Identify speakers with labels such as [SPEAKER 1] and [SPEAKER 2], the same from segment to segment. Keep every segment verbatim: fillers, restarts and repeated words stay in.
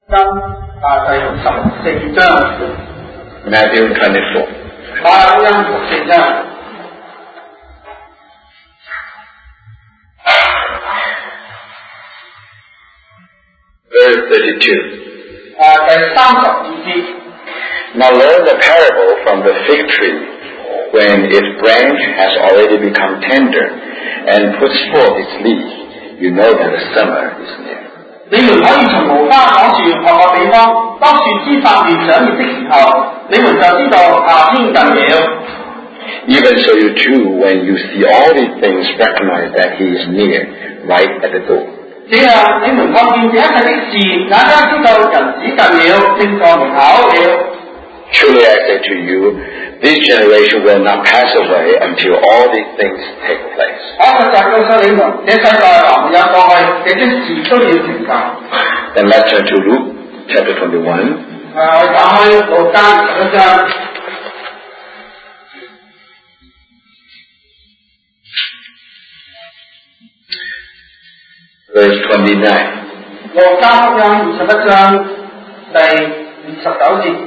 [SPEAKER 1] 大概有十四章。
[SPEAKER 2] Matthew twenty-four.
[SPEAKER 1] 马太福音十四章。
[SPEAKER 2] Verse thirty-two.
[SPEAKER 1] 啊，第三十二節。
[SPEAKER 2] Now learn the parable from the fig tree. When its branch has already become tender and puts forth its leaf, you know that the summer is near.
[SPEAKER 1] 你們可以從無花果樹學個比方，當樹枝發現長葉的時候，你們就知道夏天近了。
[SPEAKER 2] Even so you too, when you see all these things, recognize that he is near, right at the door.
[SPEAKER 1] 這樣你們看見這一切的事，也該知道人子近了，正在門口了。
[SPEAKER 2] Truly I say to you, this generation will not pass away until all these things take place.
[SPEAKER 1] 我實在告訴你們，這世代還沒有過去，這些事都要成就。
[SPEAKER 2] Then let's turn to Luke chapter twenty-one.
[SPEAKER 1] 啊，我打開路加十一章。
[SPEAKER 2] Verse twenty-nine.
[SPEAKER 1] 路加福音二十一章第二十九節。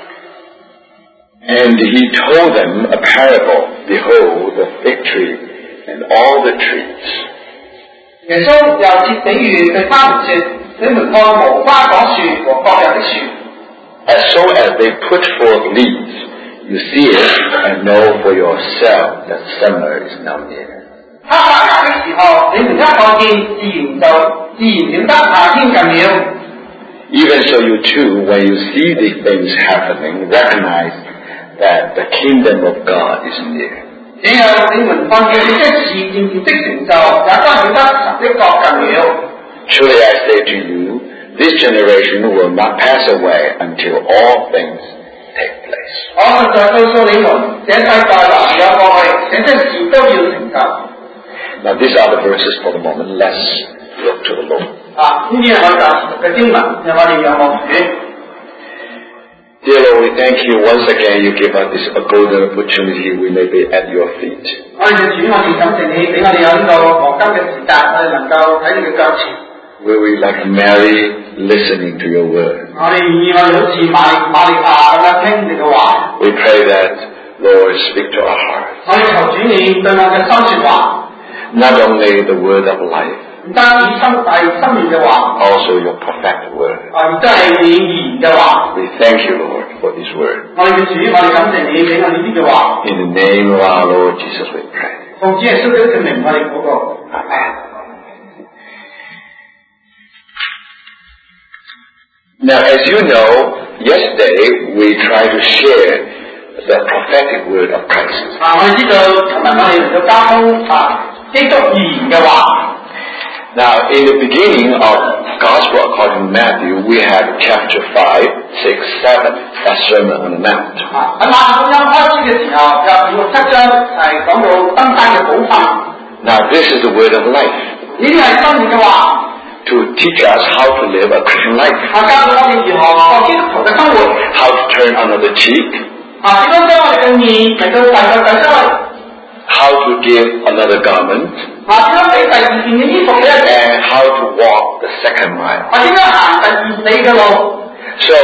[SPEAKER 2] And he told them a parable. Behold, the fig tree and all the trees.
[SPEAKER 1] 耶穌又設比喻對他們說：你們看無花果樹和各樣的樹。
[SPEAKER 2] As soon as they put forth leaves, you see it and know for yourself that summer is now near.
[SPEAKER 1] 它發芽的時候，你們一看見，自然就自然曉得夏天近了。
[SPEAKER 2] Even so you too, when you see these things happening, recognize that the kingdom of God is near.
[SPEAKER 1] 這樣你們看見這些事漸漸的成就，也該曉得神的國近了。
[SPEAKER 2] Truly I say to you, this generation will not pass away until all things take place.
[SPEAKER 1] 我實在告訴你們，這世代還沒有過去，這些事都要成就。
[SPEAKER 2] Now these are the verses for the moment. Let's look to the Lord.
[SPEAKER 1] 啊，呢啲係我暫時讀嘅經文，讓我哋仰望主。
[SPEAKER 2] Dear Lord, we thank you once again. You give us this golden opportunity. We may be at your feet.
[SPEAKER 1] 我哋嘅主，我哋感謝你，俾我哋有呢個黃金嘅時間，我哋能夠喺你嘅腳前。
[SPEAKER 2] Where we like Mary listening to your word.
[SPEAKER 1] 我哋願意我哋好似瑪瑪利亞咁樣聽你嘅話。
[SPEAKER 2] We pray that, Lord, speak to our hearts.
[SPEAKER 1] 我哋求主你對我嘅心說話。
[SPEAKER 2] Not only the word of life,
[SPEAKER 1] 唔單止心係生命嘅話
[SPEAKER 2] also your perfect word.
[SPEAKER 1] 啊，亦都係你言嘅話。
[SPEAKER 2] We thank you, Lord, for this word.
[SPEAKER 1] 我哋嘅主，我哋感謝你俾我呢啲嘅話。
[SPEAKER 2] In the name of our Lord Jesus, we pray.
[SPEAKER 1] 奉主耶穌基督嘅名，我哋禱告。
[SPEAKER 2] Amen. Now, as you know, yesterday we tried to share the prophetic word of Christ.
[SPEAKER 1] 啊，我哋知道尋日我哋嚟到交通啊基督預言嘅話。
[SPEAKER 2] Now, in the beginning of Gospel according to Matthew, we have chapter five, six, seven, that Sermon on the Mount.
[SPEAKER 1] 啊，喺馬太福音開始嘅時候，有五六七章係講到登山嘅寶訓。
[SPEAKER 2] Now, this is the word of life.
[SPEAKER 1] 呢啲係生命嘅話。
[SPEAKER 2] To teach us how to live a Christian life.
[SPEAKER 1] 啊，教導我哋如何過基督徒嘅生活。
[SPEAKER 2] How to turn another cheek.
[SPEAKER 1] 啊，點樣將我哋嘅面嚟到遞向第三位。
[SPEAKER 2] How to give another garment.
[SPEAKER 1] 啊，點樣俾第二件嘅衣服咧
[SPEAKER 2] And how to walk the second mile.
[SPEAKER 1] 啊，點樣行第二里嘅路。
[SPEAKER 2] So,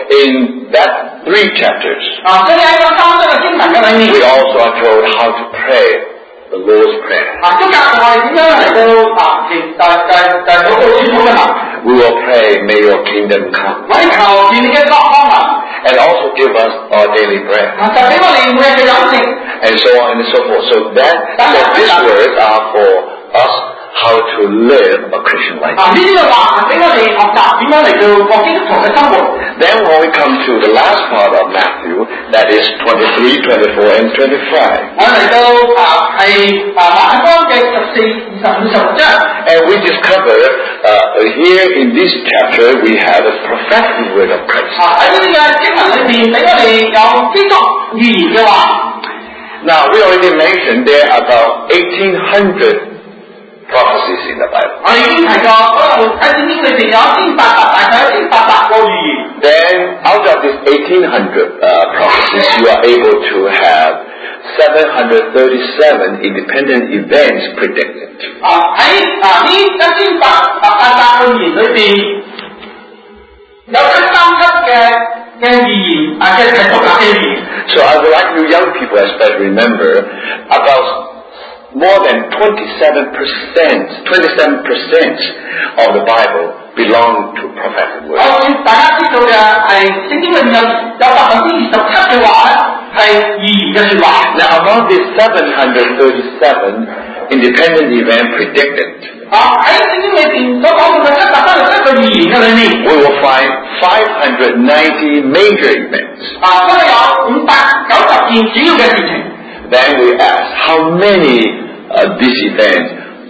[SPEAKER 2] in that three chapters,
[SPEAKER 1] 啊，所以喺嗰三章嘅經文嘅裏面
[SPEAKER 2] we also are told how to pray the Lord's Prayer.
[SPEAKER 1] 啊，都教導我哋點樣嚟到啊，其就就就禱告主禱嘅文。
[SPEAKER 2] We will pray, may your kingdom come.
[SPEAKER 1] 我哋求住你嘅國康啊！
[SPEAKER 2] And also give us our daily bread.
[SPEAKER 1] 啊，就俾我哋每日嘅飲食。
[SPEAKER 2] And so on and so forth. So that, so these words are for us how to live a Christian life.
[SPEAKER 1] 啊，呢啲嘅話係俾我哋學習點樣嚟到過基督徒嘅生活。
[SPEAKER 2] Then when we come to the last part of Matthew, that is twenty-three, twenty-four, and twenty-five.
[SPEAKER 1] 我嚟到啊係啊馬太福音嘅十四、二十五、十六章。
[SPEAKER 2] And we discover uh, here in this chapter we have a prophetic word of Christ.
[SPEAKER 1] 啊喺呢啲嘅經文裏邊，俾我哋有基督預言嘅話。
[SPEAKER 2] Now we already mentioned there are about eighteen hundred prophecies in the Bible.
[SPEAKER 1] 我已經提過，嗰度喺聖經裏邊有一千八百，大概一千八百個預言。
[SPEAKER 2] Then out of these eighteen hundred uh, prophecies, you are able to have seven hundred thirty-seven independent events predicted.
[SPEAKER 1] 啊喺啊呢一千八百八百個預言裏邊，有嘅語言啊嘅係獨立嘅語言。
[SPEAKER 2] So I would like you young people especially remember about more than twenty-seven percent, twenty-seven percent of the Bible belong to prophetic words.
[SPEAKER 1] 我要大家知道嘅係聖經裏面有有百分之二十七嘅話咧係預言嘅説話。
[SPEAKER 2] Now among these seven hundred thirty-seven independent event predicted,
[SPEAKER 1] 啊喺聖經裏邊所講到嘅七十三十一個預言嘅裏面
[SPEAKER 2] we will find five hundred ninety major events.
[SPEAKER 1] 啊，都有五百九十件主要嘅事情。
[SPEAKER 2] Then we ask, how many uh, these events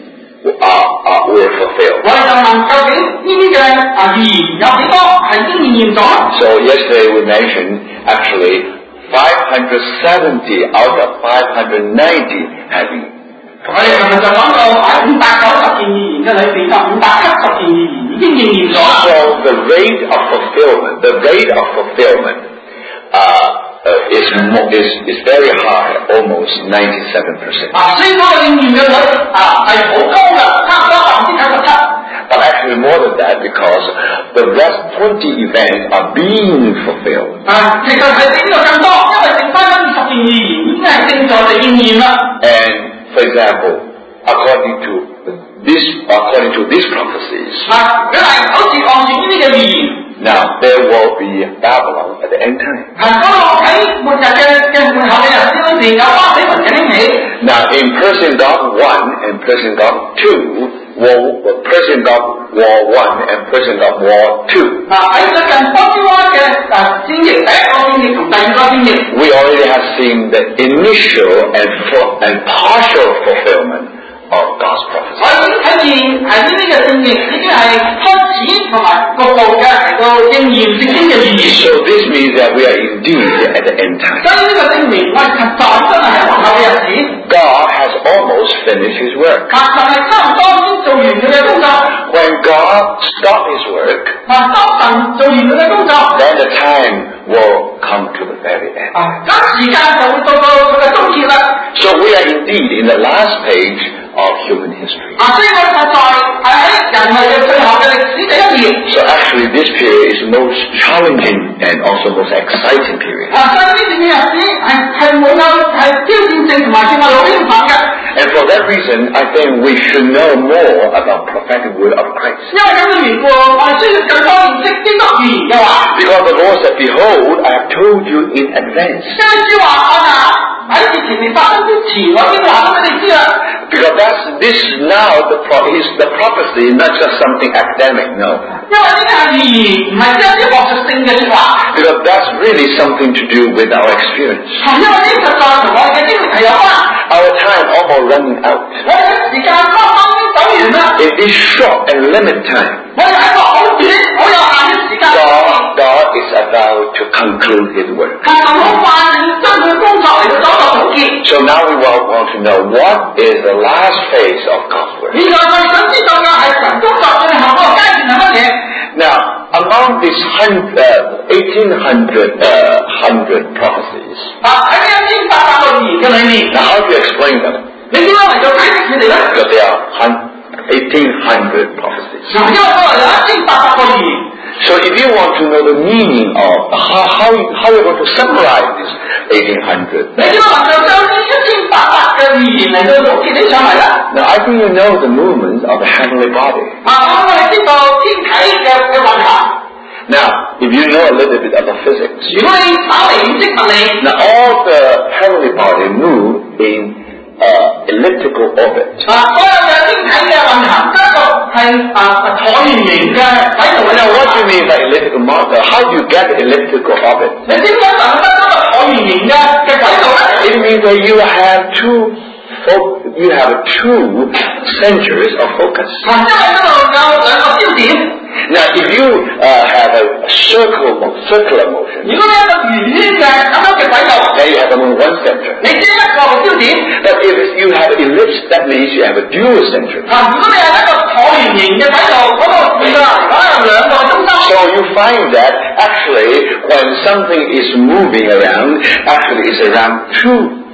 [SPEAKER 2] are, are, were fulfilled?
[SPEAKER 1] 我哋就問究竟呢啲嘅啊預言有幾多係已經應驗咗？
[SPEAKER 2] So yesterday we mentioned actually five hundred seventy out of five hundred ninety have been.
[SPEAKER 1] 我哋琴日就講到喺五百九十件預言嘅裏邊，就五百七十件預言已經應驗咗。
[SPEAKER 2] So the rate of fulfillment, the rate of fulfillment uh, uh, is, mo- is is very high, almost ninety-seven percent.
[SPEAKER 1] 啊，所以嗰個應驗嘅率啊係好高嘅，差唔多百分之九十七。
[SPEAKER 2] But actually more than that because the rest twenty events are being fulfilled.
[SPEAKER 1] 啊，其實係比呢個更多，因為剩翻嗰二十件預言已經係正在地應驗啦。
[SPEAKER 2] And for example, according to this, according to these prophecies,
[SPEAKER 1] 啊，佢係好似按照呢啲嘅預言。
[SPEAKER 2] now there will be Babylon at the end time.
[SPEAKER 1] 係嗰個喺末日嘅嘅末後嘅日子裏邊有巴比倫嘅興起。
[SPEAKER 2] Now in Persian God one and Persian God two, war, Persian God War one and Persian God War two.
[SPEAKER 1] 啊喺最近波斯灣嘅啊戰役，第一個戰役同第二個戰役。
[SPEAKER 2] We already have seen the initial and full and partial fulfillment of God's prophecy.
[SPEAKER 1] 我已經睇見係呢啲嘅戰役已經係開始同埋局部嘅嚟到應驗聖經嘅預言。
[SPEAKER 2] So this means that we are indeed at the end time.
[SPEAKER 1] 所以呢個證明我哋實在真係喺末後嘅日子。
[SPEAKER 2] God has almost finished His work.
[SPEAKER 1] 確實係差唔多已經做完佢嘅工作。
[SPEAKER 2] When God stopped His work,
[SPEAKER 1] 啊，當神做完佢嘅工作，
[SPEAKER 2] then the time will come to the very end.
[SPEAKER 1] 啊，咁時間就會到到佢嘅終結啦。
[SPEAKER 2] So we are indeed in the last page of human history.
[SPEAKER 1] 啊，所以我實在係喺人類嘅最後嘅歷史第一頁。
[SPEAKER 2] So actually this period is most challenging and also most exciting period.
[SPEAKER 1] 啊，所以呢段嘅日子係係冇有係挑戰性同埋令我哋好興奮嘅。
[SPEAKER 2] And for that reason, I think we should know more about prophetic word of Christ.
[SPEAKER 1] 因為咁嘅緣故，我哋需要更多認識基督預言嘅話。
[SPEAKER 2] Because the Lord said, behold, I have told you in advance.
[SPEAKER 1] 因為主話我嗱喺事情未發生之前，我已經話咗俾你知啦。
[SPEAKER 2] Because that's this now the pro is the prophecy, not just something academic, no.
[SPEAKER 1] 因為呢啲係預言，唔係一啲學術性嘅説話。
[SPEAKER 2] Because that's really something to do with our experience.
[SPEAKER 1] 係因為呢實在同我哋嘅經歷係有關。
[SPEAKER 2] Our time almost running out.
[SPEAKER 1] 我哋嘅時間啱啱已經走完啦。
[SPEAKER 2] In this short and limited time,
[SPEAKER 1] 我哋喺個好短、好有限嘅時間裏面，
[SPEAKER 2] God, God is about to conclude His work.
[SPEAKER 1] 係神好快就要將佢嘅工作嚟到做一個總結。
[SPEAKER 2] So now we will want to know what is the last phase of God's work.
[SPEAKER 1] 現在我哋想知道嘅係神工作最後嗰個階段係乜嘢？
[SPEAKER 2] Now, among these hundred, uh, eighteen hundred, uh, hundred prophecies,
[SPEAKER 1] 啊喺呢一千八百個預言嘅裏面，
[SPEAKER 2] now how do you explain them?
[SPEAKER 1] 你點樣嚟到解釋佢哋咧？
[SPEAKER 2] Because there are hun- eighteen hundred prophecies.
[SPEAKER 1] 嗱，因為我哋有一千八百個預言。
[SPEAKER 2] So if you want to know the meaning of how, how, how you're going to summarize this eighteen hundred,
[SPEAKER 1] 你點樣能夠將呢一千八百嘅預言嚟到總結起上嚟咧？
[SPEAKER 2] now I think you know the movements of the heavenly body.
[SPEAKER 1] 啊，我哋知道天體嘅嘅運行。
[SPEAKER 2] Now, if you know a little bit of the physics,
[SPEAKER 1] 如果你稍微認識物理，
[SPEAKER 2] now all the heavenly body move in uh, elliptical orbit.
[SPEAKER 1] 啊，所有嘅天體嘅運行，一個係啊橢圓形嘅軌道嘅
[SPEAKER 2] Now,
[SPEAKER 1] 運
[SPEAKER 2] what do
[SPEAKER 1] 行。
[SPEAKER 2] you mean by elliptical model? How do you get the elliptical orbit?
[SPEAKER 1] 你點解能得嗰個橢圓形嘅嘅軌道咧？
[SPEAKER 2] It means that you have two, fo- you have two centers of focus.
[SPEAKER 1] 啊，因為嗰度有兩個焦點。
[SPEAKER 2] Now, if you uh, have a circle, mo- circular motion,
[SPEAKER 1] 如果你一個圓圈嘅咁樣嘅軌道，
[SPEAKER 2] then you have only one center.
[SPEAKER 1] 你只一個焦點。
[SPEAKER 2] But if you have ellipse, that means you have a dual center.
[SPEAKER 1] 啊，如果你係一個橢圓形嘅軌道，嗰、那個四個嚟講有兩個中心。
[SPEAKER 2] So you find that actually when something is moving around, actually it's around two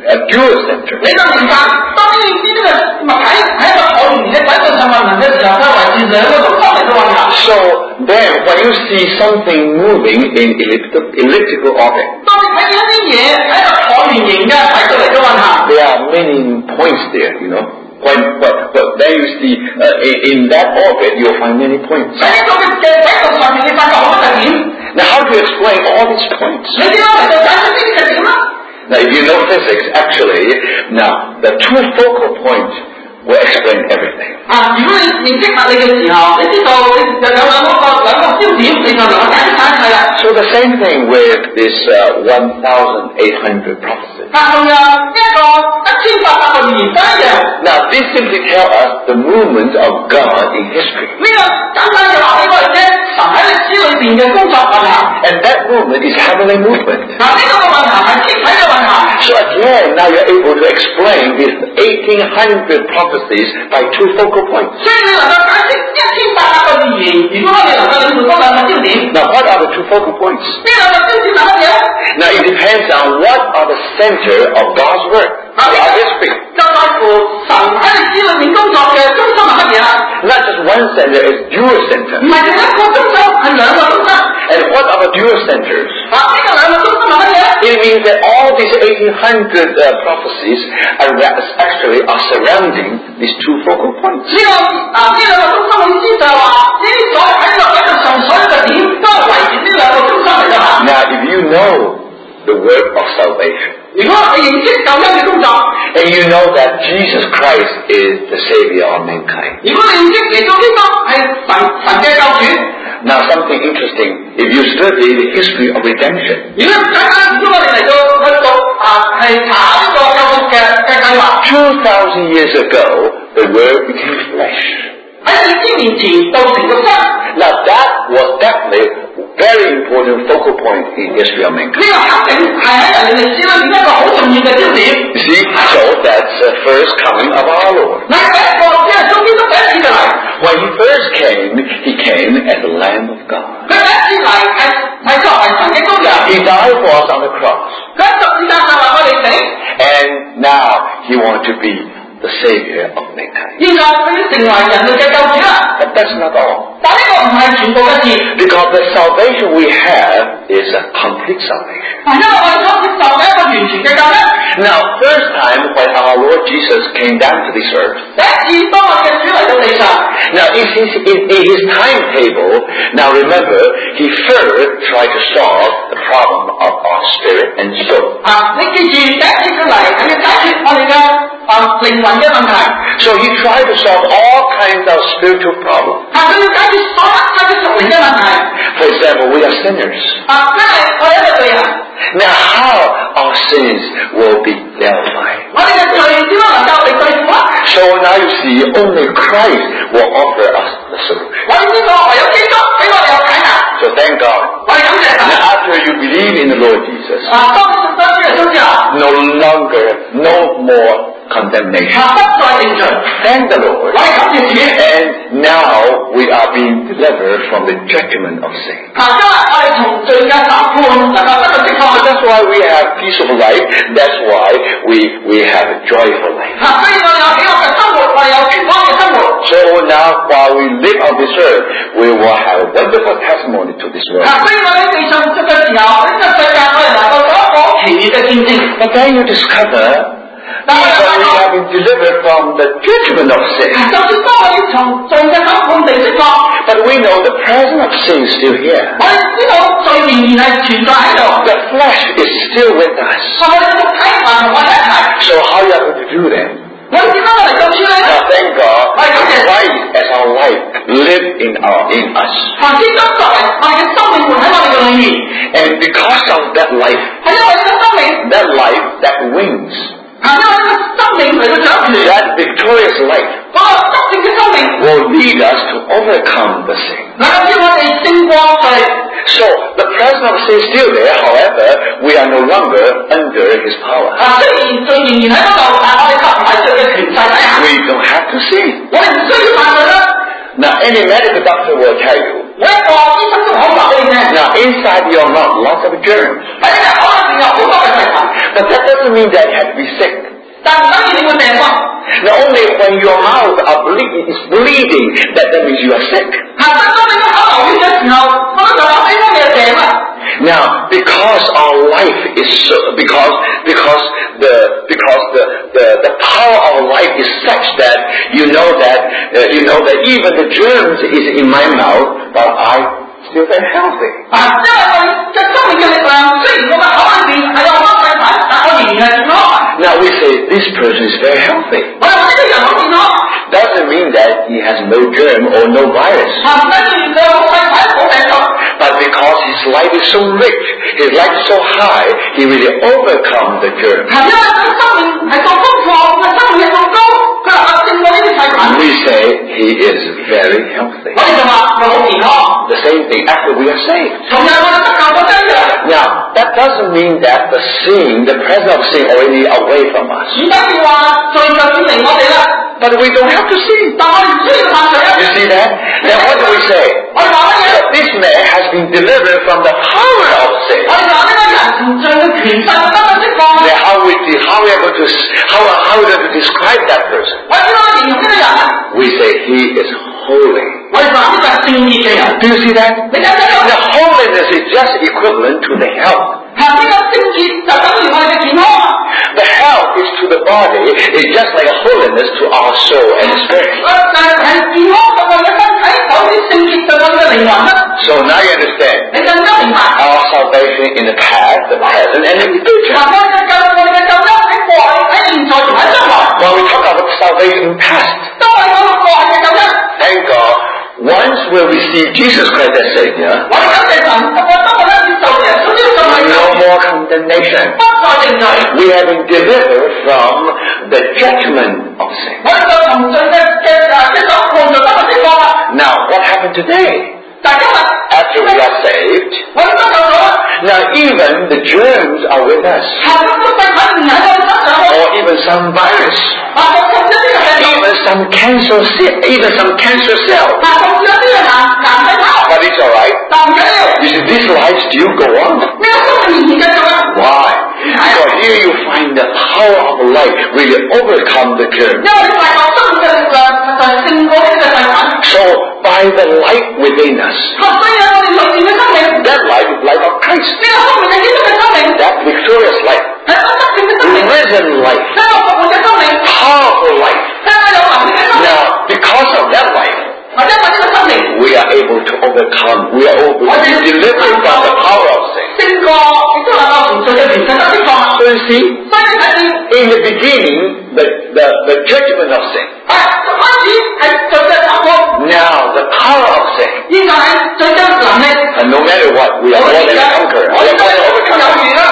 [SPEAKER 2] a dual center.
[SPEAKER 1] 你就明白，當你知呢個物體喺一個橢圓形嘅軌道上運行嘅時候，佢圍住兩個中心嚟到運行。
[SPEAKER 2] So then, when you see something moving in elliptical, elliptical orbit,
[SPEAKER 1] 當你睇見一啲嘢喺一個橢圓形嘅軌道嚟到運行
[SPEAKER 2] there are many points there, you know. When, but, but then you see, uh, in, in that orbit, you'll find many points.
[SPEAKER 1] 喺呢個嘅軌道上面，你發覺好多嘅點。
[SPEAKER 2] Now, how do you explain all these points?
[SPEAKER 1] 你點樣嚟到解釋呢啲嘅點啊？
[SPEAKER 2] Now, if you know physics, actually, now, the two focal points will explain everything.
[SPEAKER 1] 啊，如果你認識物理嘅時候，你知道你就有兩個兩個焦點，你就能夠解釋晒佢啦。
[SPEAKER 2] So the same thing with this uh, eighteen hundred prophecy.
[SPEAKER 1] 啊，同樣一個一千八百個預言都一樣。
[SPEAKER 2] Now, this simply tells us the movement of God in history.
[SPEAKER 1] 呢個簡單嘅話俾我哋聽，神喺歷史裏邊嘅工作運行。
[SPEAKER 2] And that movement is heavenly movement.
[SPEAKER 1] 嗱，呢個嘅運行係天體嘅運行。
[SPEAKER 2] So again, now you're able to explain these eighteen hundred prophecies by two focal points.
[SPEAKER 1] 所以你能夠解釋一千八百個預言，如果我哋能夠領會多兩個焦點。
[SPEAKER 2] Now, what are the two focal points?
[SPEAKER 1] 呢兩個焦點係乜嘢？
[SPEAKER 2] Now, it depends on what are the center of God's work, of history.
[SPEAKER 1] 就在乎神喺歷史裏面工作嘅中心係乜嘢啦？
[SPEAKER 2] Not just one center, it's dual
[SPEAKER 1] 唔
[SPEAKER 2] center.
[SPEAKER 1] 係淨一個中心，係兩個中心。
[SPEAKER 2] And what are the dual centers?
[SPEAKER 1] 啊，呢個兩個中心係乜嘢？
[SPEAKER 2] It means that all these eighteen hundred uh, prophecies are actually are surrounding these two focal points.
[SPEAKER 1] 呢、這個啊，呢兩個中心嘅意思就係話，呢啲所喺落喺度上所有嘅點都係圍住呢兩個中心嚟㗎嚇。
[SPEAKER 2] Now, if you know the work of salvation,
[SPEAKER 1] 如果你認識救恩嘅工作，
[SPEAKER 2] and you know that Jesus Christ is the Savior of mankind.
[SPEAKER 1] 如果你認識耶穌基督係神神嘅救主，
[SPEAKER 2] Now, something interesting, if you study the history of redemption,
[SPEAKER 1] 如果簡單，如果我哋嚟到去讀啊係查呢個救贖嘅嘅計劃，
[SPEAKER 2] two thousand years ago, the Word became flesh.
[SPEAKER 1] 喺二千年前道成肉身，
[SPEAKER 2] Now, that was definitely a very important focal point in history of
[SPEAKER 1] 呢
[SPEAKER 2] mankind.
[SPEAKER 1] 個肯定係喺人類歷史裏面一個好重要嘅焦點。
[SPEAKER 2] You see, so that's the first coming of our Lord.
[SPEAKER 1] 嗱，第一個即係耶穌基督第一次就嚟，
[SPEAKER 2] When he first came, he came as the Lamb of God.
[SPEAKER 1] 佢第一次嚟係係作為神嘅羔羊，
[SPEAKER 2] He died for us on the cross.
[SPEAKER 1] 佢喺十字架上為我哋死，
[SPEAKER 2] And now he wants to be the Savior of mankind.
[SPEAKER 1] 現在佢已經成為人類嘅救主啦。
[SPEAKER 2] But that's not all.
[SPEAKER 1] 但呢個唔係全部嘅事，
[SPEAKER 2] Because the salvation we have is a complete salvation.
[SPEAKER 1] 係因為我哋所接受嘅一個完全嘅救恩。
[SPEAKER 2] Now, first time when our Lord Jesus came down to this earth,
[SPEAKER 1] 第一次當我哋嘅主嚟到地上，
[SPEAKER 2] now in his, in, in his timetable, now remember, he first tried to solve the problem of our spirit and soul.
[SPEAKER 1] 啊，你記住第一次佢嚟係要解決我哋嘅啊靈魂嘅問題，
[SPEAKER 2] So he tried to solve all kinds of spiritual problems.
[SPEAKER 1] 啊佢要解決所有嘅屬靈嘅問題，
[SPEAKER 2] For example, we are sinners.
[SPEAKER 1] 啊因為我係一個罪人，
[SPEAKER 2] Now, how our sins will be dealt by?
[SPEAKER 1] 我哋嘅罪點樣能夠被對付啊？
[SPEAKER 2] So now you see, only Christ will offer us the solution.
[SPEAKER 1] 我哋知道唯有基督俾我哋有解答，
[SPEAKER 2] So thank God.
[SPEAKER 1] 我哋感謝神。
[SPEAKER 2] Now, after you believe in the Lord Jesus,
[SPEAKER 1] 啊，當你信咗主耶穌之後，
[SPEAKER 2] no longer, no more condemnation.
[SPEAKER 1] 啊不再定罪，
[SPEAKER 2] Thank the Lord.
[SPEAKER 1] 我哋感謝主。
[SPEAKER 2] And now we are being delivered from the judgment of sin.
[SPEAKER 1] 啊，今日我哋從罪嘅審判能夠得到釋放。
[SPEAKER 2] So that's why we have peaceful life. That's why we, we have a joyful life.
[SPEAKER 1] 啊，所以我哋有喜樂嘅生活，我哋有平安嘅生活。
[SPEAKER 2] So now while we live on this earth, we will have a wonderful testimony to this world.
[SPEAKER 1] 啊，所以我哋喺地上活着嘅時候，呢個世界我哋能夠做一個奇妙嘅見證。
[SPEAKER 2] But then you discover that we have been delivered from the judgment of sin.
[SPEAKER 1] 就算當我哋從罪嘅審判被釋放，
[SPEAKER 2] But we know the presence of sin is still here.
[SPEAKER 1] 我哋知道罪仍然係存在喺度，
[SPEAKER 2] The flesh is still with us.
[SPEAKER 1] 我哋嘅肉體還同我哋一齊。
[SPEAKER 2] So how are you going to do that?
[SPEAKER 1] 我哋點樣嚟到處理咧？
[SPEAKER 2] Now thank God, Christ as our life live in our in us.
[SPEAKER 1] 凡基督作為我哋嘅生命活喺我哋嘅裏面，
[SPEAKER 2] And because of that life,
[SPEAKER 1] 係因為呢個生命，
[SPEAKER 2] that life that wins,
[SPEAKER 1] 係因為呢個生命嚟到掌權，
[SPEAKER 2] that victorious life
[SPEAKER 1] 嗰個得勝嘅生命
[SPEAKER 2] will lead us to overcome the sin.
[SPEAKER 1] 能夠叫我哋勝過罪。
[SPEAKER 2] So the presence of sin is still there, however, we are no longer under his power.
[SPEAKER 1] 啊，雖然罪仍然喺嗰度，但我哋就唔喺罪嘅權勢底下。
[SPEAKER 2] We don't have to sin.
[SPEAKER 1] 我哋唔需要犯罪啦。
[SPEAKER 2] Now any medical doctor will tell you,
[SPEAKER 1] 每一個醫生都可以話俾你聽，
[SPEAKER 2] now inside your mouth lots of germs.
[SPEAKER 1] 喺呢個口入邊有好多嘅細菌。
[SPEAKER 2] But that doesn't mean that you have to be sick.
[SPEAKER 1] 但唔等於你會病喎。
[SPEAKER 2] Not only when your mouth are ble- is bleeding, that, that means you are sick.
[SPEAKER 1] 係但當你個口流血嘅時候，我都就諗起乜嘢病啊？
[SPEAKER 2] Now, because our life is so, because because the because the, the, the power of life is such that you know that uh, you know that even the germs is in my mouth, but I still very healthy.
[SPEAKER 1] 啊，因為我嘅生命嘅力量，雖然我嘅口裏邊係有好多細菌，但我仍然係健康。
[SPEAKER 2] Now we say this person is very healthy.
[SPEAKER 1] 我哋話呢個人好健康，
[SPEAKER 2] Doesn't mean that he has no germ or no virus.
[SPEAKER 1] 啊唔等於佢有細菌冇病毒。
[SPEAKER 2] But because his life is so rich, his life is so high, he really overcome the germ.
[SPEAKER 1] 係因為佢生命係咁豐富，佢生命係咁高，佢能夠勝過呢啲細菌。
[SPEAKER 2] We say he is very healthy.
[SPEAKER 1] 我哋就話佢好健康。
[SPEAKER 2] The same thing after we are saved.
[SPEAKER 1] 同樣我哋得救嗰一樣。
[SPEAKER 2] Now, that doesn't mean that the sin, the presence of sin already away from us.
[SPEAKER 1] 唔等於話罪就遠離我哋啦，
[SPEAKER 2] But we don't have to sin.
[SPEAKER 1] 但我哋唔需要犯罪啊。
[SPEAKER 2] You see that? Then what do we say?
[SPEAKER 1] 我哋話乜嘢？
[SPEAKER 2] That this man has been delivered from the power of sin.
[SPEAKER 1] 我哋話呢個人同罪嘅權勢得到釋放。
[SPEAKER 2] Then how we how we are going to how how we are going to describe that person?
[SPEAKER 1] 我哋點樣形容呢個人啊？
[SPEAKER 2] We say he is holy.
[SPEAKER 1] 我哋話呢個係聖潔嘅人。
[SPEAKER 2] Do you see that?
[SPEAKER 1] 你睇唔睇到？
[SPEAKER 2] The holiness is just equivalent to the health.
[SPEAKER 1] 係呢個聖潔就等於我哋嘅健康啊！
[SPEAKER 2] The health is to the body, is just like a holiness to our soul and spirit.
[SPEAKER 1] 誒誒係健康就我哋嘅身體，好似聖潔就我哋嘅靈魂啦。
[SPEAKER 2] So now you understand
[SPEAKER 1] 你更加明白。
[SPEAKER 2] our salvation in the past, the present, and in the future.
[SPEAKER 1] 嗱，我哋嘅救我哋嘅救恩喺過去、喺現在同喺將來。
[SPEAKER 2] When we talk about salvation in the past,
[SPEAKER 1] 當我哋講到過去嘅救恩，
[SPEAKER 2] thank God, once we receive Jesus Christ as Savior,
[SPEAKER 1] 我哋感謝神，不過當我哋接受耶穌基督為
[SPEAKER 2] no
[SPEAKER 1] 主，
[SPEAKER 2] more condemnation.
[SPEAKER 1] 不再定罪。
[SPEAKER 2] We have been delivered from the judgment of sin.
[SPEAKER 1] 我哋就從罪嘅嘅誒一手判就得到釋放啦。
[SPEAKER 2] Now, what happened today?
[SPEAKER 1] 但今日
[SPEAKER 2] After we are saved,
[SPEAKER 1] 我哋得救咗啦，
[SPEAKER 2] now even the germs are with us,
[SPEAKER 1] 行咁多細菌唔喺我哋身上喎，
[SPEAKER 2] or even some virus,
[SPEAKER 1] 啊，甚至一啲嘅病毒，
[SPEAKER 2] even some cancer, ce- even some cancer cell.
[SPEAKER 1] 啊，甚至一啲嘅癌癌細胞，
[SPEAKER 2] But it's all right.
[SPEAKER 1] 但唔緊要，
[SPEAKER 2] You see, this life still go on.
[SPEAKER 1] 呢個生命仍然繼續啦。
[SPEAKER 2] Why? Because here you find the power of life really overcome the germ.
[SPEAKER 1] 因為你發覺生命嘅力量就係勝過呢啲嘅細菌。
[SPEAKER 2] So by the light within us,
[SPEAKER 1] 啊，所以我哋裏面嘅生命，呢
[SPEAKER 2] that light is light of Christ,
[SPEAKER 1] 個生命係基督嘅生命，
[SPEAKER 2] that victorious light,
[SPEAKER 1] 係不得勝嘅生命，
[SPEAKER 2] risen light,
[SPEAKER 1] 係一個復活嘅生命，
[SPEAKER 2] powerful light.
[SPEAKER 1] 係一個有能力嘅生命。
[SPEAKER 2] Now, because of that light,
[SPEAKER 1] 或者為呢個生命，
[SPEAKER 2] we are able to overcome, we are able to be delivered from the power of sin.
[SPEAKER 1] 勝過亦都能夠從罪嘅權勢得釋放。
[SPEAKER 2] So you see,
[SPEAKER 1] 所以你睇見，
[SPEAKER 2] in the beginning, the, the, the judgment of sin.
[SPEAKER 1] 啊，開始係罪嘅審判，
[SPEAKER 2] Now, the power of sin.
[SPEAKER 1] 現在係罪嘅能力。
[SPEAKER 2] And no matter what, we are
[SPEAKER 1] 我
[SPEAKER 2] more
[SPEAKER 1] 哋
[SPEAKER 2] than
[SPEAKER 1] 而
[SPEAKER 2] a
[SPEAKER 1] 家
[SPEAKER 2] conqueror.
[SPEAKER 1] 我
[SPEAKER 2] We
[SPEAKER 1] 哋
[SPEAKER 2] are
[SPEAKER 1] 都
[SPEAKER 2] more
[SPEAKER 1] 係
[SPEAKER 2] than
[SPEAKER 1] 有
[SPEAKER 2] overcomers.
[SPEAKER 1] 餘啦。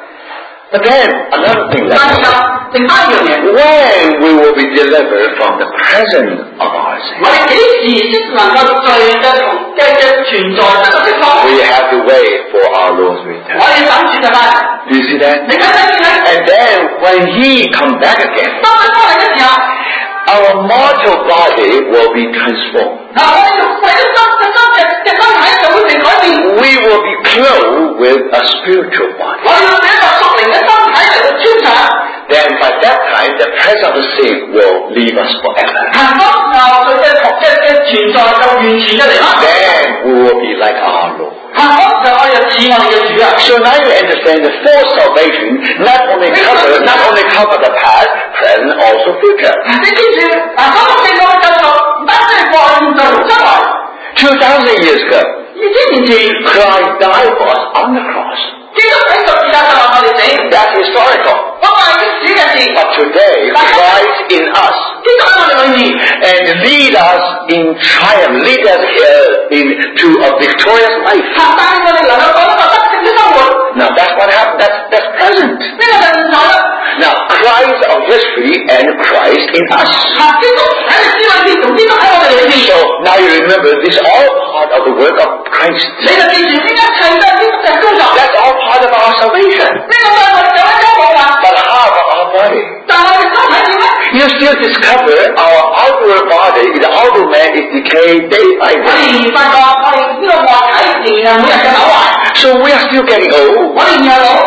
[SPEAKER 2] But then, another thing
[SPEAKER 1] 但係
[SPEAKER 2] that
[SPEAKER 1] 就剩翻一樣嘢，
[SPEAKER 2] when we will be delivered from the presence of our sin,
[SPEAKER 1] 我哋幾時先能夠罪嘅同嘅嘅存在得到釋放？
[SPEAKER 2] we have to wait for our Lord's
[SPEAKER 1] 我
[SPEAKER 2] return.
[SPEAKER 1] 哋等住就係，
[SPEAKER 2] Do you see that?
[SPEAKER 1] 你睇睇見咧？
[SPEAKER 2] And then, when He comes back again,
[SPEAKER 1] 當佢翻嚟嘅時候，
[SPEAKER 2] our mortal body will be transformed.
[SPEAKER 1] 嗱，我哋用為咗身嘅身嘅嘅身體就會被改變，
[SPEAKER 2] We will be clothed with a spiritual
[SPEAKER 1] 我
[SPEAKER 2] body.
[SPEAKER 1] 哋要俾一個屬靈嘅身體嚟到穿上。
[SPEAKER 2] Then, by that time, the presence of the sin will leave us forever.
[SPEAKER 1] 行當時候佢嘅嘅嘅存在就完全嘅離開。
[SPEAKER 2] Then, we will be like our Lord.
[SPEAKER 1] 行當時候我哋就似我哋嘅主啊！
[SPEAKER 2] So now you understand the full salvation not only cover not only cover the past, present, also future.
[SPEAKER 1] 你記住，嗱，嗰個聖愛嘅救贖唔單止係過去、現在同將來。
[SPEAKER 2] Two thousand years ago,
[SPEAKER 1] 二千年前，
[SPEAKER 2] Christ died for us on the cross.
[SPEAKER 1] 基督喺十字架上為我哋死，
[SPEAKER 2] That's historical.
[SPEAKER 1] 嗰個係歷史嘅事。
[SPEAKER 2] But today, Christ in us
[SPEAKER 1] 基督喺我哋裏面，
[SPEAKER 2] and lead us in triumph, lead us here into a victorious life.
[SPEAKER 1] 嚇帶我哋能夠過一個得勝嘅生活。
[SPEAKER 2] Now that's what happened. That's that's present.
[SPEAKER 1] 呢個就係現在啦。
[SPEAKER 2] Now Christ of history and Christ in us.
[SPEAKER 1] 嚇，基督喺歷史裏面同基督喺我哋裏面。
[SPEAKER 2] So now you remember this is all part of the work of Christ.
[SPEAKER 1] 你就記住呢一切都係基督嘅工作。
[SPEAKER 2] That's all part of our salvation.
[SPEAKER 1] 呢個都係我哋有一個部分。
[SPEAKER 2] But how about our body?
[SPEAKER 1] 但係我哋身體點咧？
[SPEAKER 2] You still discover our outward body, the outer man is decayed day by
[SPEAKER 1] 我
[SPEAKER 2] day.
[SPEAKER 1] 哋發覺我哋呢個外體仍然係每日嘅朽壞，
[SPEAKER 2] So we are still getting old.
[SPEAKER 1] 我哋仍然係老。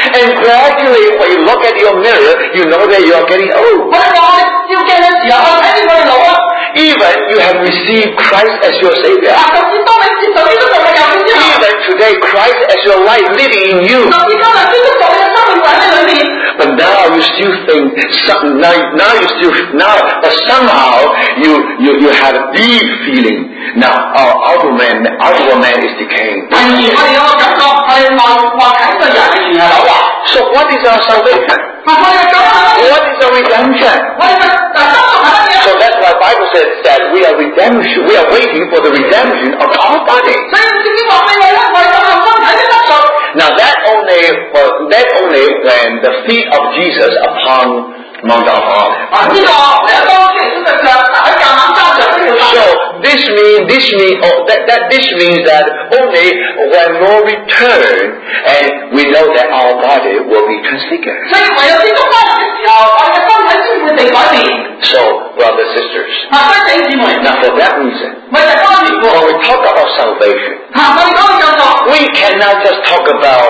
[SPEAKER 2] And gradually, when you look at your mirror, you know that you are getting old.
[SPEAKER 1] 我哋話我哋照鏡嘅時候，我睇見我哋老啊。
[SPEAKER 2] Even you have received Christ as your Savior.
[SPEAKER 1] 啊，甚至當你接受基督做你救主之後，
[SPEAKER 2] Even today, Christ as your life living in you.
[SPEAKER 1] 甚至今日基督做你嘅生命活喺裏面。
[SPEAKER 2] But now you still think some, now, now you still now, but somehow you you you have a deep feeling. Now our outer man, outer man is decaying.
[SPEAKER 1] 第二，我哋有個感覺，我哋話話睇個人仍然係老啊。
[SPEAKER 2] So what is our salvation?
[SPEAKER 1] 啊，我哋嘅救恩係乜嘢？
[SPEAKER 2] What is our redemption?
[SPEAKER 1] 我哋嘅嗱得贖係乜嘢？
[SPEAKER 2] So that's why the Bible says that we are redemption. We are waiting for the redemption of our body.
[SPEAKER 1] 所以聖經話俾你咧，我哋有身體嘅得贖。
[SPEAKER 2] Now that only, well, that only when the feet of Jesus upon Mount Olivet.
[SPEAKER 1] 啊，呢個你一當耶穌嘅腳喺橄欖山上呢條路。
[SPEAKER 2] So this means, this means, oh, that, that this means that only when Lord return, and we know that our body will be transfigured.
[SPEAKER 1] 所以唯有基督翻嚟嘅時候，我哋嘅身體先會被改變。
[SPEAKER 2] So, brothers and sisters,
[SPEAKER 1] 啊，弟兄姊妹，
[SPEAKER 2] now for that reason,
[SPEAKER 1] 為咗方面喎，
[SPEAKER 2] when we talk about salvation,
[SPEAKER 1] 啊，我哋講嘅救贖，
[SPEAKER 2] we cannot just talk about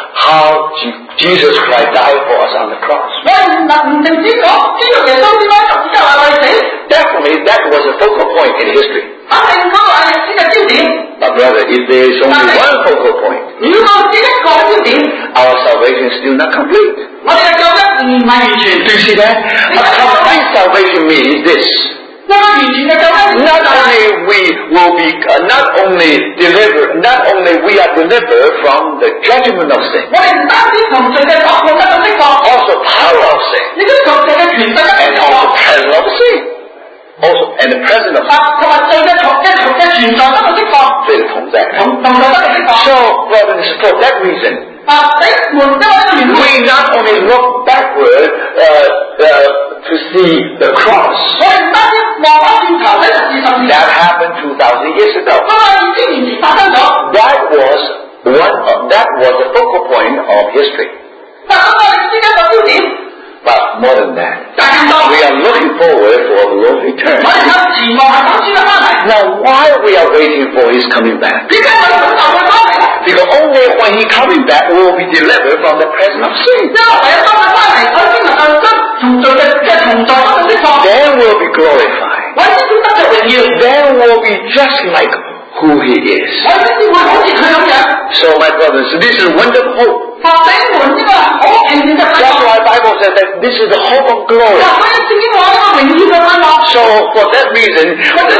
[SPEAKER 2] how Jesus Christ died for us on the cross.
[SPEAKER 1] 我哋唔能唔淨止講知道耶穌點解十字架為我哋死，
[SPEAKER 2] Definitely, that was a focal point in history.
[SPEAKER 1] 肯定嗰個係歷史嘅焦點。
[SPEAKER 2] But brother, if there is only one focal point,
[SPEAKER 1] 如果只一個焦點，
[SPEAKER 2] our salvation is still not complete.
[SPEAKER 1] 我哋嘅救恩仍然唔係完全。
[SPEAKER 2] Do you see that? A complete salvation means this.
[SPEAKER 1] 一個完全嘅救恩，
[SPEAKER 2] Not only we will be, uh, not only delivered, not only we are delivered from the judgment of sin,
[SPEAKER 1] 我哋唔單止從罪嘅掌控得到釋放，
[SPEAKER 2] also power of sin,
[SPEAKER 1] 亦都從罪嘅權勢得到
[SPEAKER 2] and
[SPEAKER 1] 釋
[SPEAKER 2] also
[SPEAKER 1] 放，
[SPEAKER 2] presence of sin, also and the presence of
[SPEAKER 1] 啊，
[SPEAKER 2] sin.
[SPEAKER 1] 同埋罪嘅從嘅從嘅存在得到釋放，
[SPEAKER 2] 對同在。
[SPEAKER 1] 同同在得到釋放。
[SPEAKER 2] So, brothers, for that reason,
[SPEAKER 1] 啊，你們因為呢個緣故，
[SPEAKER 2] we not only look backward uh, uh, to see the cross
[SPEAKER 1] 我哋唔單止望翻轉頭睇十字十字，
[SPEAKER 2] that happened two thousand years ago.
[SPEAKER 1] 因為二千年前發生咗。
[SPEAKER 2] That was one. Of, that was the focal point of history.
[SPEAKER 1] 但係我哋之間個焦點，
[SPEAKER 2] But more than that,
[SPEAKER 1] 但係更多，
[SPEAKER 2] we are looking forward for the Lord's return.
[SPEAKER 1] 我哋有前望係等主嘅翻嚟。
[SPEAKER 2] Now, why we are waiting for His coming back?
[SPEAKER 1] 點解我哋等候佢翻嚟咧？
[SPEAKER 2] Because only when He coming back we will be delivered from the presence of sin.
[SPEAKER 1] 因為唯有當佢翻嚟，我先能夠將從罪嘅嘅同在得到釋放，
[SPEAKER 2] Then we'll be glorified.
[SPEAKER 1] 我先至得着榮耀，
[SPEAKER 2] Then we'll be just like who He is.
[SPEAKER 1] 我先至會好似佢咁樣。
[SPEAKER 2] So, my brothers, this is wonderful hope.
[SPEAKER 1] 發俾門呢個好奇妙嘅盼
[SPEAKER 2] That's
[SPEAKER 1] 望。
[SPEAKER 2] why the Bible says that this is the hope of glory.
[SPEAKER 1] 嗱，所以聖經話呢個榮耀嘅盼望。
[SPEAKER 2] So, for that reason,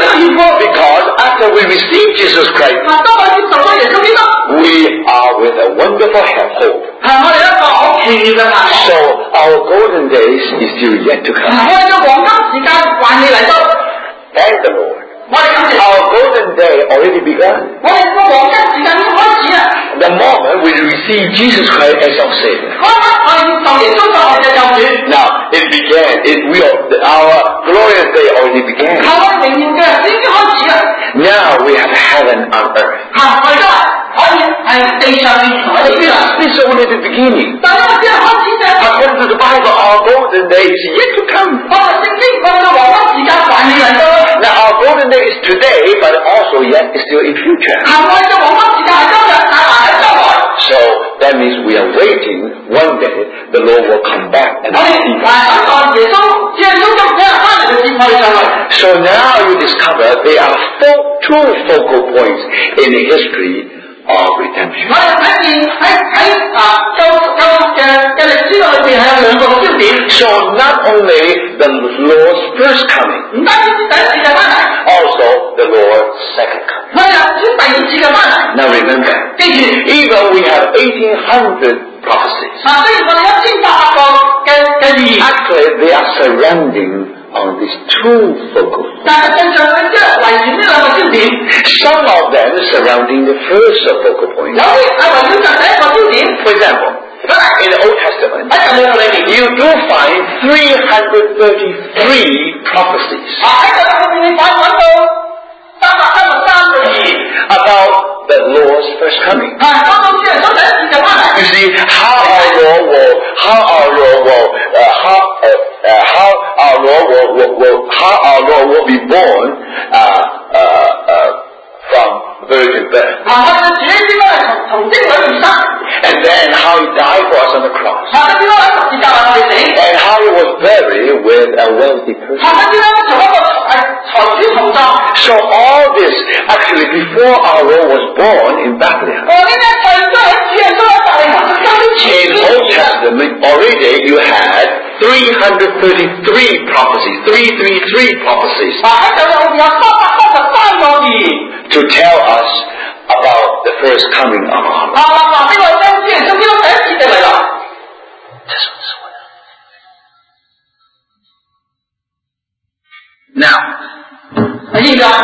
[SPEAKER 2] because after we receive Jesus Christ,
[SPEAKER 1] 嗱，當我接受咗耶穌基督，
[SPEAKER 2] we are with a wonderful hope.
[SPEAKER 1] 係我哋一個好奇妙嘅盼望。
[SPEAKER 2] So, our golden days is still yet to
[SPEAKER 1] 嗱，
[SPEAKER 2] come.
[SPEAKER 1] 我哋嘅黃金時間還未嚟到，
[SPEAKER 2] Thank the Lord.
[SPEAKER 1] 我哋感謝。
[SPEAKER 2] Our golden day already begun.
[SPEAKER 1] 我哋個黃金時間已經開始啦。
[SPEAKER 2] The moment we receive Jesus Christ as our Savior.
[SPEAKER 1] 嗰一刻我哋接受耶穌作我哋嘅救主。
[SPEAKER 2] Now, it began. It will. Our glorious day already
[SPEAKER 1] 係
[SPEAKER 2] began.
[SPEAKER 1] 我哋榮耀嘅日子已經開始啦。
[SPEAKER 2] Now we have heaven on earth.
[SPEAKER 1] 嚇，我哋今日可以喺地上面同我哋邊啦。
[SPEAKER 2] This is only the beginning.
[SPEAKER 1] 但係我哋只係開始啫。
[SPEAKER 2] According to the Bible, our golden day is yet to come.
[SPEAKER 1] 我哋聖經我哋嘅黃金時間還未嚟到。
[SPEAKER 2] Now, our golden day is today, but also yet is still in future.
[SPEAKER 1] 係我哋嘅黃金時間係今日，但係喺將來。
[SPEAKER 2] So that means we are waiting. One day the Lord will come back and
[SPEAKER 1] 我哋
[SPEAKER 2] receive
[SPEAKER 1] 係
[SPEAKER 2] us.
[SPEAKER 1] 等待耶穌，只係終於有人翻嚟去接我哋上去。
[SPEAKER 2] So now you discover there are four, two focal points in the history of redemption.
[SPEAKER 1] 我哋睇見喺喺啊救救嘅嘅歷史裏邊係有兩個嘅焦點，
[SPEAKER 2] So not only the Lord's first coming,
[SPEAKER 1] 唔單止第一次嘅翻嚟，
[SPEAKER 2] also the Lord's second coming.
[SPEAKER 1] 我哋又知第二次嘅翻嚟。
[SPEAKER 2] Now remember,
[SPEAKER 1] 記住，
[SPEAKER 2] even we have eighteen hundred prophecies.
[SPEAKER 1] 啊，雖然我哋一千八百個嘅嘅預言，
[SPEAKER 2] Actually, they are surrounding on these two focal points.
[SPEAKER 1] 但係實際上佢即係圍繞呢兩個焦點，
[SPEAKER 2] Some of them surrounding the first focal point.
[SPEAKER 1] 有啲係圍繞着第一個焦點。
[SPEAKER 2] For example, in the Old Testament,
[SPEAKER 1] 喺舊約裏面，
[SPEAKER 2] you do find three hundred thirty-three prophecies
[SPEAKER 1] 啊喺舊約裏面你反揾到三百三十三個預言，
[SPEAKER 2] about the Lord's first coming.
[SPEAKER 1] 係講到主耶穌第一次嘅翻嚟。
[SPEAKER 2] You see how our Lord will, how our Lord will, uh, how, uh, uh, how our Lord will, will, will, how our Lord will be born uh, uh, uh, from virgin birth,
[SPEAKER 1] 啊，我哋主應該係從從精女而生，
[SPEAKER 2] and then how He died for us on the cross.
[SPEAKER 1] 行得知道喺十字架為我哋死。
[SPEAKER 2] And how he was buried with a wealthy person.
[SPEAKER 1] 行得知道同一個係財主同葬。
[SPEAKER 2] So all this, actually, before our Lord was born in Bethlehem.
[SPEAKER 1] 我呢一切都喺主耶穌喺伯利恆出生之前。
[SPEAKER 2] In Old Testament, already you had three hundred thirty-three prophecies, three hundred thirty-three prophecies.
[SPEAKER 1] 嗱喺舊約裏邊有三百三十三個預言。
[SPEAKER 2] To tell us about the first coming of our Lord.
[SPEAKER 1] 啊嗱，呢個係主耶穌基督第一次嘅嚟臨。
[SPEAKER 2] Now,
[SPEAKER 1] 你知唔知啊？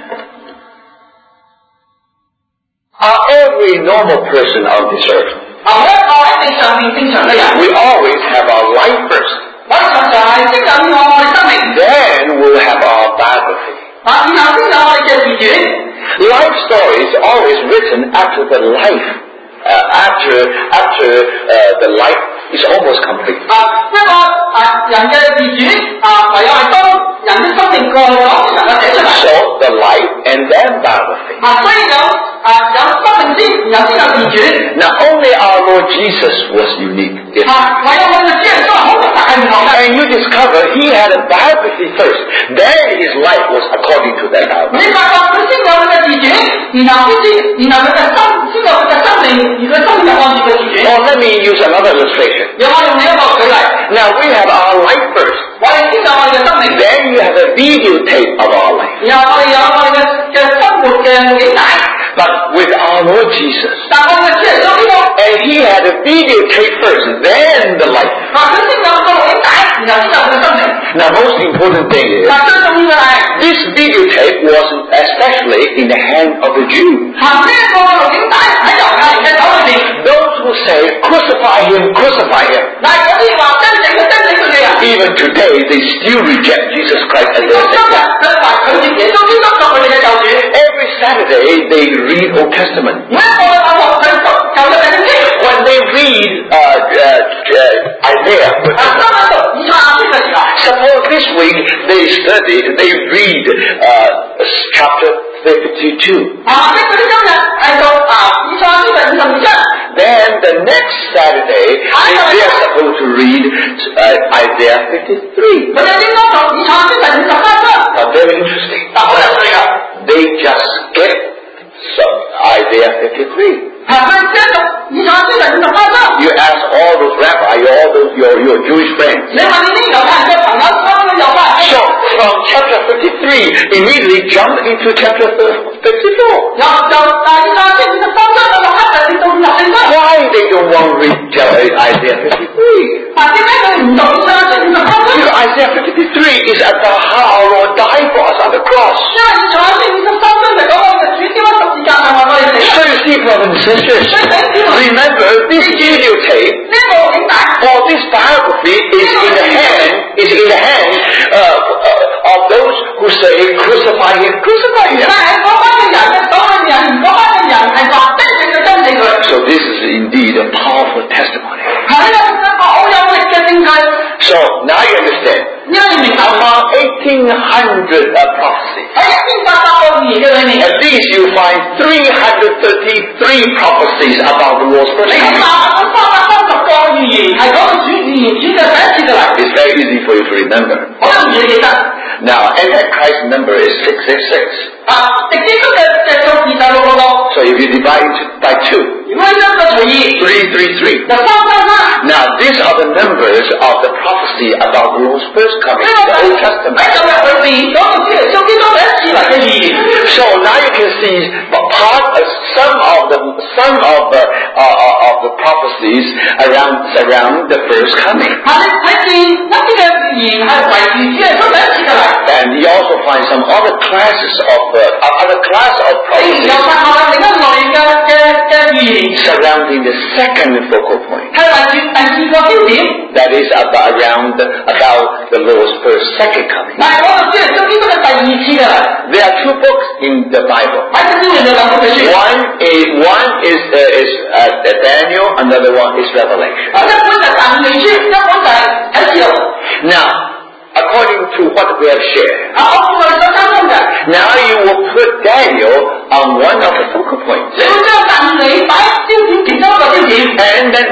[SPEAKER 2] every normal person on this earth,
[SPEAKER 1] 啊，每一個喺地上面正常嘅人，
[SPEAKER 2] we always have our life first.
[SPEAKER 1] 我哋常常係先有我哋生命，
[SPEAKER 2] Then we'll have our biography.
[SPEAKER 1] 啊，然後先有我哋嘅自傳。
[SPEAKER 2] Life story is always written after the life, uh, after after uh, the life is almost complete.
[SPEAKER 1] 啊，一個啊人嘅自傳啊，唯有係當人嘅生命過去咗，先能夠寫出嚟。
[SPEAKER 2] So the life and then biography.
[SPEAKER 1] 啊，所以有啊有生命先，然後先有自傳。
[SPEAKER 2] Now only our Lord Jesus was unique. Yes.
[SPEAKER 1] 啊，唯有我哋嘅主人都係好獨特係唔同嘅。
[SPEAKER 2] And you discover he had a biography first. Then his life was according to that
[SPEAKER 1] 你
[SPEAKER 2] biography.
[SPEAKER 1] 發覺佢先有佢嘅自傳，然後先知，然後佢嘅生，先有佢嘅生命，而佢生命就按住佢自傳。
[SPEAKER 2] Or let me use another illustration.
[SPEAKER 1] 讓我用另一個舉例，
[SPEAKER 2] Now we have our life first.
[SPEAKER 1] 我哋先有我哋嘅生命，
[SPEAKER 2] Then you have a videotape of our life.
[SPEAKER 1] 然後我哋有我哋嘅嘅生活嘅影帶。
[SPEAKER 2] But with our Lord Jesus,
[SPEAKER 1] 但我哋嘅主耶穌基督，
[SPEAKER 2] and he had a videotape first, then the life.
[SPEAKER 1] 嗱佢先有個影帶，然後先有佢嘅生命。
[SPEAKER 2] Now most important thing is,
[SPEAKER 1] 嗱最重要嘅係，
[SPEAKER 2] this videotape was especially in the hand of the Jews.
[SPEAKER 1] 行呢一個錄影帶喺猶太人嘅手裏邊。
[SPEAKER 2] Those who say, crucify him, crucify him.
[SPEAKER 1] 嗱嗰啲話真正嘅真正嘅人，
[SPEAKER 2] Even today, they still reject Jesus Christ as
[SPEAKER 1] 到
[SPEAKER 2] their
[SPEAKER 1] 今日
[SPEAKER 2] Savior.
[SPEAKER 1] 佢話拒絕耶穌基督作佢哋嘅救主。
[SPEAKER 2] Every Saturday, they read Old Testament.
[SPEAKER 1] 每一個嘅教學佢讀舊約嘅聖經。
[SPEAKER 2] When they read uh, uh, uh, Isaiah,
[SPEAKER 1] 啊，當佢讀以賽亞書嘅時候，
[SPEAKER 2] suppose this week they study, they read uh, chapter fifty-two.
[SPEAKER 1] 啊，即係佢哋今日係讀啊以賽亞書嘅五十二章。
[SPEAKER 2] Then the next Saturday, they are supposed to read uh, Isaiah fifty-three.
[SPEAKER 1] 佢哋應該讀以賽亞書第五十三章。
[SPEAKER 2] Now, very interesting.
[SPEAKER 1] 但好有趣㗎，
[SPEAKER 2] They just skip some Isaiah fifty-three.
[SPEAKER 1] 係佢即係讀以賽亞書第五十三章。
[SPEAKER 2] You ask all those rabbis, all those your your Jewish friends.
[SPEAKER 1] 你問你啲猶太人嘅朋友，當然猶太人。
[SPEAKER 2] So from chapter fifty-three, immediately jump into chapter fifty-four.
[SPEAKER 1] 由由啊以賽亞書五十三章到落一就至到五十四章。
[SPEAKER 2] Why they don't want to read uh, Isaiah fifty-three?
[SPEAKER 1] 嗱，點解佢哋唔讀以賽亞書五十三章？
[SPEAKER 2] Because Isaiah fifty-three is about how our Lord died for us on the cross.
[SPEAKER 1] 因為以賽亞書五十三章就講我哋主基督十字架係為我哋死。
[SPEAKER 2] So you see, brothers and sisters, remember this videotape
[SPEAKER 1] 呢個影帶。
[SPEAKER 2] or this biography is in the hand is in the hand uh, uh, of those who say crucify him, crucify
[SPEAKER 1] 但
[SPEAKER 2] him.
[SPEAKER 1] 係嗰班嘅人嘅嗰班人，嗰班嘅人係話真正嘅真理佢。
[SPEAKER 2] So this is indeed a powerful testimony.
[SPEAKER 1] 係呢個一個好有力嘅證據。
[SPEAKER 2] So now you understand.
[SPEAKER 1] 因為你明白
[SPEAKER 2] Among eighteen hundred uh, prophecies,
[SPEAKER 1] 喺一千八百個預言嘅裏面，
[SPEAKER 2] at least you find three hundred thirty-three prophecies about the Lord's
[SPEAKER 1] 你
[SPEAKER 2] first
[SPEAKER 1] 起
[SPEAKER 2] coming.
[SPEAKER 1] 碼揾三百三十個預言係講到主預言主嘅第一次嘅嚟，
[SPEAKER 2] It's very easy for you to remember.
[SPEAKER 1] 好容易你記得。
[SPEAKER 2] Now, Antichrist number is six six six.
[SPEAKER 1] 啊，敵基督嘅嘅數字就六六六，
[SPEAKER 2] So if you divide it by two,
[SPEAKER 1] 如果將佢除以
[SPEAKER 2] three three three.
[SPEAKER 1] 就三三三。
[SPEAKER 2] Now, these are the numbers of the prophecy about the Lord's first coming in the Old
[SPEAKER 1] 喺
[SPEAKER 2] Testament.
[SPEAKER 1] 舊約裏邊講到主耶穌基督第一次嚟嘅預言。
[SPEAKER 2] So now you can see part, uh, some of the some of the uh, uh, of the prophecies around around the first coming,
[SPEAKER 1] 啊，你睇見一啲嘅預言係圍住主耶穌第一次嘅嚟。
[SPEAKER 2] and you also find some other classes of uh, other class of
[SPEAKER 1] 你又
[SPEAKER 2] prophecies
[SPEAKER 1] 發覺另一類嘅嘅嘅預言
[SPEAKER 2] surrounding the second focal point.
[SPEAKER 1] 係圍住第二個焦點。
[SPEAKER 2] That is about around about the Lord's first second coming.
[SPEAKER 1] 但係講到主耶穌基督嘅第二次嘅嚟，
[SPEAKER 2] There are two books in the Bible.
[SPEAKER 1] 喺聖經裏面有兩本嘅書。
[SPEAKER 2] One is one is uh, is uh, Daniel, another one is Revelation.
[SPEAKER 1] 啊，一本就係但以理書，一本就係啟示錄。
[SPEAKER 2] Now, according to what we have shared,
[SPEAKER 1] 啊，我見我哋所交通嘅，
[SPEAKER 2] now you will put Daniel on one of the focal points,
[SPEAKER 1] 你會將但以理擺焦點其中一個焦點，
[SPEAKER 2] and then Revelation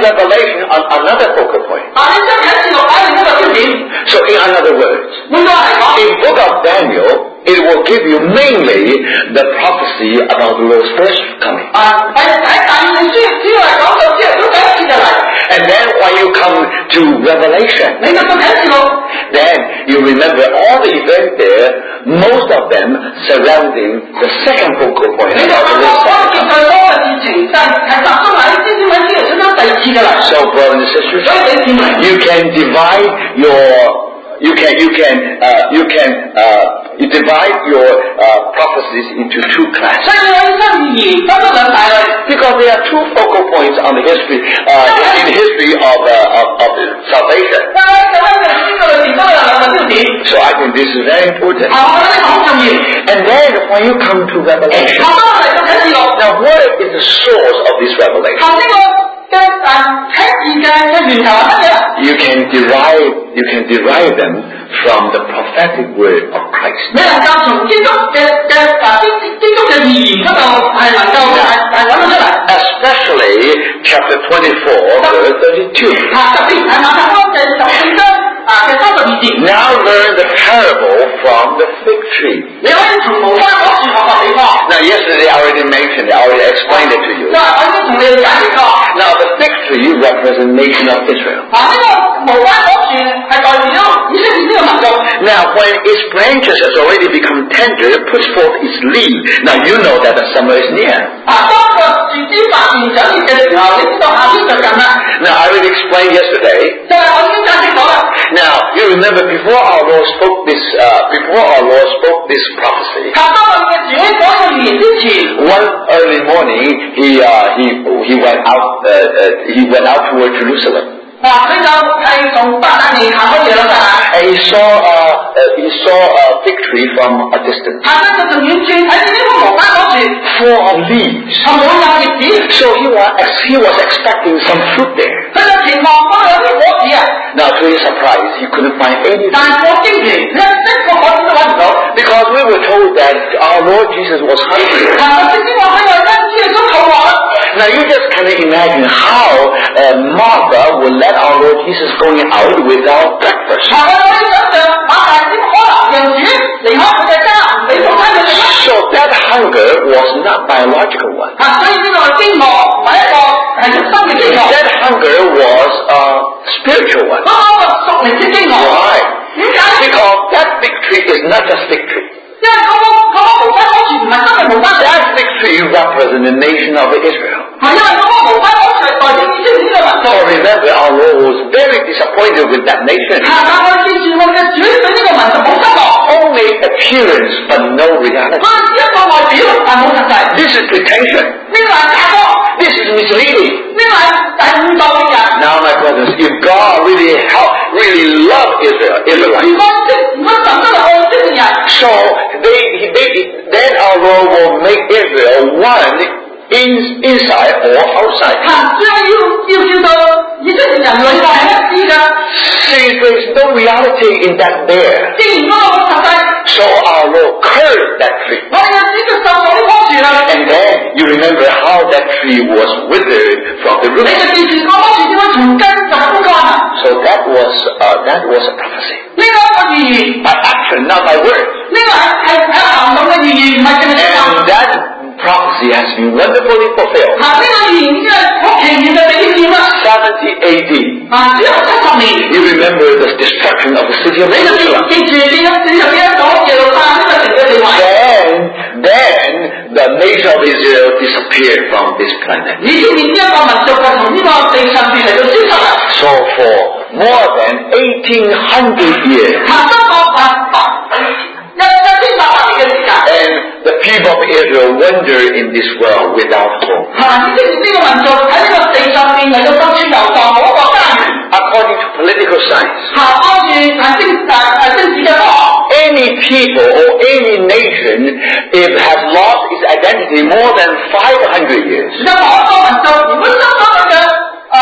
[SPEAKER 2] Revelation on another focal point.
[SPEAKER 1] 但係將啟示錄擺另一個焦點。
[SPEAKER 2] So in other words,
[SPEAKER 1] 換句話嚟講，
[SPEAKER 2] in book of Daniel, it will give you mainly the prophecy about the Lord's first coming.
[SPEAKER 1] 啊，喺喺但以理書主要係講到之後都第一次就嚟。
[SPEAKER 2] And then when you come to Revelation,
[SPEAKER 1] 你就到啟示錄，
[SPEAKER 2] then you remember all the events there, most of them surrounding the second focal point.
[SPEAKER 1] 你就發覺嗰個現在多嘅事情就係係集中喺先至喺之後出咗第二次嘅嚟。
[SPEAKER 2] So brothers and sisters,
[SPEAKER 1] 所以你認為
[SPEAKER 2] you can divide your You can you can uh, you can uh, you divide your uh, prophecies into two
[SPEAKER 1] 所
[SPEAKER 2] classes
[SPEAKER 1] 以我醫生預言分咗兩大類。
[SPEAKER 2] because there are two focal points on the history uh, in the history of, uh, of of salvation.
[SPEAKER 1] 但係咁樣嘅呢個裏邊都有兩個焦點。
[SPEAKER 2] So I think this is very important.
[SPEAKER 1] 啊，我覺得呢個好重要。
[SPEAKER 2] And then when you come to Revelation,
[SPEAKER 1] 啊，當我嚟到啟示錄，
[SPEAKER 2] now what is the source of this revelation?
[SPEAKER 1] 從呢個嘅啊啟示嘅嘅源頭係乜嘢？
[SPEAKER 2] You can derive you can derive them from the prophetic word of Christ.
[SPEAKER 1] 你能夠從基督嘅嘅啊基基督嘅預言嗰度係能夠係係揾到出嚟。
[SPEAKER 2] Especially chapter twenty-four, verse thirty-two.
[SPEAKER 1] 啊，特別係馬太福音嘅十四章啊嘅三十二節。
[SPEAKER 2] Now learn the parable from the fig tree.
[SPEAKER 1] 你可以從無花果樹學個地方。
[SPEAKER 2] Now yesterday I already mentioned, I already explained it to you.
[SPEAKER 1] 就係我已經同你哋解釋過。
[SPEAKER 2] Now the fig tree represents the nation of Israel.
[SPEAKER 1] 啊，呢個無花果樹係代表以色列呢個民族。
[SPEAKER 2] Now when its branches has already become tender, it puts forth its leaf. Now you know that the summer is near.
[SPEAKER 1] 啊，當個樹枝發現長葉嘅時候，你知道夏天就近啦。
[SPEAKER 2] Now I already explained yesterday.
[SPEAKER 1] 就係我已經解釋咗啦。
[SPEAKER 2] Now you remember before our Lord spoke this, uh, before our Lord spoke this prophecy.
[SPEAKER 1] 當我嘅主喺講個預言之前，
[SPEAKER 2] One early morning, he uh, he he went out uh, uh, he went out toward Jerusalem.
[SPEAKER 1] 啊，佢就係從伯特利行去耶路撒冷。
[SPEAKER 2] And he saw uh, uh, he saw a fig tree from a distance,
[SPEAKER 1] 行得就從遠處睇見呢棵無花果樹，
[SPEAKER 2] full of leaves.
[SPEAKER 1] 係滿有葉子。
[SPEAKER 2] So he was he was expecting some fruit there.
[SPEAKER 1] 佢就期望嗰度有啲果子啊，
[SPEAKER 2] Now to his surprise, he couldn't find any
[SPEAKER 1] 但係我驚奇，一一個果子都揾唔到。
[SPEAKER 2] because we were told that our Lord Jesus was hungry.
[SPEAKER 1] 嗱，我正先話佢有因主耶穌肚餓啦。
[SPEAKER 2] Now you just cannot imagine how uh, Martha would let our Lord Jesus going out without breakfast.
[SPEAKER 1] 嗱，我可以想象馬大點可能讓主離開佢嘅家，唔俾早餐佢食啦。
[SPEAKER 2] So that hunger was not biological one.
[SPEAKER 1] 啊，所以呢個係飢餓，唔係一個係肉身嘅飢餓，
[SPEAKER 2] That hunger was a spiritual one.
[SPEAKER 1] 嗰個屬靈嘅飢餓。
[SPEAKER 2] Why?
[SPEAKER 1] 點解咧？
[SPEAKER 2] Because that fig tree is not just fig tree.
[SPEAKER 1] 因為嗰個嗰個無花果樹唔係真係無花果，
[SPEAKER 2] That fig tree represents the nation of Israel.
[SPEAKER 1] 係因為嗰個無花果樹係代表以色列呢個民族。
[SPEAKER 2] So remember, our Lord was very disappointed with that nation.
[SPEAKER 1] 啊，但我記住我嘅主對呢個民族好失望。
[SPEAKER 2] Only appearance, but no reality.
[SPEAKER 1] 佢只一個外表，但冇實際。
[SPEAKER 2] This is pretension.
[SPEAKER 1] 呢個係假科，
[SPEAKER 2] This is misleading.
[SPEAKER 1] 呢個係係誤導嘅人。
[SPEAKER 2] Now, my brothers, if God really help, really love Israel,
[SPEAKER 1] 如
[SPEAKER 2] Israelites,
[SPEAKER 1] 果如果神真係愛以色列人，
[SPEAKER 2] so they, they, then our Lord will make Israel one in, inside or outside.
[SPEAKER 1] 啊，所以要要叫到以色列人裏外係一致㗎。
[SPEAKER 2] Since there is no reality in that there,
[SPEAKER 1] 既然嗰個冇實際，
[SPEAKER 2] so our Lord cursed that tree.
[SPEAKER 1] 我哋嘅主就受咗呢棵樹啦。
[SPEAKER 2] And then you remember how that tree was withered from the
[SPEAKER 1] 你
[SPEAKER 2] root.
[SPEAKER 1] 就記住嗰棵樹點樣從根就枯乾啊！
[SPEAKER 2] So that was uh, that was a prophecy.
[SPEAKER 1] 呢個係一個預言，
[SPEAKER 2] By action, not by word.
[SPEAKER 1] 呢個係係係行動嘅預言，唔係淨係講。
[SPEAKER 2] And that prophecy has been wonderfully fulfilled.
[SPEAKER 1] 行呢個預言真係好奇妙嘅體驗啦！
[SPEAKER 2] seventy A D.
[SPEAKER 1] 啊，之後七十年，
[SPEAKER 2] You remember the destruction of the city of
[SPEAKER 1] 你就記
[SPEAKER 2] Jerusalem.
[SPEAKER 1] 記住記咗你就記得咗耶路撒冷呢個城嘅地位。
[SPEAKER 2] Then, then the nation of Israel disappeared from this planet.
[SPEAKER 1] 以色列呢一個民族就從呢個地上邊嚟到消失啦。
[SPEAKER 2] So for more than eighteen hundred years,
[SPEAKER 1] 行咗個啊百一一千八百年嘅時間。
[SPEAKER 2] and the people of Israel wander in this world without hope.
[SPEAKER 1] 啊，以色列呢個民族喺呢個地上邊嚟到到處遊蕩，冇一個家園。
[SPEAKER 2] According to political science,
[SPEAKER 1] 啊，按住係政啊係政治嘅科學。
[SPEAKER 2] any people or any nation, if has lost its identity more than five hundred years,
[SPEAKER 1] 任何一個民族如果失咗佢嘅啊，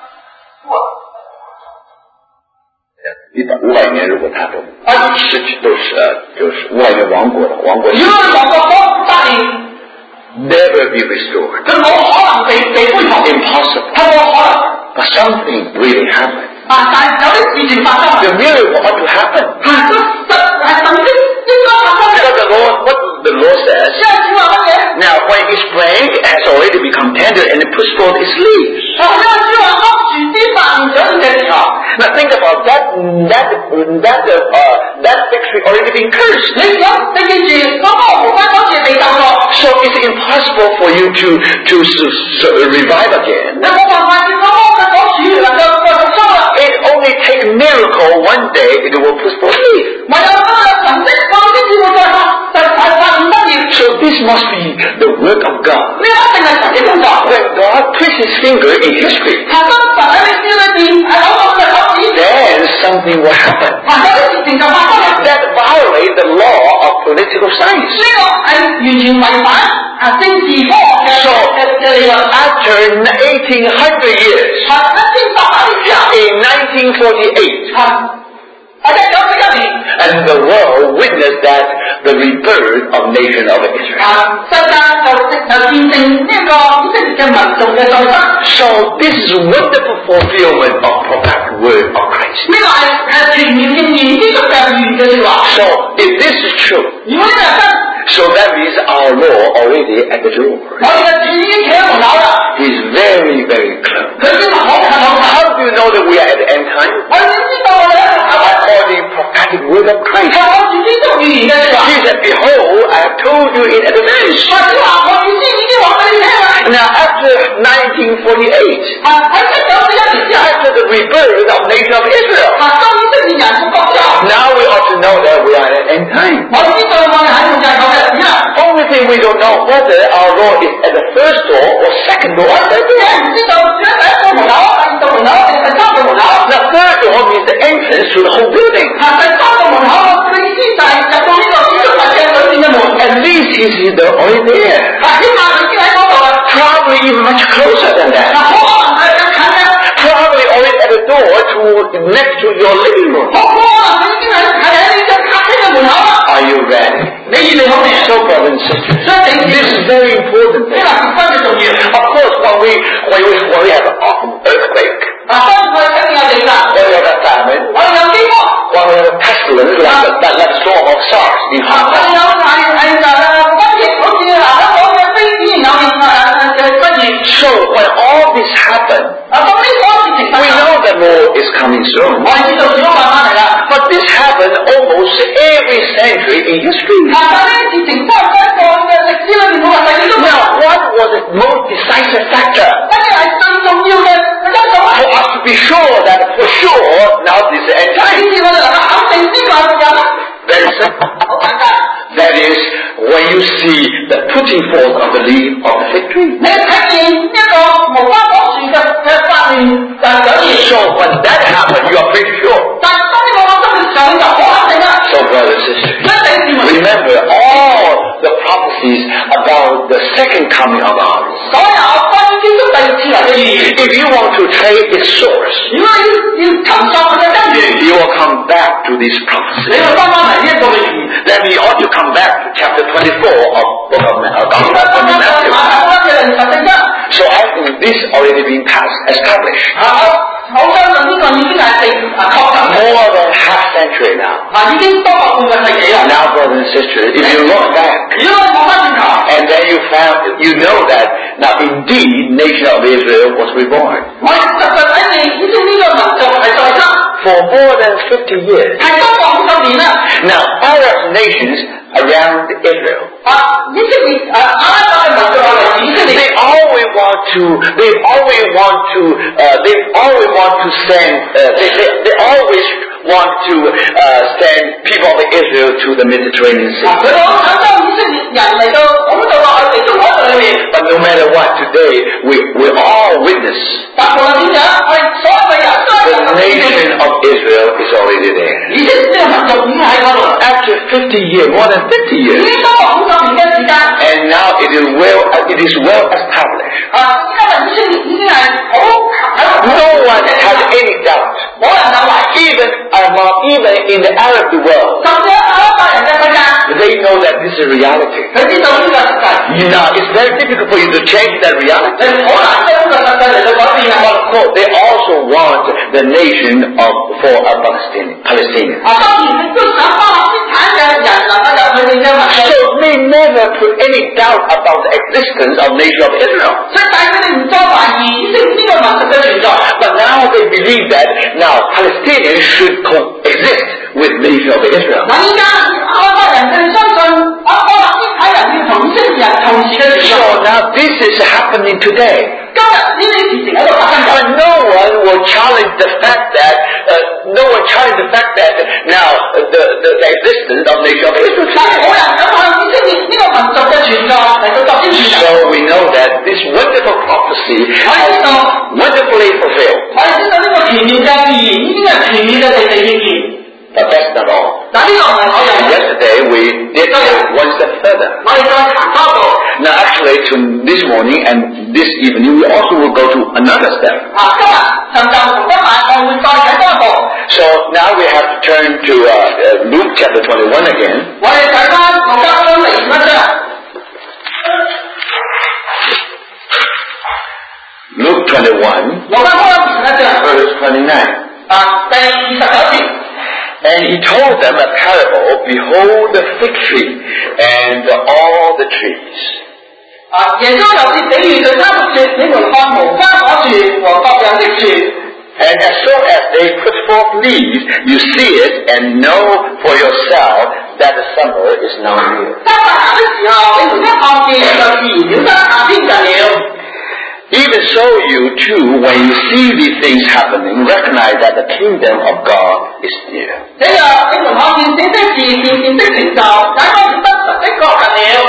[SPEAKER 2] 一百五百年，如果他都失去都是呃就是五百年亡国了，亡国
[SPEAKER 1] 如果佢亡國咗百年，
[SPEAKER 2] never be restored.
[SPEAKER 1] 佢冇可能被被恢復，
[SPEAKER 2] Impossible.
[SPEAKER 1] 係冇可能。
[SPEAKER 2] But some something really happened.
[SPEAKER 1] 啊，但係有啲事情發生啊，
[SPEAKER 2] The miracle ought to happen.
[SPEAKER 1] 係都實係神蹟應該發生嘅。
[SPEAKER 2] Because the Lord, what the Lord
[SPEAKER 1] 因
[SPEAKER 2] says,
[SPEAKER 1] 為主話乜嘢？
[SPEAKER 2] now when his plant has already become tender and it puts forth its leaves.
[SPEAKER 1] 啊，因為主話當樹枝發現長嘅時候，
[SPEAKER 2] Now think about that, that, that, uh, that victory already been cursed.
[SPEAKER 1] 你有你記住嗰個無花果樹被咒咗，
[SPEAKER 2] So it's impossible for you to, to, to revive again.
[SPEAKER 1] 你冇辦法見到嗰個果樹能夠再復甦啦。
[SPEAKER 2] It only takes a miracle one day it will put forth leaves.
[SPEAKER 1] 唯有嗰個神蹟，嗰啲先會再發，就係發現得業。
[SPEAKER 2] So this must be the work of God.
[SPEAKER 1] 呢個一定係神嘅工作。
[SPEAKER 2] When God puts his finger in history,
[SPEAKER 1] 係當神喺歷史裏邊係攞到佢嘅手指，
[SPEAKER 2] then something will happen.
[SPEAKER 1] 係有啲事情就發生啦。
[SPEAKER 2] That violates the law of political science.
[SPEAKER 1] 呢個係完全違反啊政治科學嘅嘅嘅理論。
[SPEAKER 2] After eighteen hundred years,
[SPEAKER 1] 係一千八百年之後，
[SPEAKER 2] in nineteen forty-eight,
[SPEAKER 1] 係係一九四一年，
[SPEAKER 2] and the world witnessed that the rebirth of nation of Israel.
[SPEAKER 1] 啊世界就就見證呢個以色列嘅民族嘅再生。
[SPEAKER 2] So this is a wonderful fulfillment of prophetic word of Christ.
[SPEAKER 1] 呢個係係全面應驗基督嘅預嘅説話。
[SPEAKER 2] So if this is true,
[SPEAKER 1] 如果呢個係真，
[SPEAKER 2] so that means our Lord already at the door.
[SPEAKER 1] 我哋嘅主已經企喺門口啦，
[SPEAKER 2] He's very, very close.
[SPEAKER 1] 佢已經好近好近。
[SPEAKER 2] How do you know that we are at the end time?
[SPEAKER 1] 我哋知道我哋係
[SPEAKER 2] By the prophetic word of Christ.
[SPEAKER 1] 係我自己都預言嘅説話。
[SPEAKER 2] He said, behold, I have told you in advance.
[SPEAKER 1] 或者話我預先已經話俾你聽啦。
[SPEAKER 2] Now after nineteen forty-eight,
[SPEAKER 1] 啊喺一九四一年之後，
[SPEAKER 2] after the rebirth of nation of Israel,
[SPEAKER 1] 啊當以色列人復國之後，
[SPEAKER 2] now we ought to know that we are at the end time.
[SPEAKER 1] 我知道我哋喺度就係咁嘅日子啦。
[SPEAKER 2] Only thing we don't know whether our Lord is at the first door or second door.
[SPEAKER 1] 我哋啲人唔知道住喺第一個門口、第二個門口定第三個門口。
[SPEAKER 2] Now third door means the entrance to the whole building.
[SPEAKER 1] 啊第三個門口嘅意思就係入到呢個建築物嘅裏邊嘅門。
[SPEAKER 2] At least he's already there.
[SPEAKER 1] 啊起碼佢已經喺嗰度啦。
[SPEAKER 2] Probably even much closer than
[SPEAKER 1] 嗱
[SPEAKER 2] that.
[SPEAKER 1] 好可能係更近嘅，
[SPEAKER 2] Probably already at the door to next to your living room.
[SPEAKER 1] 好可能佢已經喺係喺呢個客廳嘅門口啦。
[SPEAKER 2] Are you ready?
[SPEAKER 1] 你預備好未？
[SPEAKER 2] So, brothers and sisters,
[SPEAKER 1] 所以你
[SPEAKER 2] this is very important
[SPEAKER 1] 呢
[SPEAKER 2] thing.
[SPEAKER 1] 個十分嘅重要。
[SPEAKER 2] Of course, when we when we when we have an earthquake,
[SPEAKER 1] 啊當然我哋肯定有地震，
[SPEAKER 2] when we have a famine,
[SPEAKER 1] 我哋有饑荒，
[SPEAKER 2] when we have a pestilence like the, that that storm of SARS in
[SPEAKER 1] 啊
[SPEAKER 2] Hong
[SPEAKER 1] 我哋
[SPEAKER 2] Kong.
[SPEAKER 1] 有係係就瘟疫，好似嗱香港嘅非典型有疫誒嘅瘟疫。
[SPEAKER 2] So, when all this happen,
[SPEAKER 1] 啊當呢個事情發
[SPEAKER 2] we
[SPEAKER 1] 生，
[SPEAKER 2] know the Lord is coming soon.
[SPEAKER 1] 我哋知道主要慢慢嚟啦。
[SPEAKER 2] But this happened almost every century in history.
[SPEAKER 1] 啊但呢啲事情差唔多一個嘅歷史裏面每個世紀都有。
[SPEAKER 2] Now, what was the most decisive factor
[SPEAKER 1] 乜嘢係最重要嘅因素
[SPEAKER 2] for
[SPEAKER 1] 咧？
[SPEAKER 2] us to be sure that for sure now this is the end
[SPEAKER 1] 以
[SPEAKER 2] time?
[SPEAKER 1] 至我哋能夠肯定呢個係人咧？
[SPEAKER 2] Very simple.
[SPEAKER 1] 好簡單，
[SPEAKER 2] That is when you see the putting forth of the leaf of the fig tree.
[SPEAKER 1] 你睇見一個無花果樹嘅嘅發現就係長葉。
[SPEAKER 2] So when that happens, you are pretty sure.
[SPEAKER 1] 但係當呢個發生嘅時候，你就好肯定啦。
[SPEAKER 2] So brothers and sisters,
[SPEAKER 1] 所以弟兄姊妹，
[SPEAKER 2] remember all the prophecies about the second coming of ours.
[SPEAKER 1] 所有關於基督第二次嚟嘅預言，
[SPEAKER 2] If you want to trace its source,
[SPEAKER 1] 如果要要尋索佢嘅根源，
[SPEAKER 2] you will come back to these
[SPEAKER 1] 你
[SPEAKER 2] prophecies.
[SPEAKER 1] 就翻返嚟呢一個嘅預言。
[SPEAKER 2] Then we ought to come back to chapter twenty-four of book of Ma- of
[SPEAKER 1] 你就
[SPEAKER 2] Gospel
[SPEAKER 1] 翻
[SPEAKER 2] of
[SPEAKER 1] 返嚟
[SPEAKER 2] Matthew.
[SPEAKER 1] 馬太福音嘅零十正一。
[SPEAKER 2] So I think this already been passed, established.
[SPEAKER 1] 啊，我好相信呢個已經係被啊確實嘅，
[SPEAKER 2] More than half century now.
[SPEAKER 1] 啊已經多過半個世紀啦。
[SPEAKER 2] Now, brothers and sisters, if you look back,
[SPEAKER 1] 如果你望翻轉頭，
[SPEAKER 2] and then you found, you know that now indeed nation of Israel was reborn.
[SPEAKER 1] 我實實睇你呢啲呢個民族係在生，
[SPEAKER 2] For more than fifty years.
[SPEAKER 1] 係多過五十年啦。
[SPEAKER 2] Now, Arab nations around Israel,
[SPEAKER 1] 啊，以色列啊阿拉伯嘅民族係嚟自以色列。
[SPEAKER 2] they always want to, they always want to, uh, they always want to send, uh, they, they, they always want to uh, send people of Israel to the Mediterranean
[SPEAKER 1] 啊
[SPEAKER 2] Sea.
[SPEAKER 1] 佢哋好想將以色列人嚟到拱到落去地中海裏面。
[SPEAKER 2] But no matter what, today we, we all witness
[SPEAKER 1] 但無論點樣，我哋所有嘅人都係
[SPEAKER 2] the nation of Israel is already there.
[SPEAKER 1] 以色列呢個民族已經喺嗰度，
[SPEAKER 2] After fifty years, more than fifty
[SPEAKER 1] 已
[SPEAKER 2] years,
[SPEAKER 1] 經多過五十年嘅時間。
[SPEAKER 2] and now it is well, it is well established.
[SPEAKER 1] 啊，今日以色列已經係好喺度。
[SPEAKER 2] No one has any doubt.
[SPEAKER 1] 冇人有懷疑，
[SPEAKER 2] Even among, even in the Arab world,
[SPEAKER 1] 甚至喺阿拉伯人嘅世界，
[SPEAKER 2] they know that this is reality.
[SPEAKER 1] 佢知道呢個實際。
[SPEAKER 2] You know, it's very difficult for you to change that
[SPEAKER 1] 你
[SPEAKER 2] reality.
[SPEAKER 1] 好難將呢個實際嚟到改變啊！
[SPEAKER 2] But of course, they also also want the nation of for a Palestinian. Palestinian.
[SPEAKER 1] 啊，當然亦都想巴勒斯坦嘅人能夠有佢哋嘅民族。
[SPEAKER 2] So they never put any doubt about the existence of nation of Israel.
[SPEAKER 1] 所以但係佢哋唔再懷疑以色列呢個民族嘅存在。
[SPEAKER 2] But now they believe that now Palestinians should coexist with nation of Israel.
[SPEAKER 1] 嗱，依家亞洲人佢哋相信啊，巴勒斯坦人要同以色列人同時嘅存在。
[SPEAKER 2] So now this is happening today.
[SPEAKER 1] 今日呢啲事情喺度發生緊。
[SPEAKER 2] But no one will challenge the fact that uh, no one challenge the fact that now uh, the, the the existence of nation of Israel.
[SPEAKER 1] 但係冇人敢向以色列呢個民族嘅存在嚟到作宣傳。
[SPEAKER 2] So we know that this wonderful prophecy has wonderfully fulfilled.
[SPEAKER 1] 我哋知道呢個全面嘅預言已經係全面嘅地地應驗。
[SPEAKER 2] But that's not all.
[SPEAKER 1] 嗱，呢個唔係我哋。
[SPEAKER 2] Yesterday we did go one step further.
[SPEAKER 1] 我哋再行多一步。
[SPEAKER 2] Now actually to this morning and this evening we also will go to another step.
[SPEAKER 1] 啊，今日上晝同今晚我會再睇多一步。
[SPEAKER 2] So now we have to turn to uh, uh, Luke chapter twenty-one again.
[SPEAKER 1] 我哋睇翻路加福音第二十一章。
[SPEAKER 2] Luke twenty-one.
[SPEAKER 1] 路加福音二十一章。
[SPEAKER 2] Verse twenty-nine.
[SPEAKER 1] 啊，第二十九節。
[SPEAKER 2] And he told them a parable, behold the fig tree and all the trees.
[SPEAKER 1] 啊，耶穌又是比喻對他們說：你們看無花果樹和各樣的樹。
[SPEAKER 2] And as soon as they put forth leaves, you see it and know for yourself that the summer is now near.
[SPEAKER 1] 當發芽的時候，你們一看見就自然曉得夏天近了。
[SPEAKER 2] Even so, you too, when you see these things happening, recognize that the kingdom of God is near.
[SPEAKER 1] 這樣，你們看見這些事漸漸的成就，也當曉得神的國近了。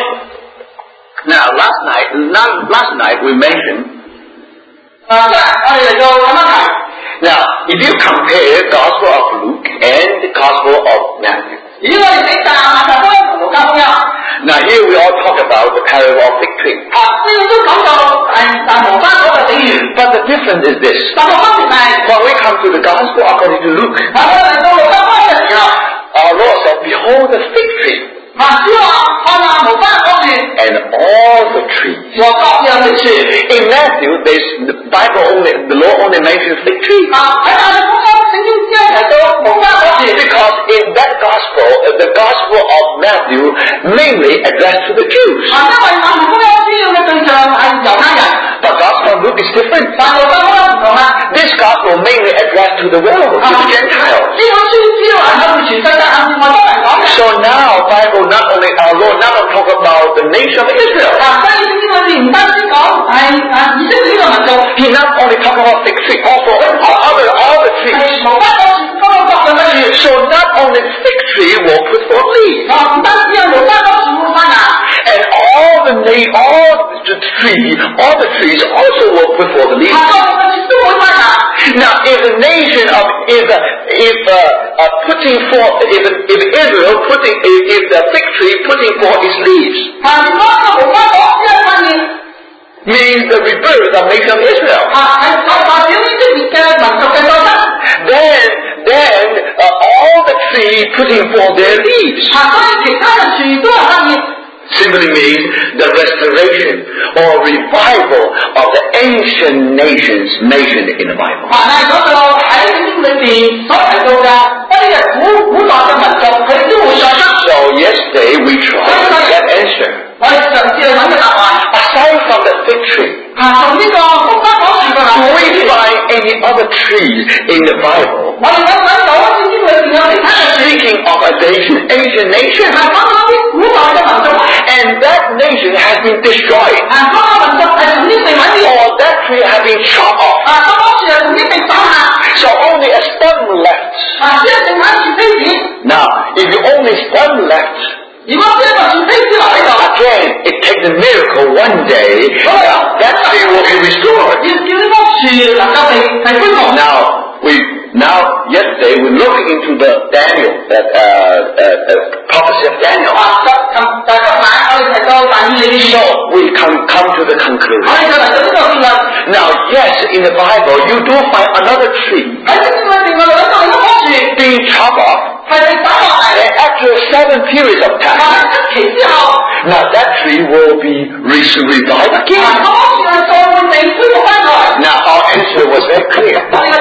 [SPEAKER 2] Now, last night, last night we mentioned.
[SPEAKER 1] 啊，即係我哋嚟到咁樣睇。
[SPEAKER 2] Now, if you compare the Gospel of Luke and the Gospel of Matthew.
[SPEAKER 1] 如果我哋比較馬太福音同路加福音。
[SPEAKER 2] Now here we all talk about the parable of fig tree.
[SPEAKER 1] 啊，呢度都講到係但無花果嘅比喻。
[SPEAKER 2] But the difference is this.
[SPEAKER 1] 但係分別係
[SPEAKER 2] When we come to the Gospel according to Luke,
[SPEAKER 1] 啊，我哋嚟到路加福音嘅時候，
[SPEAKER 2] our Lord said, behold the fig tree.
[SPEAKER 1] 啊，主話看下無花果樹
[SPEAKER 2] And all the trees.
[SPEAKER 1] 和各樣的樹。
[SPEAKER 2] In Matthew, there's, the Bible only, the Lord only mentions fig tree.
[SPEAKER 1] 啊，喺馬太福音聖經只係提到無花果樹。
[SPEAKER 2] Because in that Gospel, uh, the Gospel of Matthew mainly addressed to the Jews.
[SPEAKER 1] 啊，因為馬太福音主要嘅對象係猶太人。
[SPEAKER 2] The Gospel of Luke is different.
[SPEAKER 1] 但路加福音唔同啦。
[SPEAKER 2] This Gospel mainly addressed to the world, to the Gentiles.
[SPEAKER 1] 呢本書主要係向全世界向外多人講嘅。
[SPEAKER 2] So now, Bible not only our Lord not only talk about the nation of Israel.
[SPEAKER 1] 啊，所以聖經裏面唔單止講係啊以色列呢個民族。
[SPEAKER 2] He not only talk about fig tree, also all other all the trees.
[SPEAKER 1] 係無花果樹各個各樣嘅樹。
[SPEAKER 2] So not only fig tree will put forth leaves.
[SPEAKER 1] 啊，唔單止有無花果樹會發芽。
[SPEAKER 2] And all the na- all the tree, all the trees also will put forth leaves.
[SPEAKER 1] 啊，各樣嘅樹都會發芽。
[SPEAKER 2] Now, if the nation of if uh, if uh, uh, putting forth if if Israel putting if, if the fig tree putting forth its leaves
[SPEAKER 1] 啊，如果個無花果只係發現
[SPEAKER 2] means the rebirth of nation of Israel.
[SPEAKER 1] 啊係代表以色列嘅民族嘅再生。
[SPEAKER 2] Then then uh, all the tree putting forth their leaves.
[SPEAKER 1] 啊，所以其他嘅樹都係發現。
[SPEAKER 2] Simply means the restoration or revival of the ancient nations mentioned in the Bible.
[SPEAKER 1] 啊，係嗰個喺聖經裏邊所提到嘅一啲嘅古古代嘅民族，佢都會再生。
[SPEAKER 2] So yesterday we tried to get answer.
[SPEAKER 1] 我哋嘗試去揾個答案。
[SPEAKER 2] Aside from the fig tree,
[SPEAKER 1] 啊，從呢個無花果樹嘅
[SPEAKER 2] do we
[SPEAKER 1] 例子，
[SPEAKER 2] find any other trees in the Bible
[SPEAKER 1] 我哋揾唔揾到聖經裏邊有其他嘅樹？
[SPEAKER 2] speaking of a nation, ancient nation?
[SPEAKER 1] 係講到啲古代嘅民族，
[SPEAKER 2] And that nation has been destroyed.
[SPEAKER 1] 啊，嗰個民族係曾經被毀滅，
[SPEAKER 2] Or that tree has been chopped off.
[SPEAKER 1] 啊，嗰棵樹係曾經被斬下，
[SPEAKER 2] So only a stem left.
[SPEAKER 1] 啊，只係剩下樹胚子。
[SPEAKER 2] Now, if you only stem left,
[SPEAKER 1] 如果只係個樹胚子留喺度，
[SPEAKER 2] again, it takes a miracle one day that that tree will be restored.
[SPEAKER 1] 要叫呢棵樹能夠被被恢復。
[SPEAKER 2] Now, we now yesterday we looked into the Daniel, that uh, uh, uh, prophecy of Daniel.
[SPEAKER 1] 啊，今今但係今晚我哋提到但以理嘅
[SPEAKER 2] So
[SPEAKER 1] 書，
[SPEAKER 2] we come come to the
[SPEAKER 1] 我
[SPEAKER 2] conclusion.
[SPEAKER 1] 哋就嚟到呢個結論。
[SPEAKER 2] Now, yes, in the Bible you do find another tree
[SPEAKER 1] 喺聖經裏邊，我哋揾到另一棵樹
[SPEAKER 2] being chopped off
[SPEAKER 1] 係被斬落嚟，
[SPEAKER 2] and after seven periods of
[SPEAKER 1] 但
[SPEAKER 2] time.
[SPEAKER 1] 係一期之後，
[SPEAKER 2] Now that tree will be re- revived
[SPEAKER 1] 啊，
[SPEAKER 2] again.
[SPEAKER 1] 嗰棵樹係再會被恢復翻來。
[SPEAKER 2] Now our answer was very clear.
[SPEAKER 1] 我哋嘅答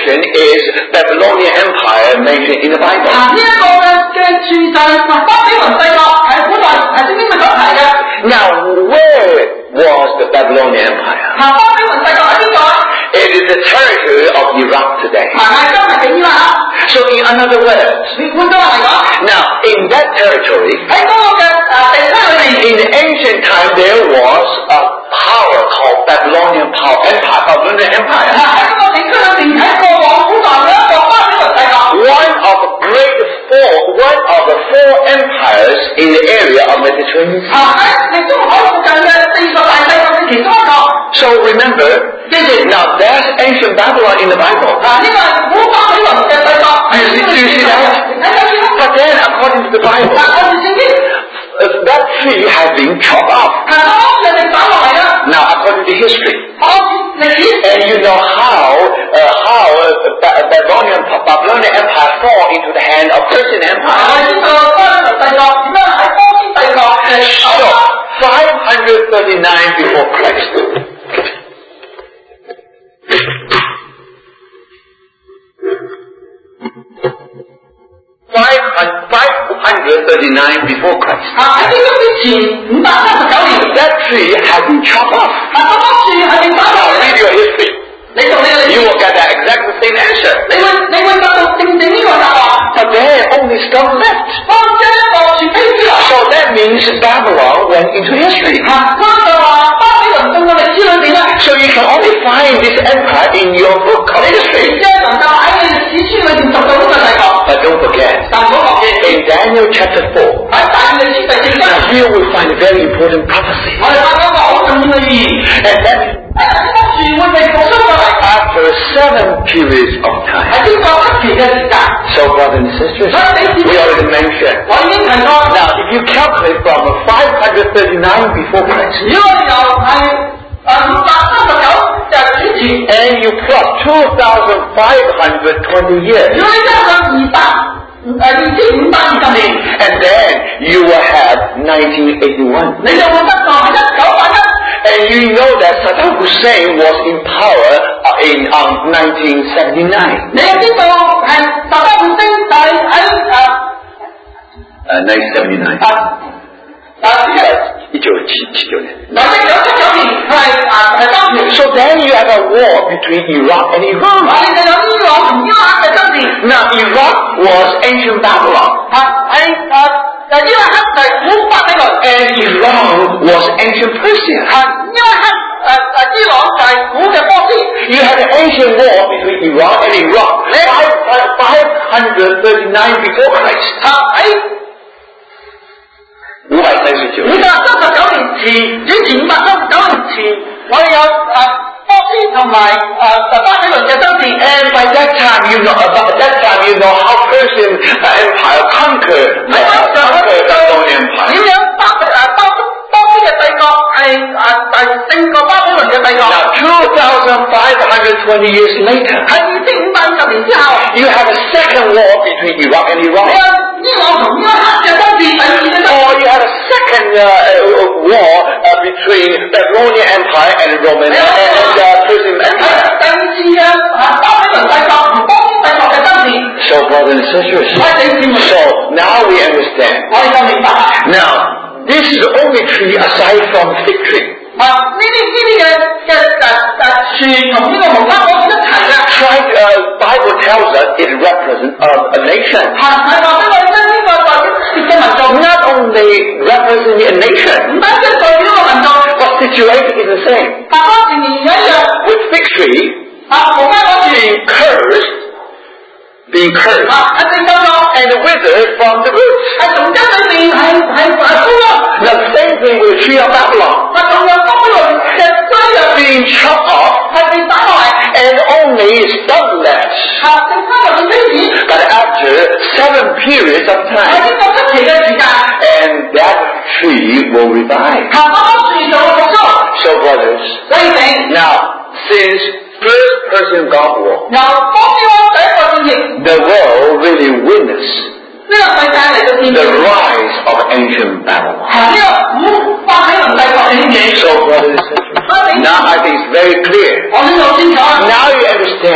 [SPEAKER 2] location is Babylonian Empire mentioned in the Bible.
[SPEAKER 1] 啊，呢一個嘅嘅處就係巴比倫帝國係本來係聖經嘅所提嘅。
[SPEAKER 2] Now, where was the Babylonian Empire?
[SPEAKER 1] 啊，巴比倫帝國喺邊度啊？
[SPEAKER 2] It is the territory of Iraq today.
[SPEAKER 1] 啊，係今日嘅伊拉克。
[SPEAKER 2] So in another words,
[SPEAKER 1] 換句話嚟講，
[SPEAKER 2] now in that territory,
[SPEAKER 1] 喺嗰個嘅誒地區裏面，
[SPEAKER 2] in the ancient time there was a power called Babylonian power empire, Babylonian
[SPEAKER 1] 啊
[SPEAKER 2] Empire.
[SPEAKER 1] 喺嗰個地區裏面喺過往古代嘅一個巴比倫帝國。
[SPEAKER 2] One of the great four, one of the four empires in the area of Mediterranean Sea.
[SPEAKER 1] 啊喺地中海附近嘅四個大帝國嘅其中一個。
[SPEAKER 2] So remember, now there's ancient Babylon in the Bible.
[SPEAKER 1] 啊，呢個係古巴比倫嘅帝國。
[SPEAKER 2] Do you see, do you see that?
[SPEAKER 1] 睇睇先。
[SPEAKER 2] But then according to the Bible,
[SPEAKER 1] 嗱，按照聖經，
[SPEAKER 2] uh, that tree has been chopped off.
[SPEAKER 1] 係當時哋打落嚟啦。
[SPEAKER 2] Now according to history,
[SPEAKER 1] 按照歷史。
[SPEAKER 2] and you know how uh, how uh, Babylonian Babylonian Empire fall into the hand of Persian
[SPEAKER 1] 我
[SPEAKER 2] Empire.
[SPEAKER 1] 知道巴比倫帝國點樣喺波斯帝國嘅手
[SPEAKER 2] So
[SPEAKER 1] 下。
[SPEAKER 2] five hundred thirty-nine before Christ. five hundred thirty-nine before Christ.
[SPEAKER 1] 啊，喺呢個之前五百三十九年，
[SPEAKER 2] That tree has been chopped off.
[SPEAKER 1] 啊，嗰棵樹係被打落
[SPEAKER 2] Now
[SPEAKER 1] 嚟
[SPEAKER 2] read
[SPEAKER 1] 嘅。
[SPEAKER 2] your history.
[SPEAKER 1] 你讀你嘅歷
[SPEAKER 2] You
[SPEAKER 1] 史，
[SPEAKER 2] will get that exactly same answer.
[SPEAKER 1] 你會你會得到正正呢個答案。
[SPEAKER 2] But there only some left.
[SPEAKER 1] 當將一個樹飛之後，
[SPEAKER 2] So that means Babylon went into history.
[SPEAKER 1] 啊，嗰就話巴比倫進到歷史裏邊啦。
[SPEAKER 2] So you can only find this empire in your book of
[SPEAKER 1] 你
[SPEAKER 2] history.
[SPEAKER 1] 只係能夠喺你歷史書裏邊讀到呢個帝國。
[SPEAKER 2] But don't forget,
[SPEAKER 1] 但唔好忘記，
[SPEAKER 2] in Daniel chapter four,
[SPEAKER 1] 喺但歷史第四
[SPEAKER 2] now
[SPEAKER 1] 章，
[SPEAKER 2] here we find a very important prophecy.
[SPEAKER 1] 我哋發覺一個好重要嘅預言。
[SPEAKER 2] And that
[SPEAKER 1] 喺呢棵樹會被復甦過嚟，
[SPEAKER 2] after seven periods of
[SPEAKER 1] 係
[SPEAKER 2] time.
[SPEAKER 1] 經過七期嘅時間。
[SPEAKER 2] So brothers and sisters, we already mentioned.
[SPEAKER 1] 我已經提過。
[SPEAKER 2] Now if you calculate from five hundred thirty-nine before Christ,
[SPEAKER 1] 如果我哋由係誒五百三十九就主前，
[SPEAKER 2] and you plus two thousand five hundred twenty
[SPEAKER 1] 如
[SPEAKER 2] years,
[SPEAKER 1] 果你加上二百誒二千五百二十年，
[SPEAKER 2] and then you will have nineteen eighty-one.
[SPEAKER 1] 你就會得到係一九八一。
[SPEAKER 2] And you know that Saddam Hussein was in power uh, in um, nineteen seventy-nine.
[SPEAKER 1] 你又知道係薩達姆星就係喺誒
[SPEAKER 2] Uh, nineteen seventy-nine.
[SPEAKER 1] 啊啊
[SPEAKER 2] 一九七九年。
[SPEAKER 1] 嗱一九七九年佢係誒係當權，
[SPEAKER 2] So then you have a war between Iraq and
[SPEAKER 1] 我
[SPEAKER 2] Iran.
[SPEAKER 1] 哋就有伊朗同伊拉克嘅爭戰。
[SPEAKER 2] Now Iraq was ancient Babylon,
[SPEAKER 1] 啊喺誒誒伊拉克就係古巴比倫，
[SPEAKER 2] and Iran was ancient Persia.
[SPEAKER 1] 啊伊拉克誒誒伊朗就係古嘅波斯。
[SPEAKER 2] You had an ancient war between Iran and Iraq, five hundred thirty-nine before Christ.
[SPEAKER 1] 啊喺
[SPEAKER 2] 五百三十九。
[SPEAKER 1] 五百三十九年前，之前五百三十九年前，我哋有誒波斯同埋誒誒巴比倫嘅爭戰。
[SPEAKER 2] And by that time, you know, about that time, you know how Persian uh, Empire conquered,
[SPEAKER 1] 喺嗰
[SPEAKER 2] uh,
[SPEAKER 1] 時候，我
[SPEAKER 2] conquered
[SPEAKER 1] 知道
[SPEAKER 2] Babylonian
[SPEAKER 1] 點
[SPEAKER 2] Empire.
[SPEAKER 1] 樣巴誒巴波斯嘅帝國係誒係勝過巴比倫嘅帝國。
[SPEAKER 2] Now, two thousand five hundred twenty years later,
[SPEAKER 1] 喺二千五百二十年之後，
[SPEAKER 2] you have a second war between Iraq and
[SPEAKER 1] 你
[SPEAKER 2] Iran.
[SPEAKER 1] 有伊朗同伊拉克嘅爭戰，第二嘅爭戰。
[SPEAKER 2] Or you have a second uh, uh, war uh, between Babylonian Empire and Roman uh, and uh, Persian
[SPEAKER 1] 喺
[SPEAKER 2] Empire.
[SPEAKER 1] 第二次嘅誒巴比倫帝國同波斯帝國嘅爭戰。
[SPEAKER 2] So, brothers and sisters,
[SPEAKER 1] 我哋姊妹，
[SPEAKER 2] so now we understand.
[SPEAKER 1] 我哋就明白。
[SPEAKER 2] Now, this is the only tree aside from fig tree.
[SPEAKER 1] 啊！呢啲呢啲嘅嘅誒誒樹同呢個無花果樹一齊嘅，
[SPEAKER 2] Tried, uh, Bible tells us it represents uh, a nation.
[SPEAKER 1] 係係話俾我哋聽呢個代表別嘅民族，
[SPEAKER 2] Not only representing a nation,
[SPEAKER 1] 唔單止代表個民族，
[SPEAKER 2] but situation is the same.
[SPEAKER 1] 但當時仍然一樣。
[SPEAKER 2] With fig tree
[SPEAKER 1] 啊，無花果樹
[SPEAKER 2] being cursed, being cursed,
[SPEAKER 1] 啊，係正當咗，
[SPEAKER 2] and withered from the roots.
[SPEAKER 1] 係從根裏邊係係係枯咗。
[SPEAKER 2] The same thing with the tree of Babylon
[SPEAKER 1] 啊，同樣巴比倫嘅衰弱
[SPEAKER 2] being chopped off
[SPEAKER 1] 係被打落嚟，
[SPEAKER 2] and only stubbless.
[SPEAKER 1] 啊，剩翻入面飛子，
[SPEAKER 2] But after seven periods of
[SPEAKER 1] 係
[SPEAKER 2] time,
[SPEAKER 1] 經過七期嘅時間，
[SPEAKER 2] and that tree will revive.
[SPEAKER 1] 啊，嗰棵樹就會復甦。
[SPEAKER 2] So brothers,
[SPEAKER 1] 所以你
[SPEAKER 2] now since first Persian God War,
[SPEAKER 1] 由波斯王第一個戰役，
[SPEAKER 2] the world really witnessed
[SPEAKER 1] 呢個世界嚟到戰
[SPEAKER 2] the
[SPEAKER 1] 役。
[SPEAKER 2] rise of ancient Babylon.
[SPEAKER 1] 係呢個古巴比倫帝國嘅興起。
[SPEAKER 2] So brothers and sisters, now I think it's very clear.
[SPEAKER 1] 我呢度清楚。
[SPEAKER 2] Now you understand why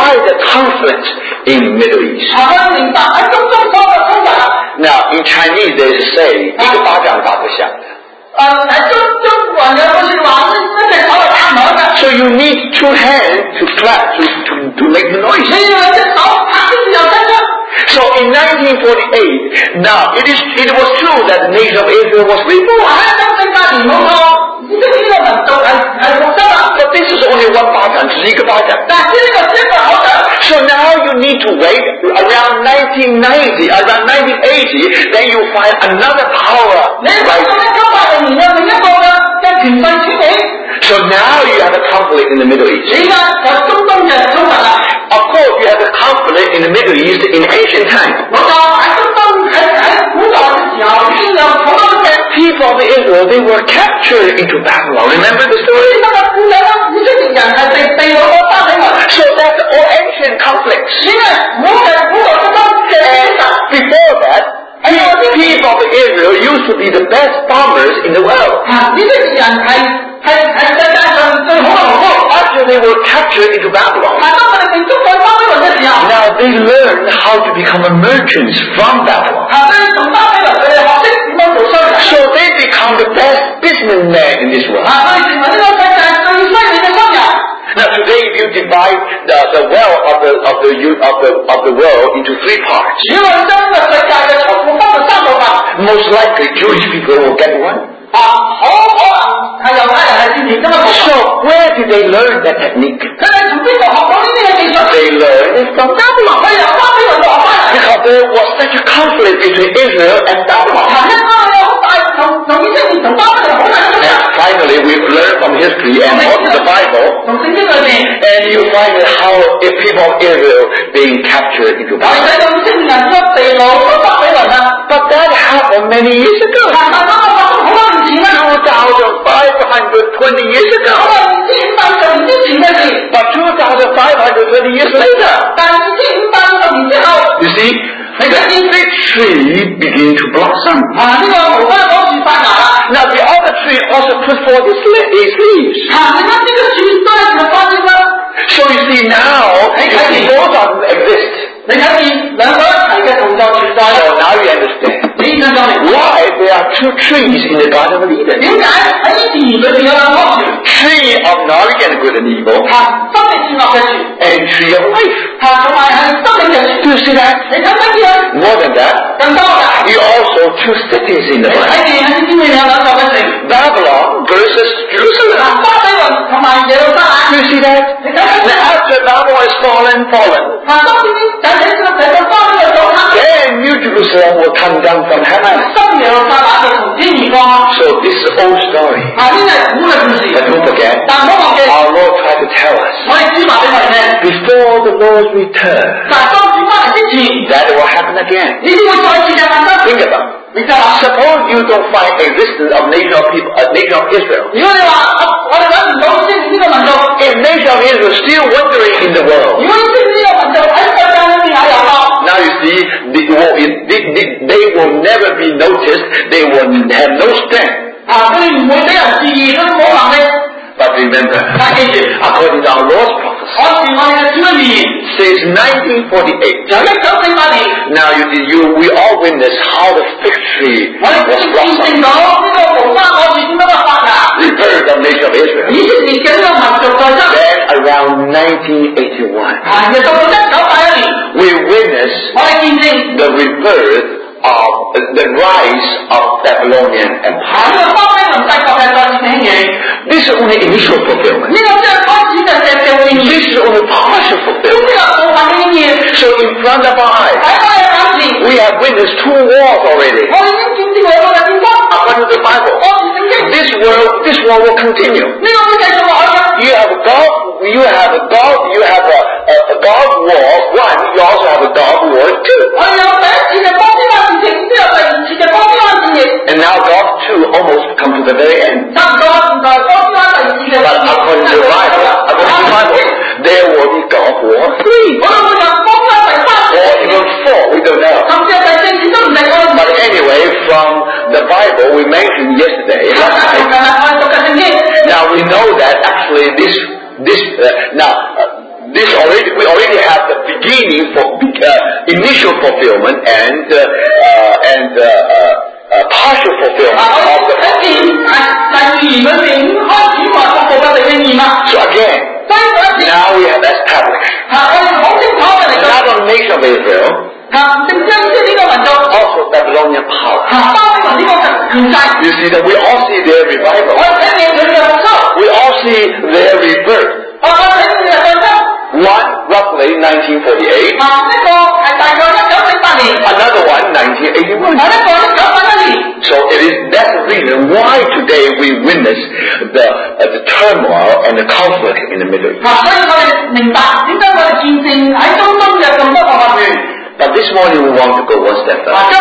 [SPEAKER 2] why the conflict in the Middle East?
[SPEAKER 1] 啊，我明白喺中東所嘅衝突啊。
[SPEAKER 2] Now, in Chinese, there is a saying, 一個巴掌打不響。
[SPEAKER 1] 誒喺中中國人有句説話，一隻手係打唔響嘅。
[SPEAKER 2] So you need two hands to clap to to to make the noise.
[SPEAKER 1] 你要兩隻手拍先至有聲出。
[SPEAKER 2] So in nineteen forty-eight, now it is it was true that the nation of Israel was reborn.
[SPEAKER 1] 喺一九四八年冇錯，以色列呢個民族係係復生啦。
[SPEAKER 2] But this is only one 巴掌，只是一個巴掌。
[SPEAKER 1] 但係呢個只係一個口掌。
[SPEAKER 2] So now you need to wait around nineteen ninety, around nineteen eighty, then you find another power.
[SPEAKER 1] 你睇到一九八零年有另一個嘅嘅權勢處理。
[SPEAKER 2] So now you have a conflict in the Middle East.
[SPEAKER 1] 你而家有中東嘅衝突啦。
[SPEAKER 2] Of course, you have a conflict in the Middle East in ancient times.
[SPEAKER 1] 冇錯，喺中東喺喺古代嘅時候已經有好多嘅
[SPEAKER 2] people of Israel, they were captured into Babylon. Remember the story?
[SPEAKER 1] 呢個古仔啦，以色列人係被被擄到巴比倫。
[SPEAKER 2] So that's all ancient conflicts.
[SPEAKER 1] 因為古代古代中東嘅衝突。
[SPEAKER 2] Before that, people of Israel used to be the best farmers in the world.
[SPEAKER 1] 啊，以色列人係係係世界上最好嘅農夫。
[SPEAKER 2] After they were captured into Babylon,
[SPEAKER 1] 但當佢哋被捉到巴比倫嘅時候，
[SPEAKER 2] now they learned how to become a merchants from Babylon.
[SPEAKER 1] 啊，所以從巴比倫佢哋學識點樣做商人。
[SPEAKER 2] So they become the best businessmen in this world.
[SPEAKER 1] 啊，所以成為呢個世界最犀利嘅商人。
[SPEAKER 2] Now today, if you divide the, the wealth of the of the of the of the world into three parts,
[SPEAKER 1] 如果將呢個世界嘅財富分為三部分，
[SPEAKER 2] most likely Jewish people will get one.
[SPEAKER 1] 啊，好可能係猶太人係佔其中一部分。
[SPEAKER 2] So where did they learn that technique?
[SPEAKER 1] 佢哋從邊度學到呢啲嘅技術？
[SPEAKER 2] They learned it from Babylon.
[SPEAKER 1] 佢由巴比倫度學翻嚟。
[SPEAKER 2] Because there was such a conflict between Israel and Babylon.
[SPEAKER 1] 一啱有好大同同以色列同巴比倫好大嘅衝突。
[SPEAKER 2] And finally, we learn from history and also the Bible,
[SPEAKER 1] 從聖經裏邊，
[SPEAKER 2] and you find how the people of Israel being captured into
[SPEAKER 1] 我哋
[SPEAKER 2] Babylon.
[SPEAKER 1] 睇到以色列人將地擄到巴比倫啦。
[SPEAKER 2] But that happened many years ago.
[SPEAKER 1] 但係嗰個發生好多年前啦，
[SPEAKER 2] two thousand five hundred twenty years
[SPEAKER 1] 可
[SPEAKER 2] ago.
[SPEAKER 1] 能二千五百二十年之前嘅事。
[SPEAKER 2] But two thousand five hundred twenty years later,
[SPEAKER 1] 但係二千五百二十年之後，
[SPEAKER 2] you see, the fig tree began to blossom.
[SPEAKER 1] 啊呢個無花果樹發芽啦。
[SPEAKER 2] Now the other tree also put forth its le- its leaves.
[SPEAKER 1] 啊，你睇呢個樹都係有花枝啦。
[SPEAKER 2] So you see now, you see both of them exist.
[SPEAKER 1] 你睇見兩個一齊嘅同就存在。
[SPEAKER 2] So now you understand
[SPEAKER 1] 你現在就明
[SPEAKER 2] why there are two trees in the Garden of Eden.
[SPEAKER 1] 點解喺呢自然裏邊有兩棵樹？
[SPEAKER 2] Tree of knowledge and good and evil,
[SPEAKER 1] 啊，生命善惡嘅樹。
[SPEAKER 2] and tree of life.
[SPEAKER 1] 啊，同埋係生命嘅樹。
[SPEAKER 2] Do you see that?
[SPEAKER 1] 你睇唔睇見啊？
[SPEAKER 2] More than that,
[SPEAKER 1] 更多嘅。
[SPEAKER 2] you also two cities in the
[SPEAKER 1] 你睇
[SPEAKER 2] Bible.
[SPEAKER 1] 見喺呢邊有兩座嘅城。
[SPEAKER 2] Babylon versus
[SPEAKER 1] 啊，
[SPEAKER 2] Jerusalem.
[SPEAKER 1] 巴比倫同埋耶路撒冷。
[SPEAKER 2] Do you see that?
[SPEAKER 1] 你睇唔睇
[SPEAKER 2] Now
[SPEAKER 1] 見？
[SPEAKER 2] after Babylon is fallen, fallen,
[SPEAKER 1] 啊，當呢啲仔仔個成個巴比倫做黑。
[SPEAKER 2] then New Jerusalem will come down from heaven.
[SPEAKER 1] 新耶路撒冷就從天而降。
[SPEAKER 2] So this is an old story.
[SPEAKER 1] 啊，呢個係古嘅故事。
[SPEAKER 2] But don't forget,
[SPEAKER 1] 但唔好忘記，
[SPEAKER 2] our Lord tried to tell us,
[SPEAKER 1] 我哋主話俾我哋聽，
[SPEAKER 2] before the Lord's return,
[SPEAKER 1] 但係當主翻嚟之前，
[SPEAKER 2] that it will happen again.
[SPEAKER 1] 呢啲會再次嘅發生。
[SPEAKER 2] Think about it.
[SPEAKER 1] 你就話，
[SPEAKER 2] Suppose you don't find existence of nation of people, a nation of Israel.
[SPEAKER 1] 如果你話我我哋揾唔到以色列呢個民族，
[SPEAKER 2] If nation of Israel is still wandering in the world,
[SPEAKER 1] 如果以色列呢個民族喺世界裏面有遊樂，
[SPEAKER 2] now you see, they will, they, they, they will never be noticed. They will have no strength.
[SPEAKER 1] 啊，佢哋唔會俾人注意，佢哋冇能力。
[SPEAKER 2] But remember,
[SPEAKER 1] 但記住，
[SPEAKER 2] according to our Lord's prophecy,
[SPEAKER 1] 我是我哋嘅主嘅預言，
[SPEAKER 2] since nineteen forty-eight,
[SPEAKER 1] 由一九四八年，
[SPEAKER 2] now you, you, we all witness how the fig tree
[SPEAKER 1] 我哋
[SPEAKER 2] was
[SPEAKER 1] 見證
[SPEAKER 2] blossomed,
[SPEAKER 1] 到呢個無花果樹點樣嘅發芽，
[SPEAKER 2] the birth of nation of Israel.
[SPEAKER 1] 以色列嘅呢個民族在生。
[SPEAKER 2] Then around nineteen eighty-one,
[SPEAKER 1] 啊，然後到到一九八一年，
[SPEAKER 2] we witness
[SPEAKER 1] 我哋見證
[SPEAKER 2] the rebirth of the rise of Babylonian
[SPEAKER 1] 啊
[SPEAKER 2] Empire.
[SPEAKER 1] 呢個巴比倫帝國嘅再次興起。
[SPEAKER 2] This is only initial
[SPEAKER 1] 呢
[SPEAKER 2] fulfillment.
[SPEAKER 1] 個即係開始嘅嘅嘅應驗，
[SPEAKER 2] This is only partial
[SPEAKER 1] 呢
[SPEAKER 2] fulfillment.
[SPEAKER 1] 個部分嘅應驗
[SPEAKER 2] So in front of our
[SPEAKER 1] 喺
[SPEAKER 2] eyes,
[SPEAKER 1] 我哋眼前，
[SPEAKER 2] we have witnessed two wars already.
[SPEAKER 1] 我哋已經見證兩個嘅戰爭。
[SPEAKER 2] According to the Bible,
[SPEAKER 1] 按住聖經，
[SPEAKER 2] this world, this war will continue.
[SPEAKER 1] 呢個會繼續落去嘅。
[SPEAKER 2] You have a God, you have a God, you have a, a, a God war one, you also have a God war two.
[SPEAKER 1] 我哋有第一次嘅波斯灣戰役，都有第二次嘅波斯灣戰役，
[SPEAKER 2] And now God two almost come to the very end.
[SPEAKER 1] 差唔多現在波斯灣第二次嘅
[SPEAKER 2] But
[SPEAKER 1] 戰役。
[SPEAKER 2] according to the Bible, according to the Bible, there will be God war three.
[SPEAKER 1] 我哋會有波斯灣第三次
[SPEAKER 2] Or even four, we don't know.
[SPEAKER 1] 甚至係第四次都唔定我哋唔
[SPEAKER 2] But anyway, from the Bible we mentioned yesterday,
[SPEAKER 1] 知。
[SPEAKER 2] last
[SPEAKER 1] 但係
[SPEAKER 2] night,
[SPEAKER 1] 我哋讀嘅聖經，
[SPEAKER 2] now we know that actually this, this, uh, now, uh, this already we already have the beginning for uh, initial fulfillment and uh, uh, and uh, uh, uh, partial fulfillment of the. So again, now we have established not only nation of Israel, also Babylonian power. You see that we all see their revival. We all see their rebirth. One roughly nineteen forty-eight. Another one nineteen eighty-one. So it is that's the reason why today we witness the uh, the turmoil and the conflict in the Middle East. But this morning we want to go one step further.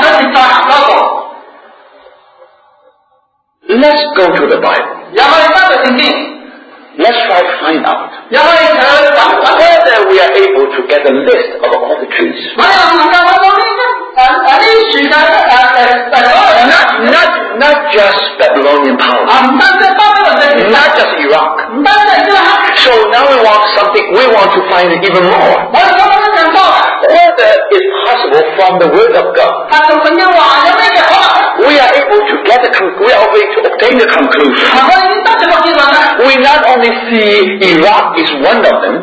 [SPEAKER 2] Let's go to the Bible. Let's try to find out whether we are able to get a list of all the trees. Not, not, not just Babylonian power. Not just Iraq. So now we want something, we want to find even more. Whether it's possible from the Word of God. We are able to get the, we are able to obtain the conclusion. We not only see Iraq is one of them.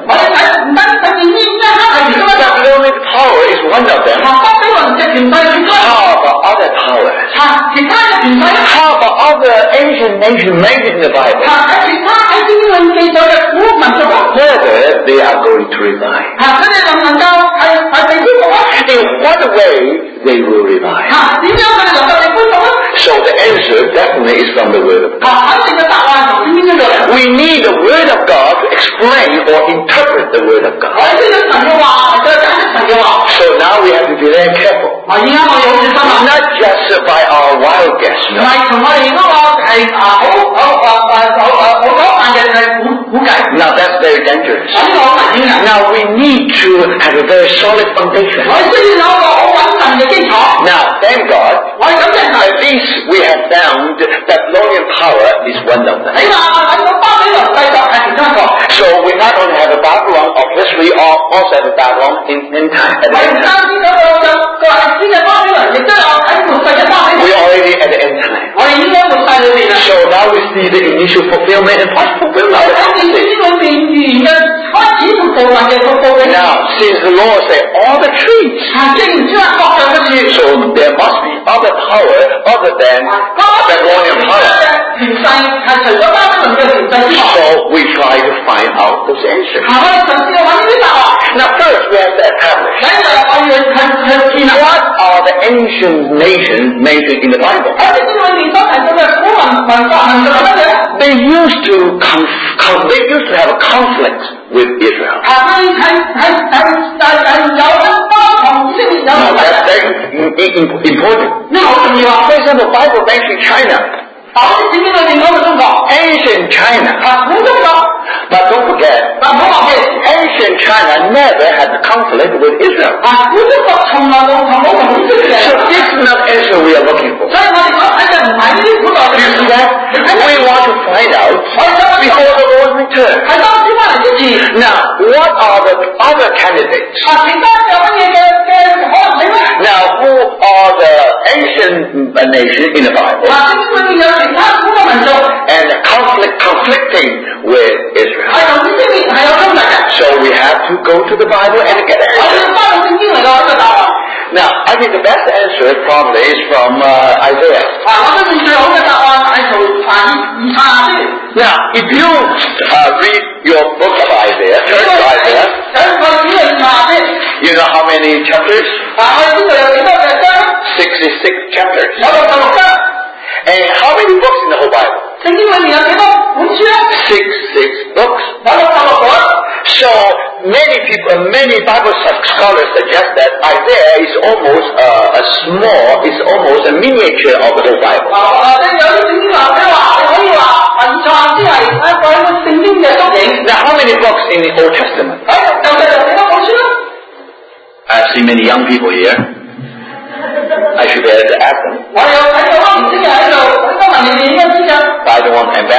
[SPEAKER 2] Babylonian power is one of them. How about other powers? How about other ancient nations mentioned in the Bible? Whether they are going to revive. In what way they will revive. So the answer definitely is from the Word of God. We need the Word of God to explain or interpret the Word of God. So now we have to be very careful. Not just by our wild guess. No. Now that's very dangerous. Now we need to have a very solid foundation. Now thank God, at least we have found that Babylonian power is one of them. So we not only have a Babylon of history, or also have a Babylon in, in time. At the end time. We are already at the end time. So now we see the initial fulfillment and partial fulfillment. Now, since the Lord said all the trees, so there must be other power other than Babylonian power. So we try to find out those answers. Now first we have to establish what are the ancient nations mentioned in the Bible. They used to conf- conf- they used to have a conflict with Israel. Now that's very important. For example, the Bible mentions China. Ancient China. But don't forget, ancient China never had a conflict with Israel. So this is not the answer we are looking for. You see that? We want to find out before the Lord returns. Now, what are the other candidates? Now, who are the ancient nations in the Bible? And conflict conflicting with Israel. So we have to go to the Bible and get an answer. Now, I think the best answer probably is from uh, Isaiah. Now, if you uh, read your book of Isaiah, turn to Isaiah, you know how many chapters? sixty-six chapters. And how many books in the whole Bible? Six, six books. So many people, many Bible scholars suggest that Isaiah is almost uh, a small, is almost a miniature of the whole Bible. Now, how many books in the Old Testament? I see many young people here. I should be able to ask them. But I don't want to embarrass them.